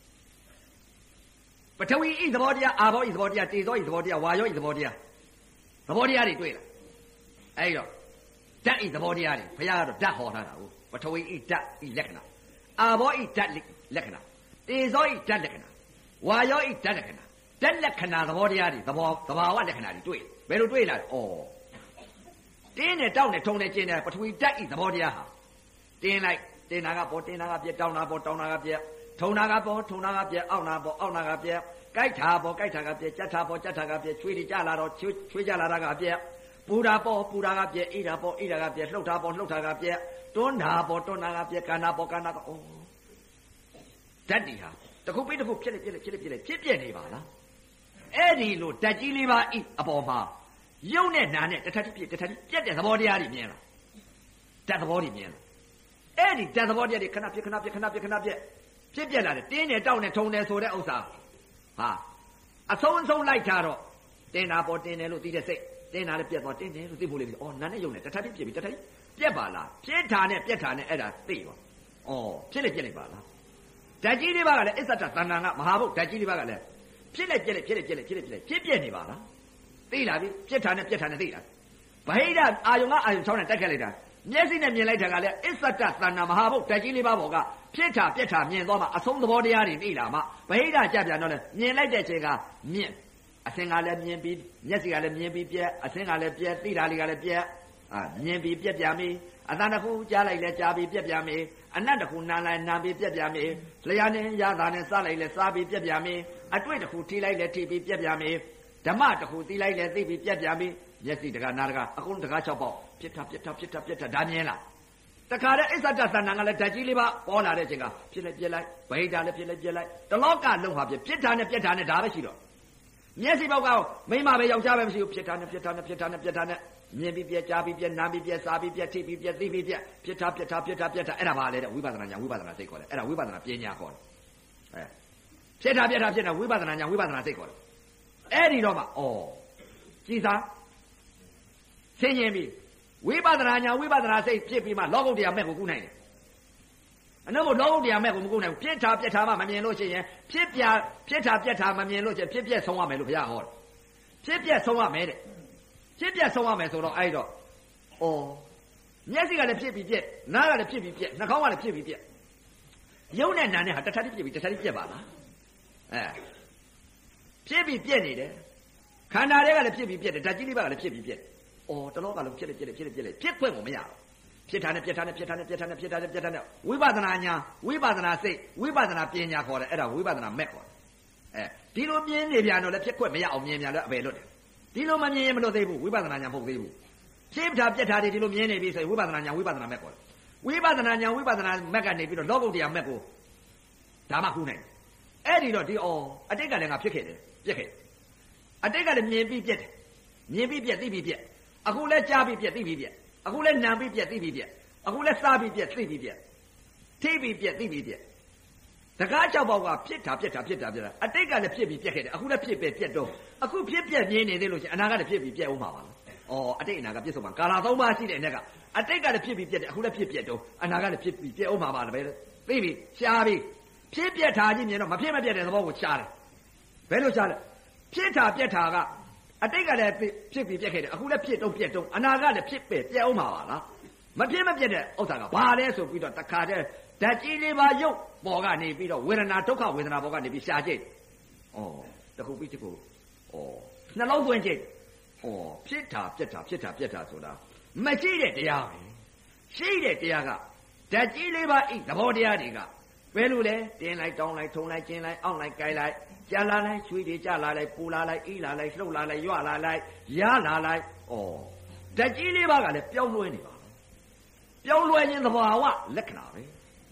ပထဝီဤသဘောတရားအာဘောဤသဘောတရားတေဇောဤသဘောတရားဝါယောဤသဘောတရားသဘောတရားတွေတွေ့လာအဲ့တော့ဓာတ်ဤသဘောတရားတွေဘုရားကတော့ဓာတ်ဟောထားတာကိုပထဝီဤဓာတ်ဤလက္ခဏာအာဘောဤဓာတ်လက္ခဏာတေဇောဤဓာတ်လက္ခဏာဝါယောဤဓာတ်လက္ခဏာဓာတ်လက္ခဏာသဘောတရားတွေသဘောသဘာဝလက္ခဏာတွေတွေ့ဘယ်လိုတွေ့လာလဲဩတင်းနဲ့တောက်နဲ့ထုံနဲ့ကျင်းတဲ့ပထဝီဓာတ်ဤသဘောတရားဟာတင်းလိုက်တင်းနာကပေါ်တင်းနာကပြက်တောင်းနာပေါ်တောင်းနာကပြက်ထုံနာကပေါ်ထုံနာကပြက်အောက်နာပေါ်အောက်နာကပြက်ကြိုက်တာပေါ်ကြိုက်တာကပြက်ကြက်တာပေါ်ကြက်တာကပြက်ချွေးတွေကြလာတော့ချွေးချွေးကြလာတာကပြက်ပူတာပေါ်ပူတာကပြက်အိတာပေါ်အိတာကပြက်လှုပ်တာပေါ်လှုပ်တာကပြက်တွန်းတာပေါ်တွန်းတာကပြက်ကန္နာပေါ်ကန္နာကဩဓာတ်တွေဟာတခုပြီးတခုဖြစ်နေဖြစ်နေဖြစ်နေဖြစ်နေဖြစ်ပြက်နေပါလားအဲ့ဒီလိုဓာတ်ကြီးလေးပါဤအပေါ်မှာရုပ်နဲ့နာနဲ့တထတိပြက်တထတိပြက်တဲ့သဘောတရားတွေမြင်လားဓာတ်သဘောတွေမြင်လားအဲ့ဒီဓာတ်သဘောတရားတွေခဏပြက်ခဏပြက်ခဏပြက်ခဏပြက်ဖြစ်ပြက်လာတယ်တင်းနဲ့တောက်နဲ့ထုံတယ်ဆိုတဲ့ဥစ္စာဟာအဆုံးအဆုံးလိုက်တာတော့တင်းတာပေါ်တင်းတယ်လို့သိတဲ့စိတ်တင်းတာလည်းပြက်သွားတင်းတယ်လို့သိဖို့လေးပြီအော်နာနဲ့ရုပ်နဲ့တထတိပြက်ပြီတထတိပြက်ပါလားပြက်တာနဲ့ပြက်တာနဲ့အဲ့ဒါသိပါအော်ဖြစ်လေပြက်လေပါလားဓာတ်ကြီးလေးပါကလည်းအစ္ဆတသဏ္ဍာန်ကမဟာဘုတ်ဓာတ်ကြီးလေးပါကလည်းဖြစ်လေပြက်လေဖြစ်လေပြက်လေဖြစ်လေပြက်လေဖြစ်ပြက်နေပါလားသိလားပြီပြက်တာနဲ့ပြက်တာနဲ့သိလားဗဟိတအာယုံကအာယုံချောင်းနဲ့တက်ခက်လိုက်တာမျက်စိနဲ့မြင်လိုက်တာကလည်းအစ္ဆတသဏ္ဍာန်မဟာဘုတ်ဓာတ်ကြီးလေးပါပေါ်ကဖြစ်တာပြက်တာမြင်သွားမှအဆုံးသဘောတရားတွေသိလာမှဗဟိတကြပြန်တော့လေမြင်လိုက်တဲ့ချိန်ကမြင်အစင်ကလည်းမြင်ပြီးမျက်စိကလည်းမြင်ပြီးပြက်အစင်ကလည်းပြက်သိတာလေးကလည်းပြက်အာမြင်ပြီးပြက်ပြန်ပြီအသံတစ်ခုကြားလိုက်လဲကြားပြီးပြက်ပြန်ပြီအနတ်တစ်ခုနားလိုက်နားပြီးပြက်ပြန်ပြီလျှာနဲ့ရတာနဲ့စားလိုက်လဲစားပြီးပြက်ပြန်ပြီအတွေ့တစ်ခုထိလိုက်လဲထိပြီးပြက်ပြန်ပြီဓမ္မတစ်ခုသိလိုက်လဲသိပြီးပြက်ပြန်ပြီမျက်စိတကားနားတကားအကုန်တကား၆ပေါက်ပြက်တာပြက်တာပြက်တာပြက်တာဒါမြင်လားတခါတည်းအစ္ဆတသဏ္ဍာန်ကလည်းဓာတ်ကြီးလေးပါပေါ်လာတဲ့အချိန်ကဖြစ်လိုက်ပြက်လိုက်ဗဟိတလည်းဖြစ်လိုက်ပြက်လိုက်တလောကလုံးဟာပြက်ပြက်တာနဲ့ပြက်တာနဲ့ဒါပဲရှိတော့မျက်စိပေါက်ကမိမပဲယောက်ျားပဲမရှိဘူးပြက်တာနဲ့ပြက်တာနဲ့ပြက်တာနဲ့ပြက်တာနဲ့မြင်ပြီးပြက်ကြားပြီးပြက်နားပြီးပြက်စားပြီးပြက်ထိပြီးပြက်သိပြီးပြက်ပြက်တာပြက်တာပြက်တာပြက်တာအဲ့ဒါပါလေတဲ့ဝိပဿနာညာဝိပဿနာစိတ်ခေါ်တယ်အဲ့ဒါဝိပဿနာပညာခေါ်တယ်အဲပြက်တာပြက်တာပြက်တာဝိပဿနာညာဝိပဿနာစိတ်ခေါ်တယ်အဲ့ဒီတော့မှဩကြည်စားဆင်းရင်ပြီးဝိပဿနာညာဝိပဿနာစိတ်ဖြစ်ပြီးမှလောကုတ္တရာမဲ့ကိုကူးနိုင်တယ်အနုဘလောကုတ္တရာမဲ့ကိုမကူးနိုင်ဘူးပြက်တာပြက်တာမှမမြင်လို့ရှိရင်ဖြစ်ပြဖြစ်တာပြက်တာမမြင်လို့ရှိရင်ဖြစ်ပြက်ဆုံးရမယ်လို့ဘုရားဟောတယ်ဖြစ်ပြက်ဆုံးရမယ်တဲ့ဖြစ်ပြက်ဆုံးရမယ်ဆိုတော့အဲ့တော့ဩမျက်စိကလည်းဖြစ်ပြီးပြက်နားကလည်းဖြစ်ပြီးပြက်နှာခေါင်းကလည်းဖြစ်ပြီးပြက်ရုပ်နဲ့နာနဲ့ဟာတထတိဖြစ်ပြီးတထတိပြက်ပါလားအဲဖြစ်ပြီးပြက်နေတယ်ခန္ဓာတွေကလည်းဖြစ်ပြီးပြက်တယ်ဓာတ်ကြီးလေးပါကလည်းဖြစ်ပြီးပြက်ဩတလောကလုံးဖြစ်လေဖြစ်လေဖြစ်လေဖြစ်လေဖြစ်ခွင့်ကိုမရဘူးဖြစ်တာနဲ့ပြက်တာနဲ့ပြက်တာနဲ့ပြက်တာနဲ့ဖြစ်တာနဲ့ပြက်တာနဲ့ဝိပဿနာညာဝိပဿနာစိတ်ဝိပဿနာပညာခေါ်တယ်အဲ့ဒါဝိပဿနာမဲ့ခေါ်တယ်အဲဒီလိုမြင်နေပြန်တော့လည်းဖြစ်ခွင့်မရအောင်မြင်ပြန်တော့အဘယ်လွတ်တယ်ဒီလိုမမြင်ရင်မလွတ်သေးဘူးဝိပဿနာညာမဟုတ်သေးဘူးဖြစ်တာပြက်တာတွေဒီလိုမြင်နေပြီဆိုရင်ဝိပဿနာညာဝိပဿနာမဲ့ခေါ်တယ်ဝိပဿနာညာဝိပဿနာမဲ့ကနေပြီးတော့လောကုတ္တရာမဲ့ကိုဒါမှခုနိုင်အဲ့ဒီတော့ဒီဩအတိတ်ကလည်းငါဖြစ်ခဲ့တယ်ပြက်ခဲ့အတိတ်ကလည်းမြင်ပြီးပြက်တယ်မြင်ပြီးပြက်သိပြီးပြက်အခုလဲကြားပြီးပြက်သိပြီးပြက်အခုလဲနာပြီးပြက်သိပြီးပြက်အခုလဲစားပြီးပြက်သိပြီးပြက်ထိပြီးပြက်သိပြီးပြက်တကားကြောက်ပေါက်ကဖြစ်တာပြက်တာဖြစ်တာပြက်တာအတိတ်ကလည်းဖြစ်ပြီးပြက်ခဲ့တယ်အခုလည်းဖြစ်ပဲပြက်တော့အခုဖြစ်ပြက်မြင်နေသေးလို့ချင်းအနာကလည်းဖြစ်ပြီးပြက်အောင်ပါပါလားဩအတိတ်အနာကပြက်ဆုံးမှာကာလာသုံးပါးရှိတဲ့အနေကအတိတ်ကလည်းဖြစ်ပြီးပြက်တယ်အခုလည်းဖြစ်ပြက်တော့အနာကလည်းဖြစ်ပြီးပြက်အောင်ပါပါလားပဲသိပြီရှားပြီးဖြစ်ပြက်တာကြီးမြင်တော့မဖြစ်မပြက်တဲ့သဘောကိုရှားတယ်ဘယ်လိုရှားလဲဖြစ်တာပြက်တာကအတိတ်ကလည်းဖြစ်ပြီးပြက်ခဲ့တယ်အခုလည်းဖြစ်တော့ပြက်တော့အနာကလည်းဖြစ်ပဲပြက်အောင်ပါပါလားမဖြစ်မပြက်တဲ့ဥစ္စာကဘာလဲဆိုပြီးတော့တခါတည်းဓာတ်ကြီးလေးပါရုပ်ပေါ်ကနေပြီးတော့ဝေဒနာဒုက္ခဝေဒနာပေါ်ကနေပြီးရှားကြည့်ဩတခုပြီးတခုဩနှလုံးသွင်းကြည့်ဩဖြစ်တာပြက်တာဖြစ်တာပြက်တာဆိုတာမရှိတဲ့တရားပဲရှိတဲ့တရားကဓာတ်ကြီးလေးပါဤသဘောတရားတွေကဘယ်လိုလဲတင်းလိုက်တောင်းလိုက်ထုံလိုက်ကျင်းလိုက်အောင့်လိုက်ကြိုက်လိုက်ကြာလာလိုက်ချွေးတွေကြာလာလိုက်ပူလာလိုက်အေးလာလိုက်လှုပ်လာလိုက်ရွလာလိုက်ရလာလိုက်ဩဓာတ်ကြီးလေးပါကလည်းပြောင်းလဲနေပါပြောင်းလဲခြင်းသဘာဝလက္ခဏာပဲ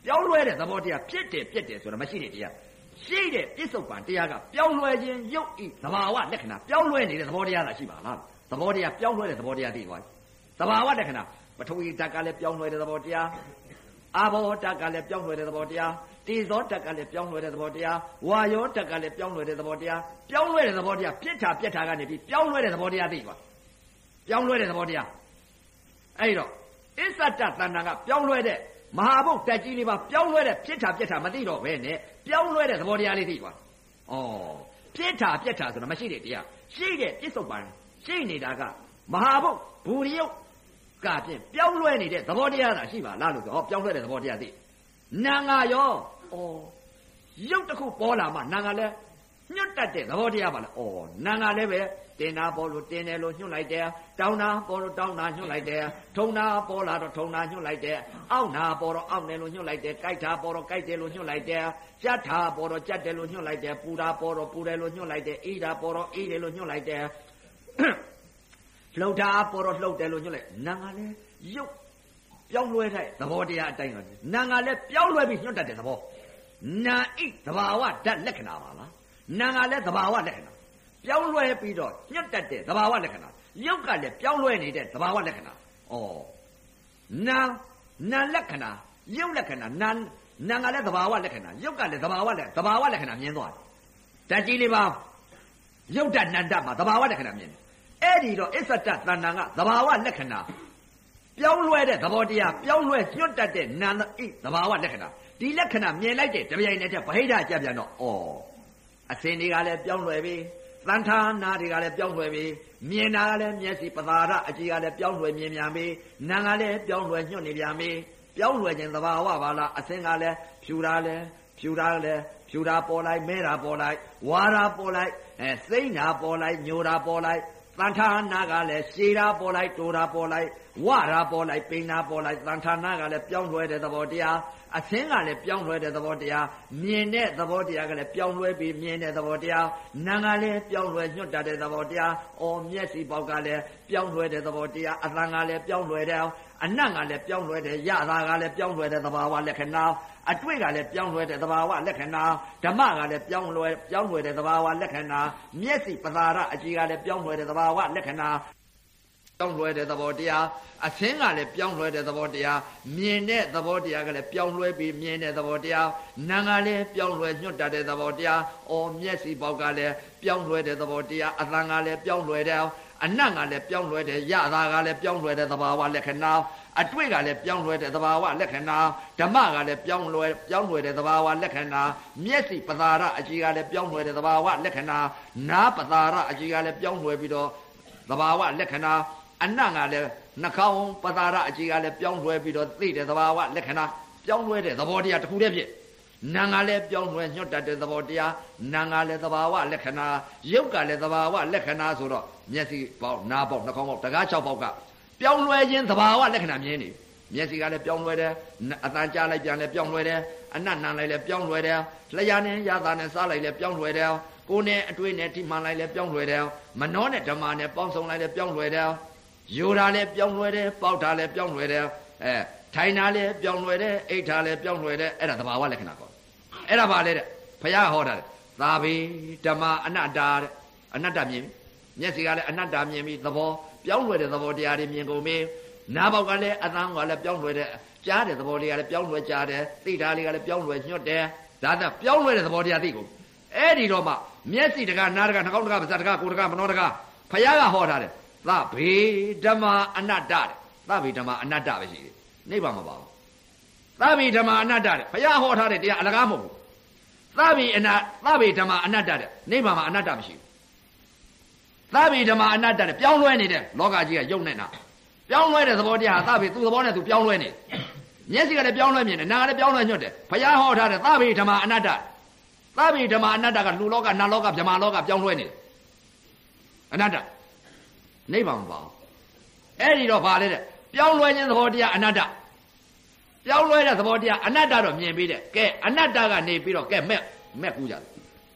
ပြောင်းလဲတဲ့သဘောတရားဖြစ်တယ်ဖြစ်တယ်ဆိုတာမရှိတဲ့တရားရှိတဲ့ပြစ္ဆုတ်ပံတရားကပြောင်းလဲခြင်းရုပ်ဤသဘာဝလက္ခဏာပြောင်းလဲနေတဲ့သဘောတရားသာရှိပါလားသဘောတရားပြောင်းလဲတဲ့သဘောတရားသိသွားသဘာဝလက္ခဏာပထဝီဓာတ်ကလည်းပြောင်းလဲတဲ့သဘောတရားအာဘောဓာတ်ကလည်းပြောင်းလဲတဲ့သဘောတရားတေဇောဓာတ်ကလည်းပြောင်းလဲတဲ့သဘောတရားဝါယောဓာတ်ကလည်းပြောင်းလဲတဲ့သဘောတရားပြောင်းလဲတဲ့သဘောတရားပြစ်တာပြက်တာကနေပြီးပြောင်းလဲတဲ့သဘောတရားသိသွားပြောင်းလဲတဲ့သဘောတရားအဲ့တော့အစ္ဆတတဏ္ဍာကပြောင်းလဲတဲ့မဟာဘုတ်တက်ကြီးလေးပါပြောင်းလဲတဲ့ပြစ်တာပြက်တာမသိတော့ဘဲနဲ့ပြောင်းလဲတဲ့သဘောတရားလေးသိသွားဩပြစ်တာပြက်တာဆိုတာမရှိတဲ့တရားရှိတဲ့ပြစ္ဆုတ်ပံရှိနေတာကမဟာဘုတ်ဘူရိယုတ်ကဖြင့်ပြောင်းလဲနေတဲ့သဘောတရားသာရှိပါလားလို့ဆိုဟောပြောင်းလဲတဲ့သဘောတရားသိနာငါရောဩရုပ်တစ်ခုပေါ်လာမှနာငါလည်းညွတ်တတ်တဲ့သဘောတရားပါလားဩနာငါလည်းပဲတင်နာပေါ်လို့တင်တယ်လို့ညွှတ်လိုက်တယ်တောင်းနာပေါ်လို့တောင်းနာညွှတ်လိုက်တယ်ထုံနာပေါ်လာတော့ထုံနာညွှတ်လိုက်တယ်အောက်နာပေါ်တော့အောက်တယ်လို့ညွှတ်လိုက်တယ်ကြိုက်တာပေါ်တော့ကြိုက်တယ်လို့ညွှတ်လိုက်တယ်ကြက်တာပေါ်တော့ကြက်တယ်လို့ညွှတ်လိုက်တယ်ပူတာပေါ်တော့ပူတယ်လို့ညွှတ်လိုက်တယ်အေးတာပေါ်တော့အေးတယ်လို့ညွှတ်လိုက်တယ်လှုပ်တာပေါ်တော့လှုပ်တယ်လို့ညွှတ်လိုက်နာငါလည်းရုပ်ပြောင်းလဲတဲ့သဘောတရားအတိုင်းပါနာငါလည်းပြောင်းလဲပြီးညွှတ်တတ်တဲ့သဘောနာဣသဘာဝဓာတ်လက္ခဏာပါလားနာငါလည်းသဘာဝလက္ခဏာပြောင်းလဲပြီးတော့ညှက်တတ်တဲ့သဘာဝလက္ခဏာရုပ်ကလည်းပြောင်းလဲနေတဲ့သဘာဝလက္ခဏာဩနာနာလက္ခဏာရုပ်လက္ခဏာနာနာကလည်းသဘာဝလက္ခဏာရုပ်ကလည်းသဘာဝလက္ခဏာသဘာဝလက္ခဏာမြင်သွားတယ်ဓာတ်ကြီးလေးပါရုပ်ဓာတ်နန္တမှာသဘာဝလက္ခဏာမြင်တယ်အဲ့ဒီတော့အစ္ဆတတဏ္ဍာကသဘာဝလက္ခဏာပြောင်းလဲတဲ့သဘောတရားပြောင်းလဲညှက်တတ်တဲ့နာဣသဘာဝလက္ခဏာဒီလက္ခဏာမြင်လိုက်တဲ့တပြိုင်တည်းဗဟိတကြပြန်တော့ဩအစင်တွေကလည်းပြောင်းလဲပြီသံဌာနာတွေကလည်းပြောင်းလဲပြီမြင်တာကလည်းမျက်စိပသာရအကြည့်ကလည်းပြောင်းလဲမြင်ပြန်ပြီနာကလည်းပြောင်းလဲညွတ်နေပြန်ပြီပြောင်းလဲခြင်းသဘာဝပါလားအစင်ကလည်းဖြူတာလည်းဖြူတာလည်းဖြူတာပေါ်လိုက်မဲတာပေါ်လိုက်ဝါတာပေါ်လိုက်အဲစိမ့်တာပေါ်လိုက်ညိုတာပေါ်လိုက်သံဌာနာကလည်းရှည်တာပေါ်လိုက်တိုတာပေါ်လိုက်ဝါတာပေါ်လိုက်ပိန်တာပေါ်လိုက်သံဌာနာကလည်းပြောင်းလဲတဲ့သဘောတရားအသင်းကလည်းပြောင်းလဲတဲ့သဘောတရားမြင်တဲ့သဘောတရားကလည်းပြောင်းလဲပြီးမြင်တဲ့သဘောတရားနာကလည်းပြောင်းလဲညွတ်တတ်တဲ့သဘောတရားအော်မျက်စိပေါက်ကလည်းပြောင်းလဲတဲ့သဘောတရားအသံကလည်းပြောင်းလဲတဲ့အနတ်ကလည်းပြောင်းလဲတဲ့ရတာကလည်းပြောင်းလဲတဲ့သဘာဝလက္ခဏာအတွေ့ကလည်းပြောင်းလဲတဲ့သဘာဝလက္ခဏာဓမ္မကလည်းပြောင်းလဲပြောင်းလဲတဲ့သဘာဝလက္ခဏာမျက်စိပသာရအကြည့်ကလည်းပြောင်းလဲတဲ့သဘာဝလက္ခဏာပြောင်းလဲတဲ့သဘောတရားအသင်းကလည်းပြောင်းလဲတဲ့သဘောတရားမြင်တဲ့သဘောတရားကလည်းပြောင်းလဲပြီးမြင်တဲ့သဘောတရားနာကလည်းပြောင်းလဲညွတ်တတ်တဲ့သဘောတရားအော်မျက်စိပေါက်ကလည်းပြောင်းလဲတဲ့သဘောတရားအသံကလည်းပြောင်းလဲတဲ့အနတ်ကလည်းပြောင်းလဲတဲ့ရတာကလည်းပြောင်းလဲတဲ့သဘာဝလက္ခဏာအတွေ့ကလည်းပြောင်းလဲတဲ့သဘာဝလက္ခဏာဓမ္မကလည်းပြောင်းလဲပြောင်းလဲတဲ့သဘာဝလက္ခဏာမျက်စိပသာရအကြည့်ကလည်းပြောင်းလဲတဲ့သဘာဝလက္ခဏာနားပသာရအကြည့်ကလည်းပြောင်းလဲပြီးတော့သဘာဝလက္ခဏာအနတ်ကလည်းနှာခေါင်းပသာရအကြည့်ကလည်းပြောင်းလဲပြီးတော့သိတဲ့သဘာဝလက္ခဏာပြောင်းလဲတဲ့သဘောတရားတစ်ခုတည်းဖြစ်နာကလည်းပြောင်းလဲညွတ်တတ်တဲ့သဘောတရားနာကလည်းသဘာဝလက္ခဏာရုပ်ကလည်းသဘာဝလက္ခဏာဆိုတော့မျက်စိပေါက်နားပေါက်နှာခေါင်းပေါက်တကား၆ပေါက်ကပြောင်းလဲခြင်းသဘာဝလက္ခဏာမြင်နေမျက်စိကလည်းပြောင်းလဲတယ်အတန်ကြားလိုက်ပြန်လည်းပြောင်းလဲတယ်အနတ်နံလိုက်လည်းပြောင်းလဲတယ်လျှာနဲ့ရတာနဲ့စားလိုက်လည်းပြောင်းလဲတယ်ကိုယ်နဲ့အတွေ့နဲ့ထိမှန်လိုက်လည်းပြောင်းလဲတယ်မနှောနဲ့ဓမ္မနဲ့ပေါင်းစုံလိုက်လည်းပြောင်းလဲတယ်ယူတာလည်းပြောင်းလဲတယ်ပေါက်တာလည်းပြောင်းလဲတယ်အဲထိုင်တာလည်းပြောင်းလဲတယ်အိတ်တာလည်းပြောင်းလဲတယ်အဲ့ဒါသဘာဝလက္ခဏာပေါ့အဲ့ဒါပါလေတဲ့ဘုရားဟောတာသာဘိဓမ္မအနတ္တတဲ့အနတ္တမြင်မျက်စိကလည်းအနတ္တမြင်ပြီးသဘောပြောင်းလဲတဲ့သဘောတရားတွေမြင်ကုန်ပြီနားပေါက်ကလည်းအသံကလည်းပြောင်းလဲတဲ့ကြားတဲ့သဘောတရားလည်းပြောင်းလဲကြားတယ်သိတာလေးကလည်းပြောင်းလဲညွတ်တယ်ဒါသာပြောင်းလဲတဲ့သဘောတရားသိကုန်အဲ့ဒီတော့မှမျက်စိတကနားတကနှာခေါင်းတကပါးစပ်တကကိုယ်တကမနှောတကဘုရားကဟောထားတယ်သဗေဓမ္မအနတ္တတဲ့သဗေဓမ္မအနတ္တပဲရှိတယ်နိဗ္ဗာန်မပါဘူးသဗေဓမ္မအနတ္တတဲ့ဘုရားဟောထားတဲ့တရားအလကားမဟုတ်ဘူးသဗေအနသဗေဓမ္မအနတ္တတဲ့နိဗ္ဗာန်မှာအနတ္တမရှိဘူးသဗေဓမ္မအနတ္တတဲ့ပြောင်းလဲနေတဲ့လောကကြီးကယုံနေတာပြောင်းလဲတဲ့သဘောတရားဟာသဗေသူ့သဘောနဲ့သူပြောင်းလဲနေမျက်စိကလည်းပြောင်းလဲမြင်တယ်နားကလည်းပြောင်းလဲညွတ်တယ်ဘုရားဟောထားတဲ့သဗေဓမ္မအနတ္တသဗေဓမ္မအနတ္တကလူလောကနတ်လောကဗြဟ္မာလောကပြောင်းလဲနေတယ်အနတ္တနိဗ္ဗာန်မပါဘူးအဲ့ဒီတော့ဗာလေတဲ့ပြောင်းလဲခြင်းသဘောတရားအနတ္တပြောင်းလဲတဲ့သဘောတရားအနတ္တတော့မြင်ပြီးတဲ့ကဲအနတ္တကနေပြီးတော့ကဲမဲ့မဲ့ကူးကြတယ်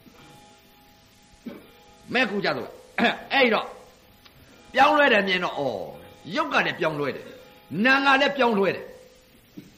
မဲ့ကူးကြတော့အဲ့တော့ပြောင်းလဲတယ်မြင်တော့ဩရုပ်ကလည်းပြောင်းလဲတယ်နာငါလည်းပြောင်းလဲတယ်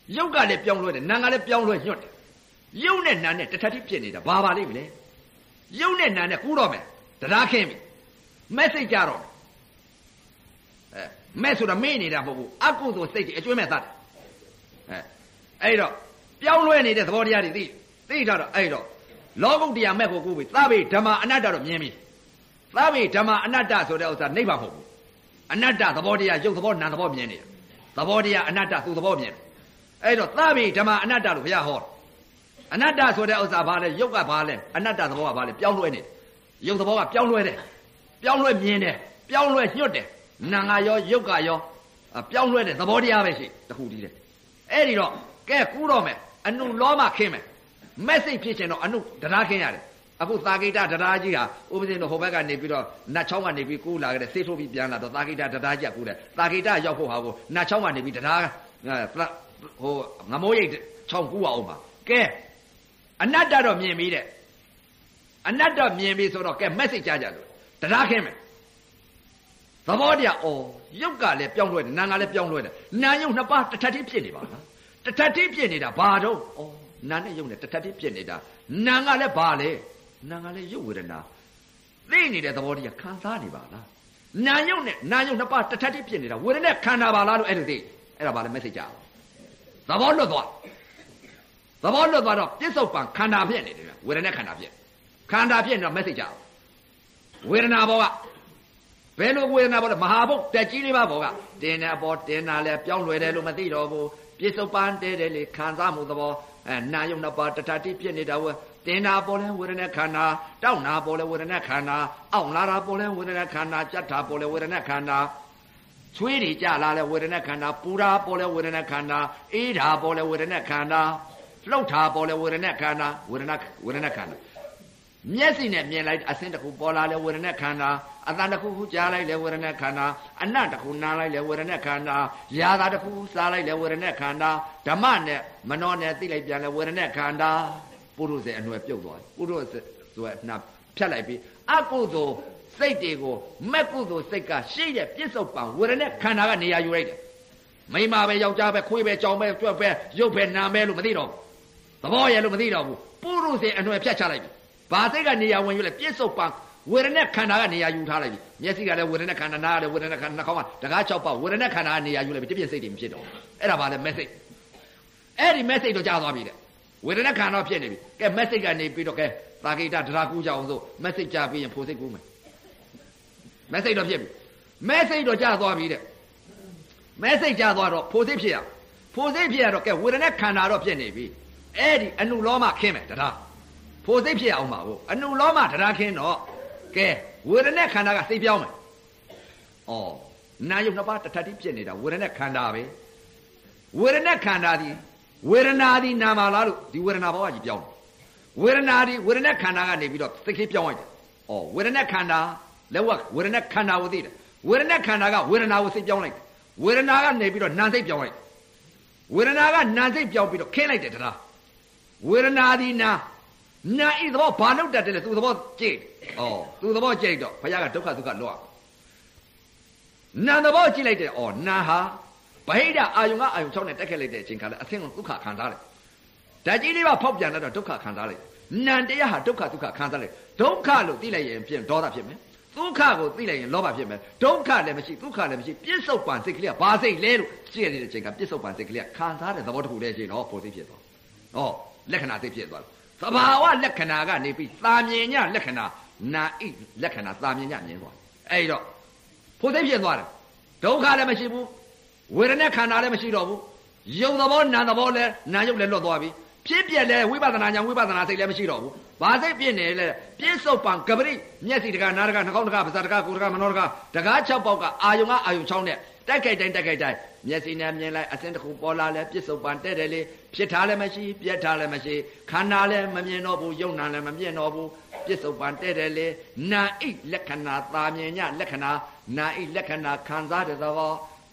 ရုပ်ကလည်းပြောင်းလဲတယ်နာမ်ကလည်းပြောင်းလဲညွတ်တယ်ရုပ်နဲ့နာမ်နဲ့တထတိဖြစ်နေတာဘာပါလိမ့်မလဲရုပ်နဲ့နာမ်နဲ့ကူးတော့မယ်တရားခင်းပြီမက်ဆေ့ကြတော့အဲမဲ့ဆိုတာမေ့နေတာမဟုတ်ဘူးအကုသိုလ်စိတ်တွေအကျွမ်းမဲ့သတ်တယ်အဲအဲ့တော့ပြောင်းလဲနေတဲ့သဘောတရားတွေသိသိထားတော့အဲ့တော့လောကုတ္တရာမဲ့ကိုကူးပြီသဗ္ဗေဓမ္မာအနတ္တတော့မြင်ပြီသဗ္ဗေဓမ္မာအနတ္တဆိုတဲ့ဥစ္စာနိဗ္ဗာန်မဟုတ်ဘူးအနတ္တသဘောတရားရုပ်သဘောနာမ်သဘောမြင်နေတယ်သဘောတရားအနတ္တသူသဘောမြင်တယ်အဲ့တော့သဗ္ဗေဓမ္မာအနတ္တလို့ဘုရားဟောအနတ္တဆိုတဲ့ဥစ္စာဘာလဲရုပ်ကဘာလဲအနတ္တသဘောကဘာလဲပြောင်းလဲနေတယ်ရုပ်သဘောကပြောင်းလဲတယ်ပြောင်းလဲမြင်တယ်ပြောင်းလဲညွတ်တယ်နာငါရောရုပ်ကရောပြောင်းလဲတဲ့သဘောတရားပဲရှိတခုတည်းတဲ့အဲ့ဒီတော့ကဲကူးတော့မယ်အနုလောမခင်းမယ်မက်ဆေ့ဖြစ်ချင်တော့အနုတရားခင်းရတယ်အခုသာဂိတတရားကြီးဟာဥပဒေတော်ဟိုဘက်ကနေပြီးတော့နတ်ချောင်းကနေပြီးကူးလာခဲ့တဲ့ဆေးထိုးပြီးပြန်လာတော့သာဂိတတရားကြီးကကူးတယ်သာဂိတရောက်ဖို့ဟာကိုနတ်ချောင်းကနေပြီးတရားဟိုငမိုးရိတ်ချောင်းကူးအောင်ပါကဲအနတ္တတော့မြင်ပြီတဲ့အနတ္တမြင်ပြီဆိုတော့ကဲမက်ဆေ့ကြကြလို့တရားခင်းမယ်သဘောတရားအော်ရုပ်ကလည်းပြောင်းလဲတယ်နာမ်ကလည်းပြောင်းလဲတယ်နာမ်ရုပ်နှစ်ပါးတစ်ထပ်တည်းဖြစ်နေပါလားတစ်ထပ်တည်းဖြစ်နေတာဘာတော့အော်နာမ်နဲ့ရုပ်နဲ့တစ်ထပ်တည်းဖြစ်နေတာနာမ်ကလည်းဘာလဲနာမ်ကလည်းရုပ်ဝေဒနာသိနေတဲ့သဘောတရားခံစားနေပါလားနာမ်ရုပ်နဲ့နာမ်ရုပ်နှစ်ပါးတစ်ထပ်တည်းဖြစ်နေတာဝေဒနာခန္ဓာပါလားလို့အဲ့လိုသိအဲ့ဒါဘာလဲမက်ဆေ့ကြအောင်သဘောလွတ်သွားသဘောလွတ်သွားတော့ပြစ္ဆုတ်ပံခန္ဓာဖြစ်နေတယ်ဝေဒနာခန္ဓာဖြစ်ခန္ဓာဖြစ်နေတော့မက်ဆေ့ကြအောင်ဝေဒနာဘောကဘယ်လိုဝေဒနာဘောလဲမဟာဘုတ်တက်ကြီးလေးပါဘောကတင်းတဲ့အပေါ်တင်းတာလဲပြောင်းလဲတယ်လို့မသိတော့ဘူးပြစ္ဆုတ်ပံတဲတယ်လေခံစားမှုသဘောအဲနာယုံနှစ်ပါးတထတိဖြစ်နေတာဝဲတင်နာပေါ်လဲဝေဒနာခန္ဓာတောက်နာပေါ်လဲဝေဒနာခန္ဓာအောင့်လာတာပေါ်လဲဝေဒနာခန္ဓာကြက်တာပေါ်လဲဝေဒနာခန္ဓာချွေးတွေကြလာလဲဝေဒနာခန္ဓာပူတာပေါ်လဲဝေဒနာခန္ဓာအေးတာပေါ်လဲဝေဒနာခန္ဓာလှုပ်တာပေါ်လဲဝေဒနာခန္ဓာဝေဒနာဝေဒနာခန္ဓာမျက်စိနဲ့မြင်လိုက်အဆင့်တစ်ခုပေါ်လာလဲဝေဒနာခန္ဓာအတန်တစ်ခုခုကြားလိုက်လဲဝေဒနာခန္ဓာအနတ်တစ်ခုနားလိုက်လဲဝေဒနာခန္ဓာယာသာတစ်ခုစားလိုက်လဲဝေဒနာခန္ဓာဓမ္မနဲ့မနောနဲ့သိလိုက်ပြန်လဲဝေဒနာခန္ဓာပုရုဇေအနွယ်ပြုတ်သွားပုရုဇေဆိုရနှပ်ဖြတ်လိုက်ပြီးအကုသိုလ်စိတ်တွေကိုမက်ကုသိုလ်စိတ်ကရှိတဲ့ပြစ္ဆုတ်ပံဝေဒနာခန္ဓာကနေရာယူလိုက်တယ်မိမပဲယောက်ျားပဲခွေးပဲကြောင်ပဲကြွက်ပဲရုပ်ပဲနာမ်ပဲလို့မသိတော့ဘူးသဘောရလို့မသိတော့ဘူးပုရုဇေအနွယ်ဖြတ်ချလိုက်ပြီဘာစိတ်ကနေရာဝင်ယူလဲပြစ္ဆုတ်ပံဝေဒနာခန္ဓာကနေရာယူထားလိုက်ပြီမျက်စိကလည်းဝေဒနာခန္ဓာနားကလည်းဝေဒနာခန္ဓာနှာခေါင်းကတကား၆ပေါက်ဝေဒနာခန္ဓာကနေရာယူလိုက်ပြီတပြည့်စိတ်တွေမဖြစ်တော့အဲ့ဒါဘာလဲမက်ဆေ့အဲ့ဒီမက်ဆေ့တော့ကြာသွားပြီတဲ့ဝေဒနာခန္ဓာဖြစ်နေပြီကဲမက်ဆေ့ကနေပြီးတော့ကဲသာဂိတတရားကူးကြအောင်ဆိုမက်ဆေ့ကြာပြီးရင်ဖိုစိတ်ကူးမယ်မက်ဆေ့တော့ဖြစ်ပြီမက်ဆေ့တော့ကြာသွားပြီတဲ့မက်ဆေ့ကြာသွားတော့ဖိုစိတ်ဖြစ်ရဖိုစိတ်ဖြစ်ရတော့ကဲဝေဒနာခန္ဓာတော့ဖြစ်နေပြီအဲ့ဒီအနုလောမခင်းမယ်တရားဖိုစိတ်ဖြစ်အောင်ပါဘူးအနုလောမတရားခင်းတော့ကဲဝေဒနာခန္ဓာကစိတ်ပြောင်းမယ်ဩနာယုတ်နှစ်ပါးတထတိဖြစ်နေတာဝေဒနာခန္ဓာပဲဝေဒနာခန္ဓာဒီဝေဒနာဒီနာမလားလို့ဒီဝေဒနာဘောကကြီးပြောင်းတယ်ဝေဒနာဒီဝေဒနာခန္ဓာကနေပြီးတော့စိတ်ကလေးပြောင်းလိုက်တယ်ဩဝေဒနာခန္ဓာလက်ဝက်ဝေဒနာခန္ဓာကိုသိတယ်ဝေဒနာခန္ဓာကဝေဒနာကိုစိတ်ပြောင်းလိုက်တယ်ဝေဒနာကနေပြီးတော့နာစိတ်ပြောင်းလိုက်ဝေဒနာကနာစိတ်ပြောင်းပြီးတော့ခင်းလိုက်တယ်တရားဝေဒနာဒီနာနာဤသဘောဘာလို့တတ်တယ်လဲသူသဘောကြည့်ဩသူသဘောကြည့်တော့ဘုရားကဒုက္ခဒုက္ခလွတ်နာသဘောကြည့်လိုက်တယ်ဩနာဟာဗဟိတအာယုံကအာယုံ၆နဲ့တက်ခဲ့လိုက်တဲ့အချိန်ခါလဲအသင်ကဒုက္ခခံစားလိုက်ဓာတ်ကြီးလေးပါဖောက်ပြန်တော့ဒုက္ခခံစားလိုက်နာတရားဟာဒုက္ခဒုက္ခခံစားလိုက်ဒုက္ခလို့သိလိုက်ရင်ပြင်ဒေါသဖြစ်မယ်ဒုက္ခကိုသိလိုက်ရင်လောဘဖြစ်မယ်ဒုက္ခလည်းမရှိဒုက္ခလည်းမရှိပြစ္ဆုတ်ပံစိတ်ကလေးကဘာစိတ်လဲလို့ကြည့်ရတဲ့အချိန်ကပြစ္ဆုတ်ပံစိတ်ကလေးကခံစားတဲ့သဘောတစ်ခုတည်းရှိတော့ပေါ်သိဖြစ်သွားဩလက္ခဏာသိဖြစ်သွားသဘာဝလက္ခဏာကနေပြီးသာမြင်ညလက္ခဏာနာဣလက္ခဏာသာမြင်ညမြင်သွားအဲ့တော့ဖို့သိဖြစ်သွားတယ်ဒုက္ခလည်းမရှိဘူးဝေဒနာခန္ဓာလည်းမရှိတော့ဘူးယုံသဘောနာသဘောလည်းနာယုတ်လည်းလွတ်သွားပြီဖြစ်ပြက်လဲဝိပဿနာညာဝိပဿနာစိတ်လည်းမရှိတော့ဘူးဘာစိတ်ပြည့်နေလဲပြစ္ဆုတ်ပံကပရိမျက်စိတကာနာတကာနှာခေါင်းတကာပါးစပ်တကာကိုယ်တကာမနောတကာတကား၆ပေါက်ကအာယုံကအာယုံ၆နဲ့တက်ခိုက်တိုင်းတက်ခိုက်တိုင်းမျက်စိနဲ့မြင်လိုက်အစင်းတစ်ခုပေါ်လာလဲပြစ္ဆုတ်ပံတဲ့တယ်လေဖြစ်ထားလည်းမရှိပြက်ထားလည်းမရှိခန္ဓာလည်းမမြင်တော့ဘူးယုံနာလည်းမမြင်တော့ဘူးပြစ္ဆုတ်ပံတဲ့တယ်လေနာဣလက္ခဏာသာမြင်ညလက္ခဏာနာဣလက္ခဏာခံစားတဲ့သဘော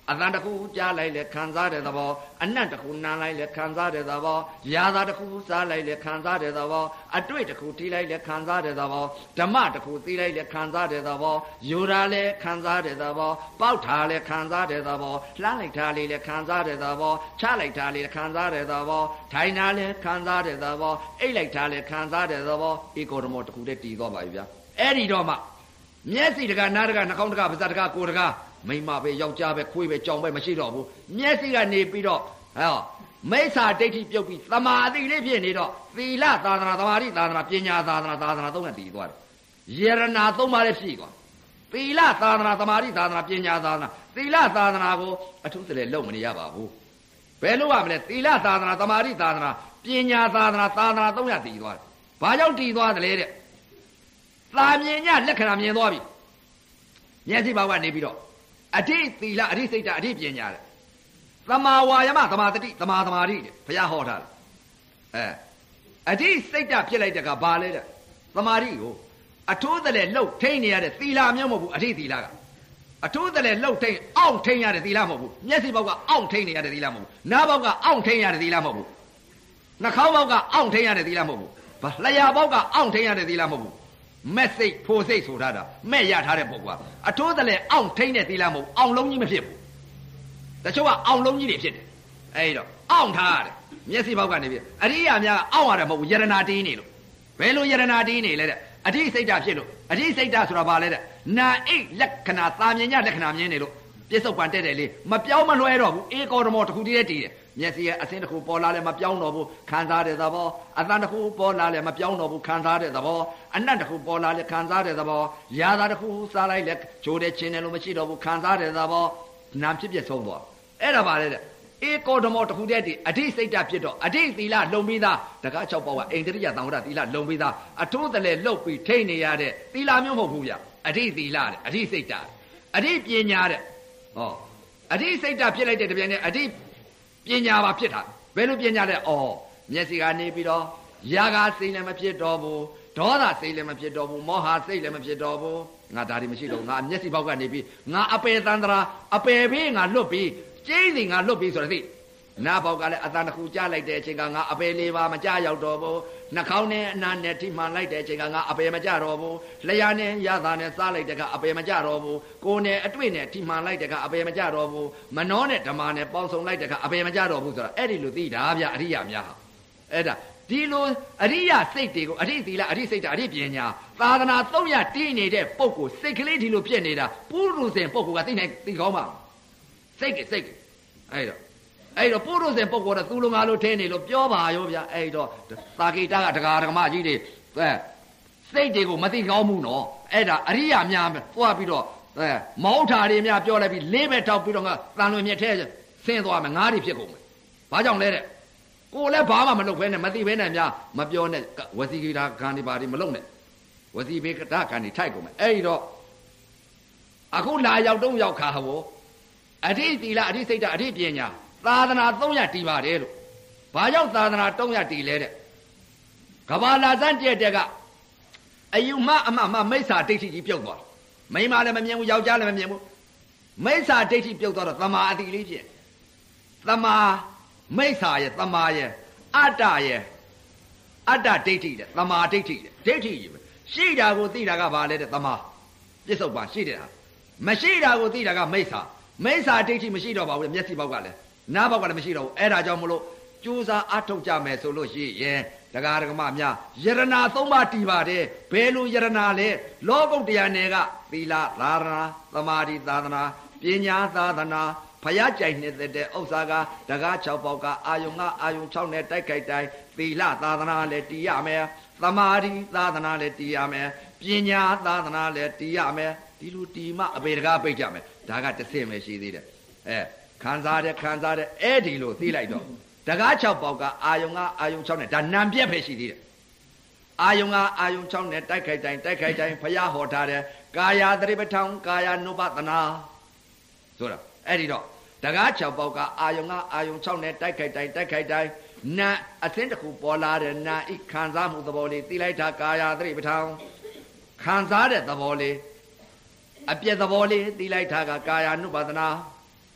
အတန်တစ်ခုကြားလိုက်လေခံစားတဲ့သဘောအနတ်တစ်ခုနားလိုက်လေခံစားတဲ့သဘောရာသာတစ်ခုစားလိုက်လေခံစားတဲ့သဘောအတွေ့တစ်ခုထိလိုက်လေခံစားတဲ့သဘောဓမ္မတစ်ခုသိလိုက်လေခံစားတဲ့သဘောယူတာလေခံစားတဲ့သဘောပေါက်ထားလေခံစားတဲ့သဘောလှမ်းလိုက်တာလေးလေခံစားတဲ့သဘောချလိုက်တာလေးခံစားတဲ့သဘောထိုင်တာလေခံစားတဲ့သဘောအိတ်လိုက်တာလေခံစားတဲ့သဘောဧကောဓမောတစ်ခုတည်းတည်သွားပါပြီဗျာအဲ့ဒီတော့မှမျက်စိတကနားတကနှာခေါင်းတကပါးစပ်တကကိုယ်တကမိမပဲယောက်ျားပဲခွေးပဲကြောင်ပဲမရှိတော့ဘူးမျက်စိကနေပြီးတော့ဟောမိစ္ဆာဒိဋ္ဌိပြုတ်ပြီးသမာဓိလေးဖြစ်နေတော့သီလသာသနာသမာဓိသာသနာပညာသာသနာသာသနာသုံးနဲ့တည်သွားတယ်ယရနာသုံးပါးလည်းဖြည့်သွားသီလသာသနာသမာဓိသာသနာပညာသာသနာသီလသာသနာကိုအထူးတလဲလုံမနေရပါဘူးဘယ်လိုရမလဲသီလသာသနာသမာဓိသာသနာပညာသာသနာသာသနာသုံးရတည်သွားတယ်ဘာကြောင့်တည်သွားတယ်လဲတဲ့သာမြင်ညလက္ခဏာမြင်သွားပြီမျက်စိဘောက်ကနေပြီးတော့အဋ္ဌိသီလအဋ္ဌိစိတ်ဓာတ်အဋ္ဌိပညာတဲ့သမာဝါယမသမာတတိသမာသမာဓိတဲ့ဘုရားဟောထားတယ်အဲအဋ္ဌိစိတ်ဓာတ်ဖြစ်လိုက်တဲ့ကဘာလဲတဲ့သမာဓိကိုအထိုးတလဲလှုပ်ထိန်နေရတဲ့သီလမျိုးမဟုတ်ဘူးအဋ္ဌိသီလကအထိုးတလဲလှုပ်ထိန်အောင့်ထိန်ရတဲ့သီလမဟုတ်ဘူးမျက်စိဘောက်ကအောင့်ထိန်နေရတဲ့သီလမဟုတ်ဘူးနားဘောက်ကအောင့်ထိန်ရတဲ့သီလမဟုတ်ဘူးနှာခေါင်းဘောက်ကအောင့်ထိန်ရတဲ့သီလမဟုတ်ဘူးလျှာဘောက်ကအောင့်ထိန်ရတဲ့သီလမဟုတ်ဘူးမဲ့စိတ်ဖိုစိတ်ဆိုထားတာမဲ့ရထားတဲ့ပုဂ္ဂိုလ်ကအထိုးတလဲအောင့်ထိန်တဲ့သီလမဟုတ်အောင်လုံးကြီးမဖြစ်ဘူးတချို့ကအောင်လုံးကြီးတွေဖြစ်တယ်အဲ့တော့အောင့်ထားရတယ်မျက်စိဘောက်ကနေပြီအရိယာများကအောင့်ရတယ်မဟုတ်ဘူးယရနာတီးနေလို့ဘယ်လိုယရနာတီးနေလဲတဲ့အဋ္ဌိစိတ်ဓာတ်ဖြစ်လို့အဋ္ဌိစိတ်ဓာတ်ဆိုတာဘာလဲတဲ့နာအိတ်လက္ခဏာသာမြင်ညလက္ခဏာမြင်နေလို့ပြစ္ဆုတ်ပံတက်တယ်လေမပြောင်းမလွဲတော့ဘူးဧကောဓမောတစ်ခုတည်းတည်တယ်မျက်စိရဲ့အစင်းတစ်ခုပေါ်လာလဲမပြောင်းတော့ဘူးခံစားတဲ့သဘောအသံတစ်ခုပေါ်လာလဲမပြောင်းတော့ဘူးခံစားတဲ့သဘောအနတ်တစ်ခုပေါ်လာလဲခံစားတဲ့သဘောရာသာတစ်ခုစားလိုက်လဲဂျိုးတဲ့ချင်းတယ်လို့မရှိတော့ဘူးခံစားတဲ့သဘောနာဖြစ်ပြဆုံးသွားအဲ့ဒါပါလေတဲ့ဧကောဓမောတစ်ခုတည်းတည်အဋ္ဌိစိတ်ဓာတ်ဖြစ်တော့အဋ္ဌိသီလလုံပြီးသားတကား၆ပေါက်ကအိန္ဒြိယသံဝရသီလလုံပြီးသားအထိုးတလဲလှုပ်ပြီးထိနေရတဲ့သီလမျိုးမဟုတ်ဘူးဗျအဋ္ဌိသီလတဲ့အဋ္ဌိစိတ်ဓာတ်အဋ္ဌိပညာတဲ့ဟောအဋ္ဌိစိတ်ဓာတ်ဖြစ်လိုက်တဲ့တပြိုင်နက်အဋ္ဌိပညာပါဖြစ်တာဘယ်လိုပညာလဲဩမျက်စိကနေပြီးတော့ရာဂစိတ်လည်းမဖြစ်တော့ဘူးဒေါသစိတ်လည်းမဖြစ်တော့ဘူးမောဟစိတ်လည်းမဖြစ်တော့ဘူးငါဒါတွေမရှိတော့ငါမျက်စိဘောက်ကနေပြီးငါအပယ်သန္တရာအပယ်ဘေးငါလွတ်ပြီးကျိန်းစီငါလွတ်ပြီးဆိုတော့သိနားဘောက်ကလည်းအတန်တစ်ခုကြားလိုက်တဲ့အချိန်ကငါအပယ်လေးပါမကြားရောက်တော့ဘူးနှာခေါင်းနဲ့အနားနဲ့ထိမှန်လိုက်တဲ့အချိန်ကငါအပယ်မကြတော့ဘူးလျှာနဲ့ရသာနဲ့စားလိုက်တဲ့ကအပယ်မကြတော့ဘူးကိုယ်နဲ့အတွေ့နဲ့ထိမှန်လိုက်တဲ့ကအပယ်မကြတော့ဘူးမနှောနဲ့ဓမ္မနဲ့ပေါင်းစုံလိုက်တဲ့ကအပယ်မကြတော့ဘူးဆိုတာအဲ့ဒီလိုသိတာဗျအရိယာများဟာအဲ့ဒါဒီလိုအရိယာစိတ်တွေကိုအဋ္ဌိသီလအဋ္ဌိစိတ်ဓာတ်အဋ္ဌိပညာသာသနာသုံးရတည်နေတဲ့ပုဂ္ဂိုလ်စိတ်ကလေးဒီလိုဖြစ်နေတာပုရုဇဉ်ပုဂ္ဂိုလ်ကသိနိုင်သိကောင်းပါစိတ်ကစိတ်အဲ့တော့အဲ့တော့ပုရုဇဉ်ပုဂ္ဂိုလ်ကသူ့လိုငါလိုထင်းနေလို့ပြောပါရောဗျအဲ့တော့သာကိတကဒကာဒကမကြီးတွေအဲစိတ်တွေကိုမသိကောင်းဘူးနော်အဲ့ဒါအရိယာများသွားပြီးတော့အဲမောက်ထာတွေများပြောလိုက်ပြီးလေးပဲထောက်ပြီးတော့ငါတန်လွင်မြက်ထဲဆင်းသွားမယ်ငါးတွေဖြစ်ကုန်မယ်ဘာကြောင့်လဲတဲ့ကိုလည်းဘာမှမလုပ်ဘဲနဲ့မသိဘဲနဲ့များမပြောနဲ့ဝစီကိတာခံနေပါဒီမလုပ်နဲ့ဝစီဘေကတာခံနေထိုက်ကုန်မယ်အဲ့တော့အခုလာရောက်တော့ရောက်ခါဟောအဋ္ဌိသီလအဋ္ဌိစိတ်ဓာတ်အဋ္ဌိပညာသာသနာသုံးရတည်ပါတယ်လို့ဘာကြောင့်သာသနာသုံးရတည်လဲတဲ့ကဘာလာစမ်းကျက်တဲ့ကအယူမအမမမိစ္ဆာဒိဋ္ဌိကြီးပြုတ်သွားမိန်းမလည်းမမြင်ဘူးယောက်ျားလည်းမမြင်ဘူးမိစ္ဆာဒိဋ္ဌိပြုတ်သွားတော့သမာအတိလေးဖြစ်သမာမိစ္ဆာရဲ့သမာရဲ့အတ္တရဲ့အတ္တဒိဋ္ဌိတဲ့သမာဒိဋ္ဌိတဲ့ဒိဋ္ဌိကြီးပဲရှိတာကိုသိတာကဘာလဲတဲ့သမာပြစ္ဆုတ်ပါရှိတဲ့ဟာမရှိတာကိုသိတာကမိစ္ဆာမိစ္ဆာဒိဋ္ဌိမရှိတော့ပါဘူးမျက်စိဘောက်ကလည်းနားဘောက်ကလည်းမရှိတော့ဘူးအဲ့ဒါကြောင့်မလို့ကြိုးစားအထုတ်ကြမယ်ဆိုလို့ရှိရင်ဒကာဒကမများယရနာသုံးပါးတည်ပါတယ်ဘယ်လိုယရနာလဲလောကုတ္တရာနယ်ကသီလသာသနာသမာဓိသာသနာပညာသာသနာဖယားကြိုင်နေတဲ့ဥစ္စာကဒကာ၆ပေါက်ကအာယုံကအာယုံ၆နဲ့တိုက်ခိုက်တိုင်းသီလသာသနာလည်းတည်ရမယ်သမာဓိသာသနာလည်းတည်ရမယ်ပညာသာသနာလည်းတည်ရမယ်ဒီလိုတည်မှအပေတကားပိတ်ကြမယ်ဒါကတစ်ဆင့်ပဲရှိသေးတယ်အဲခံစားတဲ့ခံစားတဲ့အဲ့ဒီလိုသိလိုက်တော့တကား၆ပေါက်ကအာယုံကအာယုံ၆နဲ့ဒါနံပြက်ပဲရှိသေးတယ်အာယုံကအာယုံ၆နဲ့တိုက်ခိုက်တိုင်းတိုက်ခိုက်တိုင်းဘုရားဟောထားတဲ့ကာယသတိပဋ္ဌာန်ကာယ ानु ပသနာဆိုတာအဲ့ဒီတော့တကား၆ပေါက်ကအာယုံကအာယုံ၆နဲ့တိုက်ခိုက်တိုင်းတိုက်ခိုက်တိုင်းနာအသင်းတစ်ခုပေါ်လာတဲ့နာဤခံစားမှုသဘောလေးသိလိုက်တာကာယသတိပဋ္ဌာန်ခံစားတဲ့သဘောလေးအပြည့်သဘောလေးသိလိုက်တာကကာယ ानु ပသနာ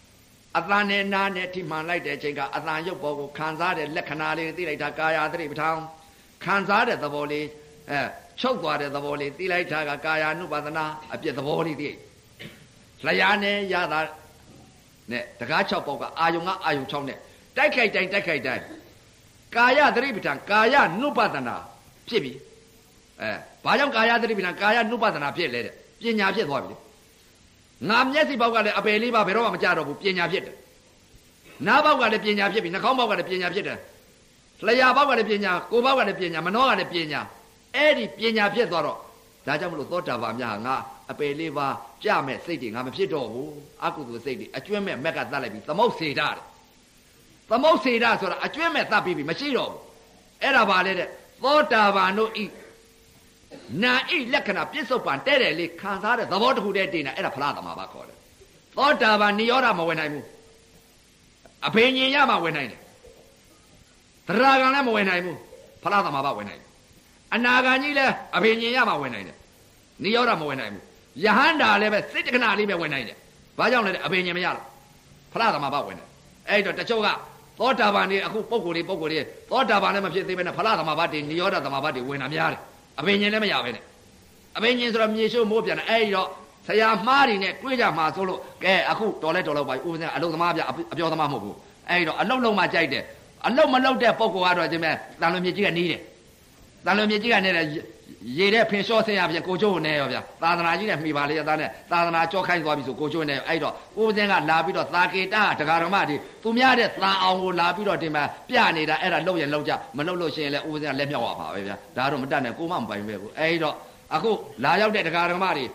အတန်နဲ့နားနဲ့ထိမှန်လိုက်တဲ့အချိန်ကအတန်ရုပ်ပေါ်ကိုခံစားတဲ့လက္ခဏာလေးသိလိုက်တာကာယသတိပဋ္ဌာန်ခံစားတဲ့သဘောလေးအဲချုပ်သွားတဲ့သဘောလေးသိလိုက်တာကကာယ ानु ပါဒနာအပြည့်သဘောလေးသိလျာနဲ့ရတာနဲ့တကား၆ပေါက်ကအာယုံကအာယုံ၆နဲ့တိုက်ခိုက်တိုင်းတိုက်ခိုက်တိုင်းကာယသတိပဋ္ဌာန်ကာယ ानु ပါဒနာဖြစ်ပြီအဲဘာကြောင့်ကာယသတိပဋ္ဌာန်ကာယ ानु ပါဒနာဖြစ်လဲတဲ့ပညာဖြစ်သွားပြီငါမျက်စိပေါက်ကလည်းအပယ်လေးပါဘယ်တော့မှမကြတော့ဘူးပညာဖြစ်တယ်နားပေါက်ကလည်းပညာဖြစ်ပြီနှာခေါင်းပေါက်ကလည်းပညာဖြစ်တယ်လျှာပေါက်ကလည်းပညာကိုယ်ပေါက်ကလည်းပညာမနှောကလည်းပညာအဲ့ဒီပညာဖြစ်သွားတော့ဒါကြောင့်မလို့သောတာပန်များငါအပယ်လေးပါကြမဲ့စိတ်တွေငါမဖြစ်တော့ဘူးအကုသိုလ်စိတ်တွေအကျွမ်းမဲ့မက်ကတတ်လိုက်ပြီသမုတ်စေတာတဲ့သမုတ်စေတာဆိုတာအကျွမ်းမဲ့တတ်ပြီးပြီမရှိတော့ဘူးအဲ့ဒါပါလေတဲ့သောတာပန်တို့ဤနာဣလက္ခဏာပြစ္ဆုတ်ပံတဲ့တယ်လေးခံစားတဲ့သဘောတစ်ခုတည်းတင်တာအဲ့ဒါဖလားသမဘာခေါ်တယ်သောတာပန်နိရောဓမဝင်နိုင်ဘူးအဘိညာဉ်ရမှဝင်နိုင်တယ်သရဂံလည်းမဝင်နိုင်ဘူးဖလားသမဘာဝင်နိုင်တယ်အနာဂံကြီးလည်းအဘိညာဉ်ရမှဝင်နိုင်တယ်နိရောဓမဝင်နိုင်ဘူးယဟန္တာလည်းပဲစိတ်တက္ကနာလေးပဲဝင်နိုင်တယ်ဘာကြောင့်လဲအဘိညာဉ်မရတော့ဖလားသမဘာဝင်တယ်အဲ့တော့တချို့ကသောတာပန်တွေအခုပုံကိုယ်တွေပုံကိုယ်တွေသောတာပန်လည်းမဖြစ်သေးပဲနဲ့ဖလားသမဘာတွေနိရောဓသမဘာတွေဝင်တာများတယ်အဘိညာဉ်လည်းမရပဲနဲ့အဘိညာဉ်ဆိုတော့မြေရှိုးမိုးပြန်တယ်အဲ့ဒီတော့ဆရာမှားတွေနဲ့တွေးကြမှာဆိုလို့ကဲအခုတော်လဲတော်တော့ပါဦးစင်းအလုသမားပြအပြောသမားမဟုတ်ဘူးအဲ့ဒီတော့အလုလုံးမှကြိုက်တယ်အလုမလုတဲ့ပုံကောကတော့ဒီမဲ့တန်လွန်မြေကြီးကနေတယ်တန်လွန်မြေကြီးကနေတယ်ရေတဲ့ဖင်လျှော့ဆင်းရပြန်ကိုကျိုးနဲ့ရောဗျာသာသနာကြီးနဲ့မှီပါလေသားနဲ့သာသနာကြောခိုင်းသွားပြီဆိုကိုကျိုးနဲ့အဲ့တော့ဦးစင်းကလာပြီးတော့သာကေတဒကာတော်မတွေသူများတဲ့သံအောင်ကိုလာပြီးတော့ဒီမှာပြနေတာအဲ့ဒါလှုပ်ရင်လှုပ်ကြမလှုပ်လို့ရှိရင်လည်းဦးစင်းကလက်မြောက်ရပါပဲဗျာဒါတော့မတတ်နဲ့ကိုမမပိုင်ပဲဘူးအဲ့တော့အခုလာရောက်တဲ့ဒကာတော်မတွေ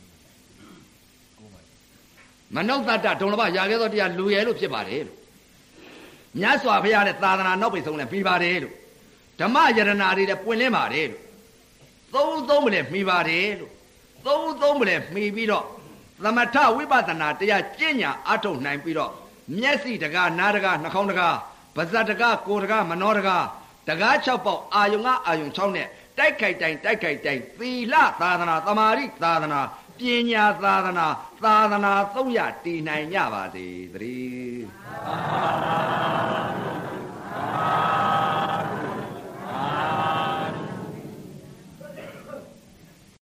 မနုဿတ္တဒုံလဘရာခဲ့သောတရားလူရဲလို့ဖြစ်ပါတယ်လို့မြတ်စွာဘုရားတဲ့သာသနာနောက်ပိတ်ဆုံးလည်းပြီးပါတယ်လို့ဓမ္မယရနာတွေလည်းပွင့်လင်းပါတယ်လို့သုံးသုံးမလဲမှီပါတယ်လို့သုံးသုံးမလဲမှီပြီးတော့သမထဝိပဿနာတရားကျင့်ညာအထုတ်နိုင်ပြီးတော့မျက်စိတကားနားတကားနှာခေါင်းတကားပါးစပ်တကားကိုယ်တကားမနှောတကားတကား၆ပေါက်အာယုံကအာယုံ၆နဲ့တိုက်ခိုက်တိုင်းတိုက်ခိုက်တိုင်းသီလသာသနာသမာဓိသာသနာပညာသာသနာသာသနာသုံးရတည်နိုင်ကြပါစေသတည်း